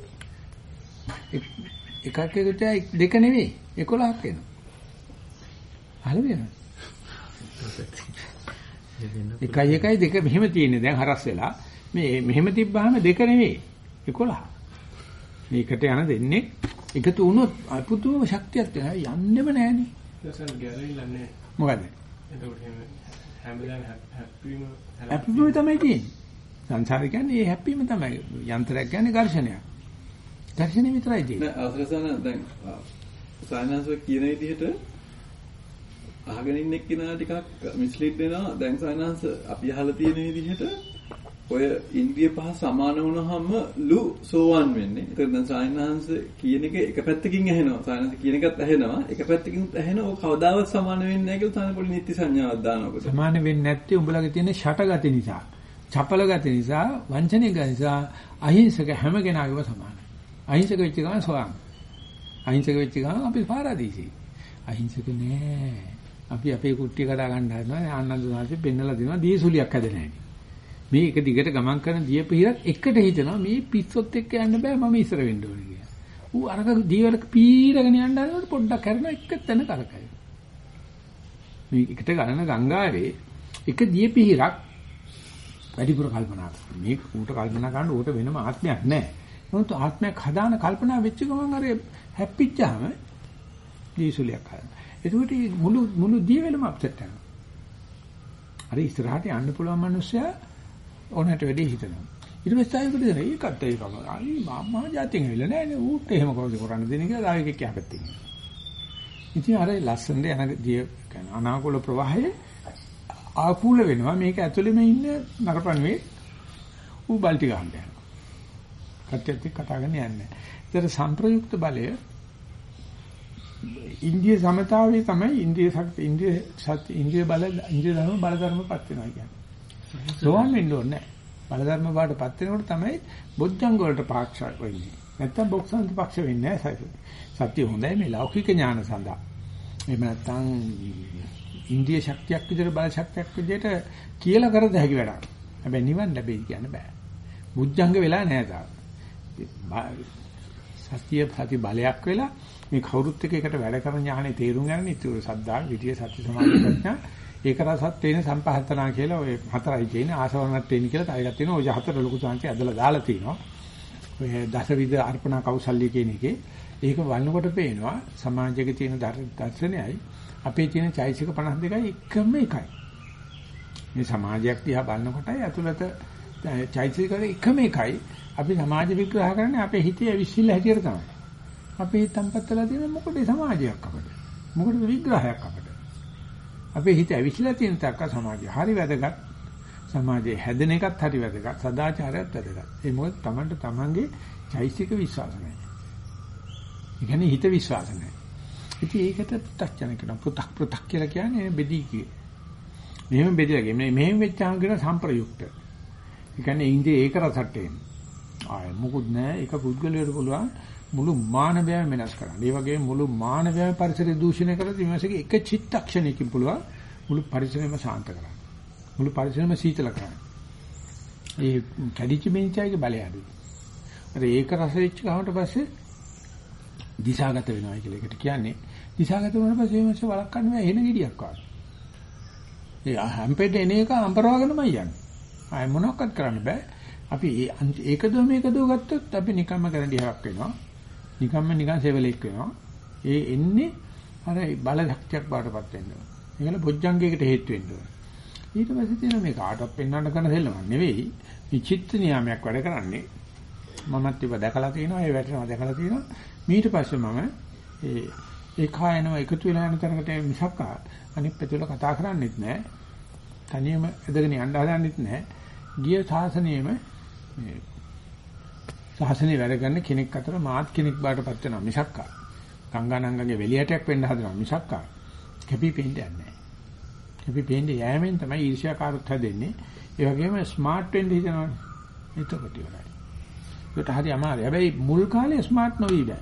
එකක් එකතුව දෙක නෙවෙයි එකොළහක් වෙනවා. අහලා වෙනවා. එකයි එකයි දෙක මෙහෙම තියෙන්නේ දැන් හරස් වෙලා මේ මෙහෙම තිබ්බාම දෙක නෙවෙයි එකොළහ. මේකට යන දෙන්නේ එකතු වුණොත් අපුතුම ශක්තියක් තියෙනවා යන්නෙම නෑනේ. දැන් ගැරෙilla නෑ. මොකද? එතකොට හැමදාම හැප්පීම හැප්පීම තමයි තියෙන්නේ. සංසාරේ කියන්නේ මේ හැප්පීම තමයි. යන්ත්‍රයක් කියන්නේ ඝර්ෂණයක්. ඝර්ෂණය විතරයි තියෙන්නේ. නෑ අවසරසන දැන් සායනස්ව කියන විදිහට අහගෙන ඉන්න එක්කිනා ටිකක් මිස්ලීඩ් වෙනවා. දැන් සායනස් අපි අහලා තියෙන විදිහට ඔය ඉන්ද්‍රිය පහ සමාන වුණාම ලු සෝවන් වෙන්නේ. ඒතර දැන් සායනස් කියන එක එක පැත්තකින් ඇහෙනවා. සායනස් කියන එකත් ඇහෙනවා. එක පැත්තකින් ඇහෙනවා. ඔය කවදාවත් සමාන වෙන්නේ නැහැ කියලා තමයි පොඩි නිත්‍ය සංඥාවක් දානකොට. සමාන වෙන්නේ නැත්තේ උඹලගේ තියෙන ෂටගති නිසා. චපල ගති නිසා, වංචනික ගති නිසා අහිංසක හැම කෙනාගේම සමානයි. අහිංසක වෙච්ච ගමන් සෝවාන්. අහිංසක වෙච්ච ගමන් අපි පාරාදීසෙයි. අහිංසක නෑ. අපි අපේ කුට්ටිය කඩා ගන්න හදනවා. ආනන්ද සාංශේ පෙන්නලා දෙනවා දීසුලියක් හැදෙන හැටි. මේ එක දිගට ගමන් කරන දීපහිරක් එකට හිතනවා මේ පිස්සොත් එක්ක යන්න බෑ මම ඉස්සර වෙන්න ඕනේ කියලා. ඌ අරක දීවල පීරගෙන යන්න හදනකොට පොඩ්ඩක් කරන එක තැන කරකයි. මේ එකට ගලන ගංගාවේ එක දියපිහිරක් වැඩිපුර කල්පනා කරනවා. මේ ඌට කල්පනා කරන්න ඌට වෙනම ආත්මයක් නැහැ. නමුත් ආත්මයක් හදාන කල්පනා වෙච්ච ගමන් අර හැප්පිච්චාම දීසුලියක් කරනවා. ඒකට මුළු මුළු දියවැලම අප්සෙට් වෙනවා. අර ඉස්සරහට යන්න පුළුවන් මිනිස්සයා ඕනකට වැඩි හිතනවා. ඊට පස්සේ ආයෙත් දෙන ඒකත් ඒකම. අයි මම જાතියෙන් ඇවිල්ලා නැහැ නේ ඌට එහෙම කොහොමද කරන්න දෙන්නේ කියලා ආයෙ එකක් යහපැත්තේ. ඉතින් අර ලස්සනට යන දිය කියන්නේ අනාකූල ප්‍රවාහයේ ආකූල වෙනවා. මේක ඇතුළෙම ඉන්න නරපණුවේ ඌ බල්ටි ගන්න යනවා. කට්ටියත් එක්ක කතා කරන්න යන්නේ. ඒතර සම්ප්‍රයුක්ත බලය ඉන්දිය සමතාවයේ තමයි ඉන්දිය ශක්ති ඉන්දිය සත්‍ය ඉන්දිය බල ඉන්දිය ධර්ම බල ධර්මපත් වෙනවා කියන්නේ. සෝවන් වෙන්න ඕනේ නැහැ. බල ධර්ම බාටපත් වෙනකොට තමයි බොජ්ජංග වලට පාක්ෂ වෙන්නේ. නැත්තම් බොක්සන්ත පක්ෂ වෙන්නේ නැහැ. සත්‍ය හොඳයි මේ ලෞකික ඥාන සඳහා. එහෙම නැත්තම් ඉන්දිය ශක්තියක් විදිහට බල ශක්තියක් විදිහට කියලා කරද හැකි වැඩක්. හැබැයි නිවන් ලැබෙයි කියන්න බෑ. බුද්ධංග වෙලා නැහැ තාම. සත්‍ය සති බලයක් වෙලා මේ කවුරුත් එක්ක එකට වැඩ කරන ඥානෙ තේරුම් ගන්න ඉතුරු සද්දා විද්‍ය සත්‍ය සමාධි ප්‍රඥා ඒක රසත් තේන සම්පහතනා කියලා ඔය හතරයි කියන්නේ ආසවරණත් තේන කියලා තයිලක් තියෙනවා. ඔය හතර ලොකු සංකේ ඇදලා දාලා තිනවා. ඔය දසවිධ අර්පණා කෞසල්‍ය කියන එකේ ඒක වළනකොට පේනවා සමාජයේ තියෙන දර්ශනයයි අපේ තියෙන චෛසික පනස් දෙකයි එකම එකයි. මේ සමාජයක් දිහා බලනකොටයි ඇතුළත චෛසික එකම එකයි. අපි සමාජ විග්‍රහ කරන්නේ අපේ හිතේ ඇවිස්සිල්ල හැටියට තමයි. අපේ හිතම්පත්තලා තියෙන මොකද සමාජයක් අපිට? මොකද විග්‍රහයක් අපිට? අපේ හිත ඇවිස්සිලා තියෙන තක්ක සමාජය හරි වැදගත්. සමාජයේ හැදෙන එකත් හරි වැදගත්. සදාචාරයත් වැදගත්. ඒ මොකද Tamanට Tamanගේ චෛසික විශ්වාස නැහැ. ඒ කියන්නේ හිත විශ්වාස නැහැ. ඉතින් ඒකට පු탁ජන කරන පු탁 පු탁 කියලා කියන්නේ බෙදී කියේ. මෙහෙම බෙදලා ගියේ. මෙහෙම වෙච්චාම කියන සම්ප්‍රයුක්ත. ඒ කියන්නේ ඉන්දිය ඒක රසට එන්නේ. ආය මොකුත් නැහැ. ඒක පුද්ගලයාට පුළුවන් මුළු මානවයම වෙනස් කරන්න. ඒ වගේම මුළු මානවයම පරිසරය දූෂණය කරලා ඉමසගේ එක චිත්තක්ෂණයකින් පුළුවන් මුළු පරිසරයම ශාන්ත කරන්න. මුළු පරිසරයම සීතල කරන්න. ඒ කැඩිච්ච මිනිස්සයිගේ බලය අඩුයි. අර ඒක රස වෙච්ච ගමන්ට පස්සේ දිශාගත වෙනවා කියලා එකට කියන්නේ. දිශාගත වුණාට පස්සේ මේ මිනිස්සු වළක්වන්න බෑ එන ගෙඩියක් වගේ. ඒ හැම්පෙට එන එක අම්පරවගෙනමයි යන්නේ. ආය මොනවක්වත් කරන්න බෑ. අපි ඒකද මේකද ගත්තොත් අපි නිකම්ම කරඬියක් වෙනවා. නිකම්ම නිකන් සෙවලෙක් වෙනවා. ඒ එන්නේ අර බල ශක්තියක් බාටපත් වෙනවා. ඒකල බොජ්ජංගයකට හේතු වෙනවා. ඊට පස්සේ තියෙන මේ කාටවත් පෙන්වන්න කරන දෙල්ලම නෙවෙයි. මේ චිත්ත නියාමයක් වැඩ කරන්නේ. මමත් ඒක දැකලා තියෙනවා. ඒ වැටෙනවා දැකලා තියෙනවා. ඊට පස්සේ මම ඒ ඒ කායනව එකතු වෙලා යන තරකට මිසක් අනිත් පැතිවල කතා කරන්නේත් නැහැ. තනියම ඇදගෙන යන්න හදන්නෙත් නැහැ. ගිය සාසනයේම මේ සාසනේ වැඩ කරන කෙනෙක් අතර මාත් කෙනෙක් බාටපත් වෙනවා මිසක් ගංගානංගගේ වෙලියටයක් වෙන්න හදනවා මිසක් කැපි පෙන්නේ නැහැ. කැපි පෙන්නේ යෑමෙන් තමයි ඊර්ෂ්‍යාකාරත් හැදෙන්නේ. ඒ වගේම ස්මාර්ට් වෙන්න හිතනවා. එතකොට ඉවරයි. ඒකට හරි අමාරුයි. හැබැයි මුල් කාලේ ස්මාර්ට් නොවී බෑ.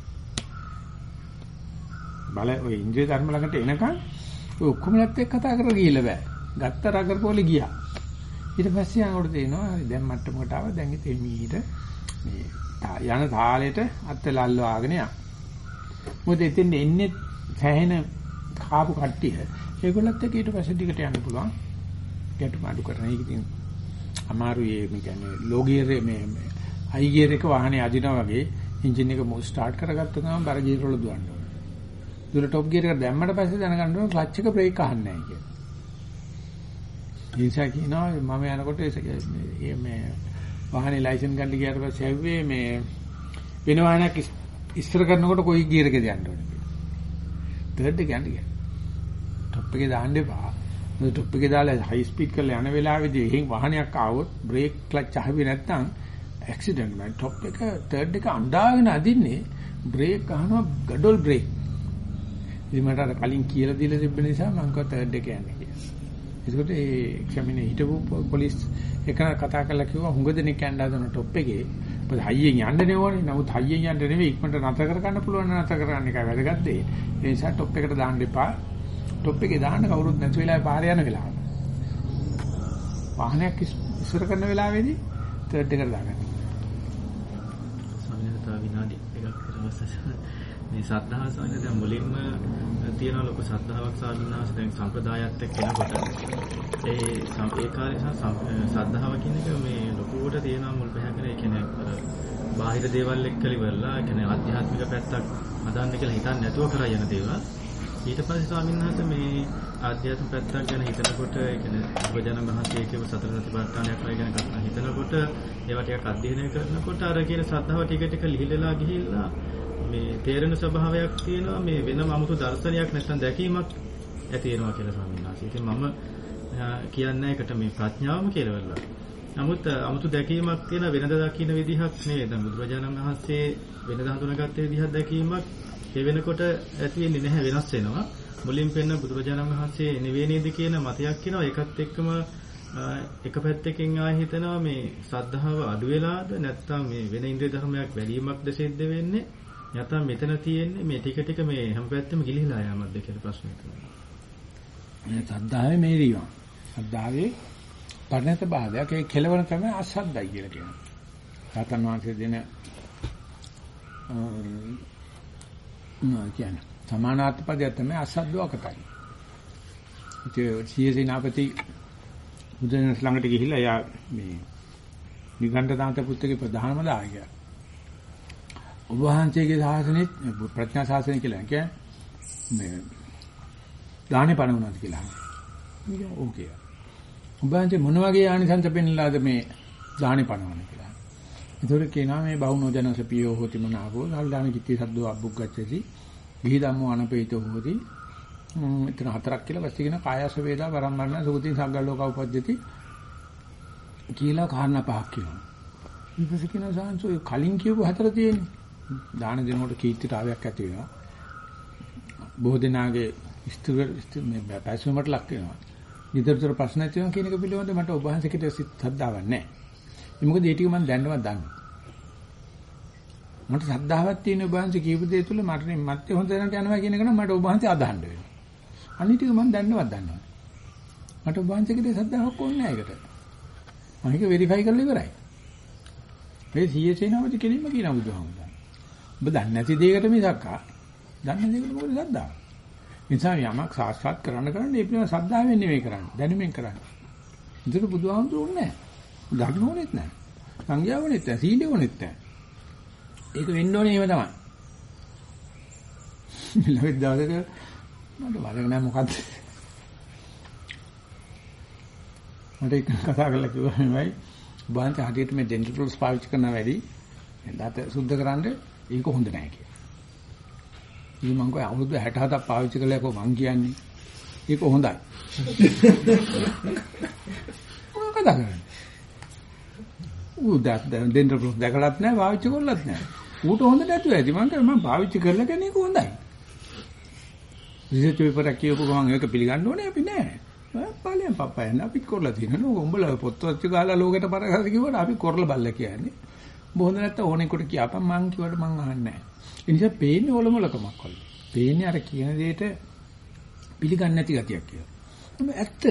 බල ඔය ඉන්ද්‍රිය ධර්ම ළඟට එනකන් ඔය ඔක්කොමලත් එක්ක කතා කරලා ගිහිල්ලා බෑ. ගත්ත රගර් පොලේ ගියා. ඊට පස්සේ ආවොත් දෙනවා දැන් මට්ටමකට ආව දැන් ඉතින් මීට මේ යන තාලෙට අත්ලල්ල ආගෙන යනවා. මොකද එතෙන් එන්නේ සැහෙන කාපු කට්ටිය. ඒගොල්ලත් එක්ක ඊට පස්සේ දිගට යන්න පුළුවන්. ගැටුම් අඩු කරන එක ඉතින් අමාරුයි මේ කියන්නේ ලෝ ගියර් මේ හයි ගියර් එක වාහනේ අදිනවා වගේ එන්ජින් එක මොකද ස්ටාර්ට් කරගත්ත ගමන් බර ගියර් වල දුවන්න ඕනේ. දුර টොප් ගියර් එක දැම්මට පස්සේ දැනගන්න ඕනේ ක්ලච් එක බ්‍රේක් අහන්නේ නැහැ කියලා. ඒසයි කියනවා මම යනකොට මේ මේ වාහනේ ලයිසන් ගන්න ගියාට පස්සේ හැව්වේ මේ වෙන වාහනයක් ඉස්සර කරනකොට කොයි ගියර් එකද යන්න ඕනේ කියලා. තර්ඩ් එක යන්න ගියා. টොප් එකේ දාන්න එපා. මොකද টොප් එකේ දාලා හයි ස්පීඩ් කරලා යන වෙලාවේදී එහෙන් වාහනයක් ආවොත් බ්‍රේක් ක්ලච් අහුවේ නැත්නම් ඇක්සිඩන්ට් වෙනවා. টොප් එක තර්ඩ් එක අඬාගෙන අදින්නේ බ්‍රේක් අහනවා ගඩොල් බ්‍රේක්. ඉතින් මට අර කලින් කියලා දීලා තිබ්බ නිසා මම කව තර්ඩ් එක යන්නේ කියලා. ඒකට ඒ කැමිනේ හිටපු පොලිස් එකන කතා කරලා කිව්වා හුඟ දෙනෙක් යන්න හදන টොප් එකේ. මොකද හයියෙන් යන්න නෙවෙයි. නමුත් හයියෙන් යන්න නෙවෙයි ඉක්මනට නතර කර ගන්න පුළුවන් නම් නතර කරන්න එකයි වැදගත් දේ. ඒ නිසා টොප් එකට දාන්න එපා. টොප් එකේ දාන්න කවුරුත් නැති වෙලාවේ පාර යන වෙලාව. වාහනයක් ඉස්සර කරන වෙලාවේදී තර්ඩ් එකට දාගන්න. සමහරවිට විනාඩි එකක් කරවස්සන මේ සද්ධාව සාමාන්‍යයෙන් දැන් මුලින්ම තියෙන ලොකු සද්ධාාවක් සාමිනාස දැන් සම්ප්‍රදායත් එක්ක කෙනකොට ඒ ඒ කාලේ සද්ධාව කියන එක මේ ලොකුවට තියෙන මුල් බහැගෙන ඒ කියන්නේ බාහිර දේවල් එක්ක ඉවරලා ඒ කියන්නේ ආධ්‍යාත්මික පැත්තක් හදන්න කියලා හිතන්නේ නැතුව කරා යන දේවල් ඊට පස්සේ සාමිනාස මේ ආධ්‍යාත්මික පැත්තක් ගැන හිතනකොට ඒ කියන්නේ බුදුජානක මහත්මයේ කියව සතර සතිපට්ඨානයක් වගේ ගැන කතා හිතනකොට ඒවා ටිකක් අධ්‍යයනය කරනකොට අර කියන සද්ධාව ටික ටික ලිහිලලා ගිහිල්ලා මේ තේරෙන ස්වභාවයක් තියෙනවා මේ වෙනම 아무තු දර්ශනයක් නැත්නම් දැකීමක් ඇති වෙනවා කියලා ස්වාමීන් වහන්සේ. ඉතින් මම කියන්නේ ඒකට මේ ප්‍රඥාවම කියලා වෙලා. නමුත් 아무තු දැකීමක් තියෙන වෙනද දකින්න විදිහක් නේ. දැන් බුදුරජාණන් වහන්සේ වෙනද හඳුනාගත්ත විදිහක් දැකීමක් ඒ වෙනකොට ඇති වෙන්නේ නැහැ වෙනස් වෙනවා. මුලින් පෙන්න බුදුරජාණන් වහන්සේ නෙවෙයිනේද කියන මතයක් කියනවා. ඒකත් එක්කම එක පැත්තකින් ආයෙ හිතනවා මේ සද්ධාව අඩු වෙලාද නැත්නම් මේ වෙන ඉන්ද්‍රිය ධර්මයක් වැඩිවීමක්ද සිද්ධ වෙන්නේ? නැත්නම් මෙතන තියෙන්නේ මේ ටික ටික මේ හැම පැත්තෙම ගිලිහිලා යamadද කියලා ප්‍රශ්නයක් තියෙනවා. මේ සද්ධාවේ මේරියම. සද්ධාවේ පරිණත භාවයක් ඒ කෙලවර තමයි අසද්දයි කියලා කියනවා. සාතන් වහන්සේ දෙන අ කියන්නේ සමානාත්පදය තමයි අසද්දවකටයි. ඒ සීසේනාපති බුදුන් ළඟට ගිහිල්ලා යා මේ නිගණ්ඨ දාන්ත පුත්‍රගේ ප්‍රධානම දායකයා. ඔබ වහන්සේගේ ශාසනෙත් ප්‍රඥා ශාසනය කියලා කියන්නේ මේ දාහනේ පණවනවාද කියලා. මේක ඕකේ. ඔබ වහන්සේ මොන වගේ ආනිසංස පෙන්නලාද මේ දාහනේ පණවන්නේ කියලා. ඒතකොට කියනවා මේ බහුනෝ ජනසපියෝ හෝති මනාවෝ සල්දාන කිත්ති සද්දෝ අබ්බුග්ගච්ඡති ගිහි ධම්මෝ අනපේතෝ හෝති. මෙතන හතරක් කියලා පස්සේ කියන කායස වේදා වරම්මරණ සුගතින් සග්ගල්ලෝක උපජ්ජති කියලා කාරණා පහක් කියනවා. ඊපස්සේ කියන සාංශෝ කලින් කියපු හතර තියෙන්නේ. දාන දෙනකොට කීර්තිතාවයක් ඇති වෙනවා. බොහෝ දෙනාගේ ස්ථිර මේ පැසුමට ලක් වෙනවා. ඊතරතර ප්‍රශ්න තියෙනවා කියන එක පිළිබඳව මට ඔබ වහන්සේකට සද්ධාවක් නැහැ. ඒ මොකද ඒ ටික මම දැන්නවත් දන්නේ. මට සද්ධාවක් තියෙන ඔබ වහන්සේ කියපු දේ තුල මට මැත්තේ හොඳ දැනට යනවා කියන එක නම් මට ඔබ වහන්සේ අදහන්න වෙනවා. අනිත් ටික මම දැන්නවත් දන්නවා. මට ඔබ වහන්සේකට සද්ධාවක් ඕනේ නැහැ ඒකට. මම ඒක වෙරිෆයි කරලා ඉවරයි. මේ සීයේසේනාවති කෙලින්ම කියනවා බුදුහාමුදුරුවෝ. ඔබ දන්නේ නැති දෙයකට මිසක් ආ දන්න දෙයකට මොකද සද්ධාව? ඒ නිසා යමක් සාක්ෂාත් කරන්න කරන්න ඒ පිළිබඳ සද්ධාවෙන් නෙවෙයි කරන්නේ. දැනුමින් කරන්නේ. ඒකට බුදුහාමුදුරුවෝ නැහැ. ධර්ම ඕනෙත් නැහැ. සංඥාව ඕනෙත් නැහැ. සීලය ඕනෙත් නැහැ. ඒක වෙන්න ඕනේ එහෙම තමයි. ලෙවෙත් දවසක මට වරක නැහැ මොකද්ද? මට එක කතා කරලා කිව්වා මෙවයි බාන්ත හදියට මේ ඩෙන්ටල් ටූල්ස් පාවිච්චි කරන වැඩි દાંત සුද්ධ කරන්න ඒක හොඳ නැහැ කියලා. ඉතින් මම කිව්වා අවුරුදු හැට හතක් පාවිච්චි කළා කො මං කියන්නේ. ඒක හොඳයි. මොකද කරන්නේ? ඌ දැන් ඩෙන්ටල් ටූල්ස් දැකලත් නැහැ පාවිච්චි කරලත් නැහැ. ඌට හොඳ නැතුව ඇති මං කිව්වා මම පාවිච්චි කරලා කියන්නේ ඒක හොඳයි. රිසර්ච් පේපර් එක කියවපු ගමන් ඒක පිළිගන්න ඕනේ අපි නෑ. පාලියම් පප්පයන් අපි කරලා තියෙනවා. උඹලා පොත්වත්ති ගාලා ලෝකෙට පරකට කිව්වට අපි කරලා බල්ලා කියන්නේ. බොහොඳ නැත්නම් ඕනෙකට කියපන් මං කිව්වට මං අහන්නේ නෑ. ඒ නිසා පේන්නේ ඔලොමලකමක් වගේ. පේන්නේ අර කියන දෙයට පිළිගන්නේ නැති ගතියක් කියලා. මොන ඇත්ත.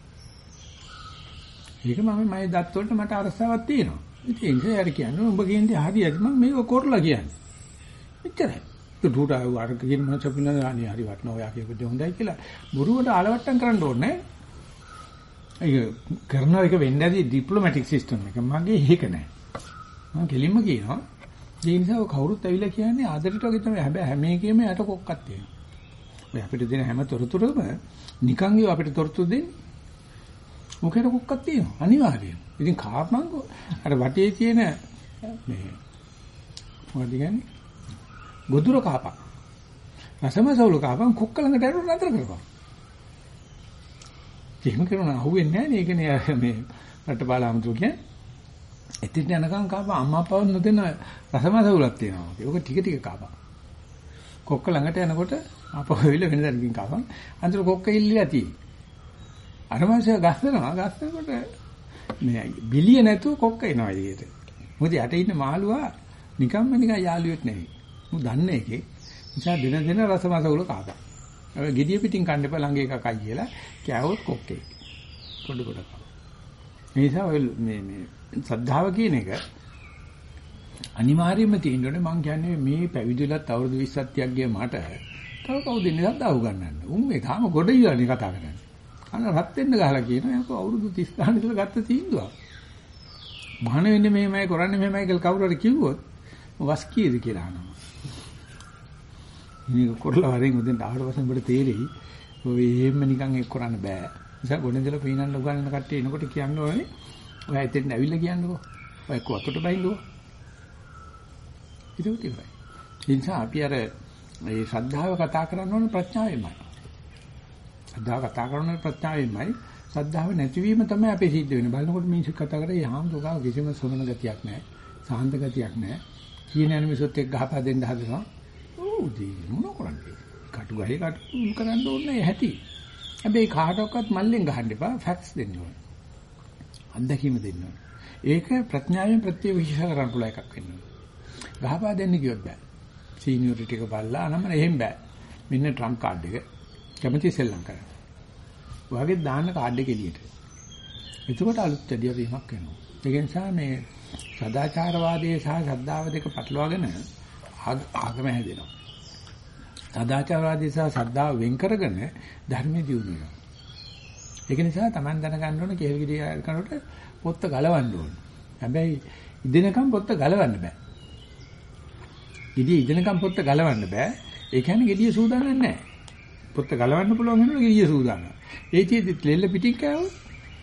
ඒක මම මගේ දත් වලට මට අරසාවක් තියෙනවා. ඉතින් ඒ නිසා යාර කියන්නේ උඹ කියන්නේ හරියට මම මේක කරලා කියන්නේ. එච්චරයි. දුරට ආවර කියන මනස පිළිබඳව අනේ හරි වටනවා ඔයා කියපු දේ හොඳයි කියලා බොරුවට ආලවට්ටම් කරන්න ඕනේ නෑ. ඒක කරන එක වෙන්නේ නැති ඩිප්ලොමැටික් සිස්ටම් එක. මගේ ඒක නෑ. මම කෙලින්ම කියනවා. ඒ නිසා කවුරුත් ඇවිල්ලා කියන්නේ ආදරයට වගේ තමයි. හැබැයි හැම එකෙම යට කොක්කක් තියෙනවා. ඔය අපිට දෙන හැම තොරතුරම නිකන් ඒ අපිට තොරතුරු දෙන්නේ. මොකේද කොක්කක් තියෙනවා. අනිවාර්යයෙන්. ඉතින් කාපමංගෝ අර වටේ තියෙන මේ මොකද කියන්නේ? ගොදුර කාපක්. රසමසවුල කාපන් කොක්ක ළඟට ඇරුණ නතර කරපන්. එහෙම කරනවා අහුවෙන්නේ නැහැ නේ. ඒකනේ මේ රටපාලාමතුරු කියන්නේ. එතින් යනකම් කාපන් අම්මා අප්පව නොදෙන රසමසවුලක් තියෙනවා. ඒක ටික ටික කාපන්. කොක්ක ළඟට යනකොට අපව වෙල වෙන දැනකින් කාපන්. අන්තර කොක්ක ඉල්ලලා තියෙයි. අර මාසේ ගස්සනවා ගස්සනකොට මේ බිලිය නැතුව කොක්ක එනවා එළියට. මොකද යට ඉන්න මාළුවා නිකම්ම නිකන් යාළුවෙක් නෙවෙයි. මු දන්නේ එකේ නිසා දින දින රසමසවුල කාපා. ඔය gediya පිටින් කන්න එපා ළඟ එකකයි කියලා කෑවොත් කොක්කේ. පොඩි පොඩ කා. මේ නිසා ඔය මේ මේ සද්ධාව කියන එක අනිවාර්යයෙන්ම තියෙන්නේ මම කියන්නේ මේ පැවිදිලත් අවුරුදු විස්සක් තියක් ගිය මට තව කවුද ඉන්නේ සද්දාව ගන්නන්න. උන් මේ තාම ගොඩ ඉවරනේ කතා කරන්නේ. අන්න රත් වෙන්න ගහලා කියනවා යකෝ අවුරුදු තිස් ගාන ඉඳලා ගත්ත තීන්දුවක්. මහාන වෙන්නේ මෙහෙමයි කරන්නේ මෙහෙමයි කියලා කවුරු හරි කිව්වොත් වස් කීයද කියලා අහනවා. මේක කරලා වරෙන් උදෙන් ආවට පස්සේ උඹට තේරෙයි ඔය එහෙම නිකන් ඒක කරන්න බෑ. නිසා ගොඩනදලා පීනන්න උගන්නන කට්ටිය එනකොට කියන්න ඕනේ ඔයා එතෙන් ඇවිල්ලා කියන්නකෝ. ඔය කොතට බයින්නකෝ. ඒක උතියි. ඒ නිසා අපි අර මේ ශ්‍රද්ධාව කතා කරන්න ඕනේ ප්‍රඥාවෙන්මයි. ශ්‍රද්ධාව කතා කරන්නේ ප්‍රඥාවෙන්මයි. ශ්‍රද්ධාව නැතිවීම තමයි අපේ සිද්ධ වෙන්නේ. බලනකොට මිනිස්සු කතා කරේ යහම් දුකාව කිසිම සොමන ගතියක් නැහැ. සාන්ත ගතියක් නැහැ. කියන යන මිනිස්සුත් එක්ක ගහපා දෙන්න හදනවා. ඔව් දී මොන කරන්නේ? කටු ගහේ කටු කරන්න ඕනේ ඇති. හැබැයි කාටවත් මල්ලෙන් ගහන්න එපා. ෆැක්ට්ස් දෙන්න ඕනේ. අත්දැකීම දෙන්න ඕනේ. ඒක ප්‍රඥාවෙන් ප්‍රතිවිශේෂ කරන්න පුළුවන් එකක් වෙනවා. ගහපා දෙන්න කිව්වොත් බෑ. සීනියොරිටි එක බලලා නම් එහෙම බෑ. මෙන්න ට්‍රම්ප් කාඩ් එක. කැමති සෙල්ලම් කරන්න. ඔයගේ දාන්න කාඩ් එක එළියට. එතකොට අලුත් ඇදියා වීමක් වෙනවා. ඒ නිසා මේ සදාචාරවාදයේ සහ ශ්‍රද්ධාව දෙක පටලවාගෙන ආගම හැදෙනවා. සදාචාරවාදී සහ ශ්‍රද්ධාව වෙන් කරගෙන ධර්මයේ දියුණු වෙනවා. ඒක නිසා Taman දැනගන්න ඕනේ කේල් ගිරිය කරනකොට පොත්ත ගලවන්න ඕනේ. හැබැයි ඉදිනකම් පොත්ත ගලවන්න බෑ. ඉදී ඉදිනකම් පොත්ත ගලවන්න බෑ. ඒ කියන්නේ ගෙඩිය සූදානම් නැහැ. පොත්ත ගලවන්න පුළුවන් වෙනවා ගෙඩිය සූදානම්. ඒ චේතිත් ලෙල්ල පිටින් කෑවොත්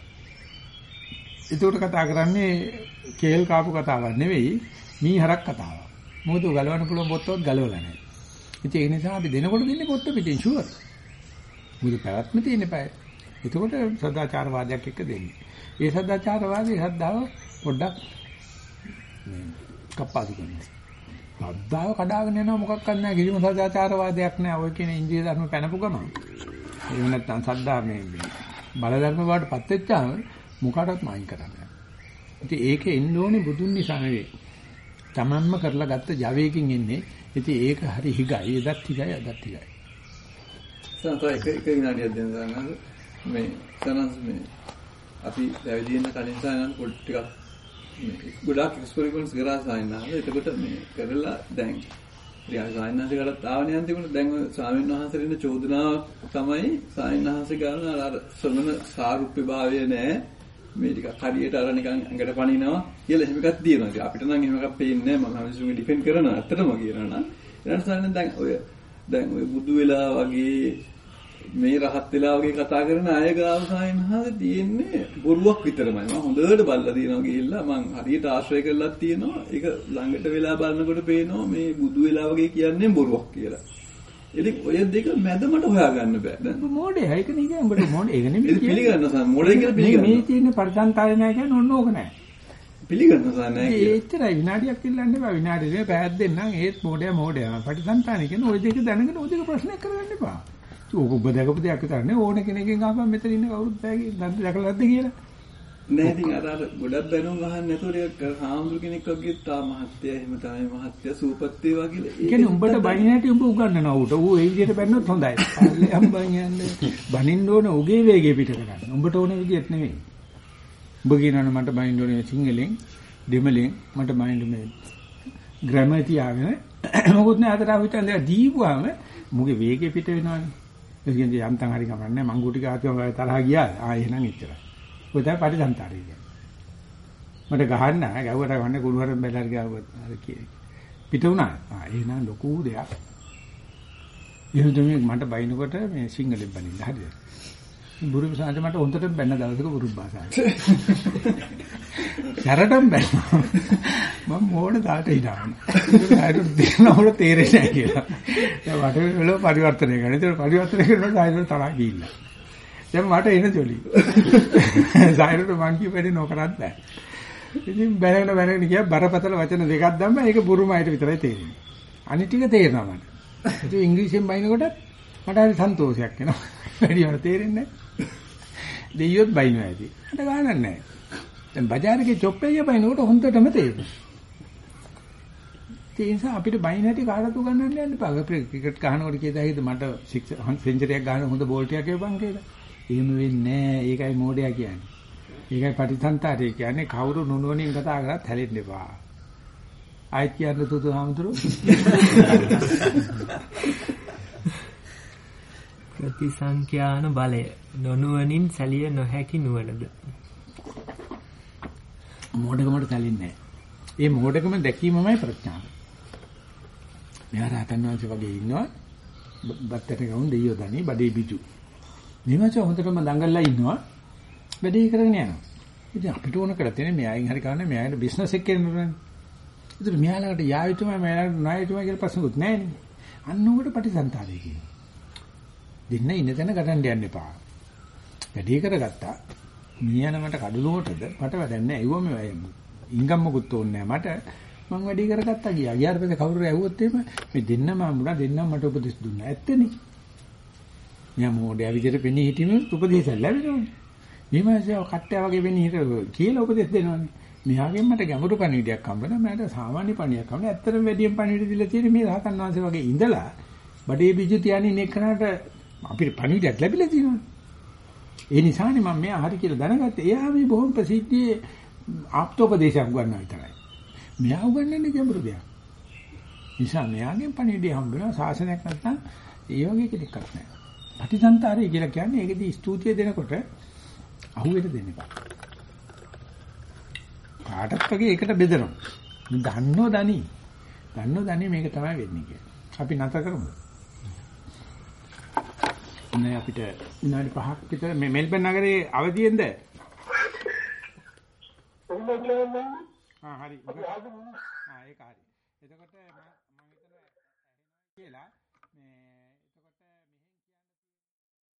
ඒකට කතා කරන්නේ කේල් කාපු කතාවක් නෙවෙයි මීහරක් කතාවක්. මොකද ගලවන්න පුළුවන් පොත්තවත් ගලවලා නැහැ. ඉතින් ඒ නිසා අපි දෙනකොට දෙන්නේ පොත්ත පිටින් ෂුවර්. මුළු පැවැත්ම තියෙන බෑ. එතකොට සදාචාරවාදයක් එක්ක දෙන්නේ. ඒ සදාචාරවාදී ශ්‍රද්ධාව පොඩ්ඩක් මේ කප්පාදු කරනවා. ශ්‍රද්ධාව කඩාගෙන යනවා මොකක්වත් නැහැ කිසිම සදාචාරවාදයක් නැහැ. ඔය කියන ඉන්දිය ධර්ම පැනපු ගමන්. එහෙම නැත්නම් සද්දා මේ බල ධර්ම වලට පත් වෙච්චාම මොකටවත් මායින් කරන්නේ. ඉතින් ඒකේ එන්න ඕනේ බුදුන් නිසා නෙවෙයි. තමන්ම කරලා ගත්ත ජවයකින් එන්නේ. ඉතින් ඒක හරි හිගයි. එදත් හිගයි අදත් හිගයි. සන්ත එක එක විනාඩියක් දෙන්න ගන්න. මේ සනස් මේ අපි පැවිදි වෙන කලින් සායනන් පොඩ් ටිකක් මේ ගොඩාක් එක්ස්පෙරිමන්ට්ස් කරා සායනන්. එතකොට මේ කරලා දැන් ඊට සායනන්සේ කරත් ආවනේ අන්තිමට දැන් ඔය ස්වාමීන් වහන්සේට ඉන්න චෝදනාව තමයි සායනන් වහන්සේ ගන්න අර ශ්‍රමණ සාරුප්‍ය භාවය නෑ. මේ ටික හරියට අර නිකන් ඇඟට පනිනවා කියලා එහෙම එකක් තියෙනවා. ඉතින් අපිට නම් එහෙම එකක් පේන්නේ නැහැ. මම මිනිස්සුන්ගේ ඩිෆෙන්ඩ් කරනවා. ඇත්තටම කියනවා නම් ඊට පස්සේ දැන් ඔය දැන් ඔය බුදු වෙලා වගේ මේ රහත් වෙලා වගේ කතා කරන අය ගාව සායනහද තියෙන්නේ බොරුවක් විතරමයි. මම හොඳට බලලා තියෙනවා ගිහිල්ලා මම හරියට ආශ්‍රය කරලා තියෙනවා. ඒක ළඟට වෙලා බලනකොට පේනවා මේ බුදු වෙලා වගේ කියන්නේ බොරුවක් කියලා. ඉතින් ඔය දෙක මැද මට හොයාගන්න බෑ. දැන් මොඩේ ඒක නේ උඹට මොඩේ ඒක නෙමෙයි කියන්නේ. පිළිගන්න සම මොඩේ කියලා පිළිගන්න. මේ තියෙන පරිසංතාරය නැහැ කියන්නේ ඔන්න ඕක නැහැ. පිළිගන්න සම නැහැ කියලා. ඒච්චරයි විනාඩියක් ඉල්ලන්න එපා. විනාඩිය දෙක පැයක් දෙන්නම් ඒත් මොඩේ මොඩේ. පරිසංතාරය කියන්නේ ওই දෙක දැනගෙන ওই දෙක ප්‍රශ්නයක් කරගන්න එපා. ඔබ ඔබ දැකපු දෙයක් විතරනේ ඕන කෙනකින් ආපම් මෙතන ඉන්න කවුරුත් බෑගේ නැද්ද දැකලා නැද්ද කියලා. නෑ ඉතින් අර අර ගොඩක් බැනුම් අහන්න නැතුව ඒක හාමුදුරු කෙනෙක් වගේ තා මහත්ය එහෙම තමයි මහත්ය සූපත් වේවා කියලා. ඒ කියන්නේ උඹට බණින හැටි උඹ උගන්වනවා ඌට. ඌ ඒ විදිහට බැන්නොත් හොඳයි. අල්ලේ අම්බන් යන්නේ. බණින්න ඕන උගේ වේගය පිට කරගන්න. උඹට ඕන විදිහට නෙවෙයි. උඹ කියනවනේ මට බණින්න ඕනේ සිංහලෙන්, දෙමළෙන් මට බණින්න මේ ග්‍රැමර් තියාගෙන මොකොත් නෑ අතට ආවිතන් දෙක දීපුවාම මුගේ වේගය පිට වෙනවනේ. ඒ කියන්නේ යන්තම් හරි ගමන්නේ මංගුටි කාතියම තරහ ගියා. ආ එහෙනම් එච්චරයි. ඔය තමයි පරිසංතාරය කියන්නේ. මට ගහන්න නැහැ. ගැව්වට ගහන්නේ කුණුහරුන් බැලලා ගාවුවත් අර කියේ. පිට වුණා. ආ එහෙනම් ලොකු දෙයක්. එහෙනම් තමයි මට බයිනකොට මේ සිංහලෙන් බනින්න හරියට. බුරුම සාන්ත මට හොන්දට බැන්න දවසක බුරුම් භාෂාව. කරටම් බැන්න. මම මොඩ දාට ඉඳාන. ඒක දෙන්නවල තේරෙන්නේ නැහැ කියලා. දැන් වට වල පරිවර්තනය කරනවා. ඒක පරිවර්තනය කරනකොට ආයෙත් තරහ ගිහිල්ලා. දැන් මට එන ජොලි. සායරට මං කියපෙන්නේ නොකරත් බෑ. ඉතින් බැලගෙන බැලගෙන ගියා බරපතල වචන දෙකක් දැම්ම ඒක බුරුමයිට විතරයි තේරෙන්නේ. අනිත් ටික තේරෙනවා මට. ඉතින් ඉංග්‍රීසියෙන් බයිනකොට මට හරි සන්තෝෂයක් එනවා. වැඩිම තේරෙන්නේ නැහැ. දෙයියොත් බයිනවා ඇති. මට ගානක් නැහැ. දැන් බજારේ චොප් එකේ බයිනකොට හොන්දටම තේරෙනවා. ඒ නිසා අපිට බයින් හැටි කාටවත් උගන්නන්න යන්න එපා. අපේ ක්‍රිකට් ගහනකොට කියදායිද මට සික්ස් සෙන්චරියක් ගහන හොඳ බෝල් ටිකක් එවපන් කියලා. එහෙම වෙන්නේ නැහැ. ඒකයි මෝඩයා කියන්නේ. ඒකයි පටිසන්තරය කියන්නේ කවුරු නුනුවණින් කතා කරත් හැලෙන්න එපා. ආයෙත් කියන්න තුතු හාමුදුරු. ප්‍රතිසංඛ්‍යාන බලය නොනුවණින් සැලිය නොහැකි නුවණද? මොඩකමට තැලින්නේ නැහැ. ඒ මොඩකම දැකීමමයි ප්‍රඥාව. මෙහා රහතන් වහන්සේ වගේ ඉන්නවා. බත්තට ගවුන් දෙයියෝ දනි බඩේ බිජු. නිවස හොඳටම දඟලලා ඉන්නවා. වැඩේ කරගෙන යනවා. ඉතින් අපිට ඕන කරලා තියෙන්නේ මෙයායින් හරි කරන්නේ මෙයාට බිස්නස් එක කරනවනේ. ඒතර මෙයාලකට යා යුතුමයි මෙයාලට ණය යුතුමයි කියලා ප්‍රශ්නකුත් නැහැ නේ. අන්න උකට පටිසන්තාරය කියනවා. දෙන්න ඉන්න තැන ගටන්න යන්න එපා. වැඩේ කරගත්තා. මියනමට කඩලුවටද මට වැඩක් නැහැ. ඒව මේ ඉංගම් මොකුත් ඕනේ නැහැ මට. මම වැඩේ කරගත්තා ගියා. ගියාට පස්සේ කවුරු ඇහුවොත් එහෙම මේ දෙන්නම හම්බුණා දෙන්නම මට උපදෙස් දුන්නා. ඇත්තනේ. මෙයා මොඩේ විදිහට පෙනී හිටියම උපදෙස් ලැබෙනවනේ. මේ මාසෙව කට්ටය වගේ වෙන්නේ හිට කියලා උපදෙස් දෙනවනේ. මෙයාගෙන් මට ගැඹුරු පණිවිඩයක් හම්බුණා. මට සාමාන්‍ය පණිවිඩයක් හම්බුණා. ඇත්තටම වැඩියෙන් පණිවිඩ දීලා තියෙන්නේ මේ රහතන් වහන්සේ වගේ ඉඳලා බඩේ බිජු තියන්නේ නෙකනට අපිට පණිවිඩයක් ලැබිලා තියෙනවා. ඒ නිසානේ මම මෙයා හරි කියලා දැනගත්තේ. එයා මේ බොහොම ප්‍රසිද්ධියේ ආප්තෝපදේශයක් ගන්නවා විතරයි. මෙයා උගන්වන්නේ ගැඹුරු දෙයක්. නිසා මෙයාගෙන් පණිවිඩය හම්බුණා. ශාසනයක් නැත්නම් ඒ වගේ කෙනෙක්වත් නැහැ. පටිසන්තරය කියලා කියන්නේ ඒකදී ස්තුතිය දෙනකොට අහුවෙට දෙන්න බෑ. කාටත් වගේ ඒකට බෙදනවා. දන්නෝ දනි. දන්නෝ දනි මේක තමයි වෙන්නේ කියලා. අපි නැතර කරමු. නේ අපිට විනාඩි පහක් විතර මේ මෙල්බන් නගරේ අවදියෙන්ද? ආ හරි. ආ ඒක හරි. එතකොට මම මම හිතනවා කියලා මේ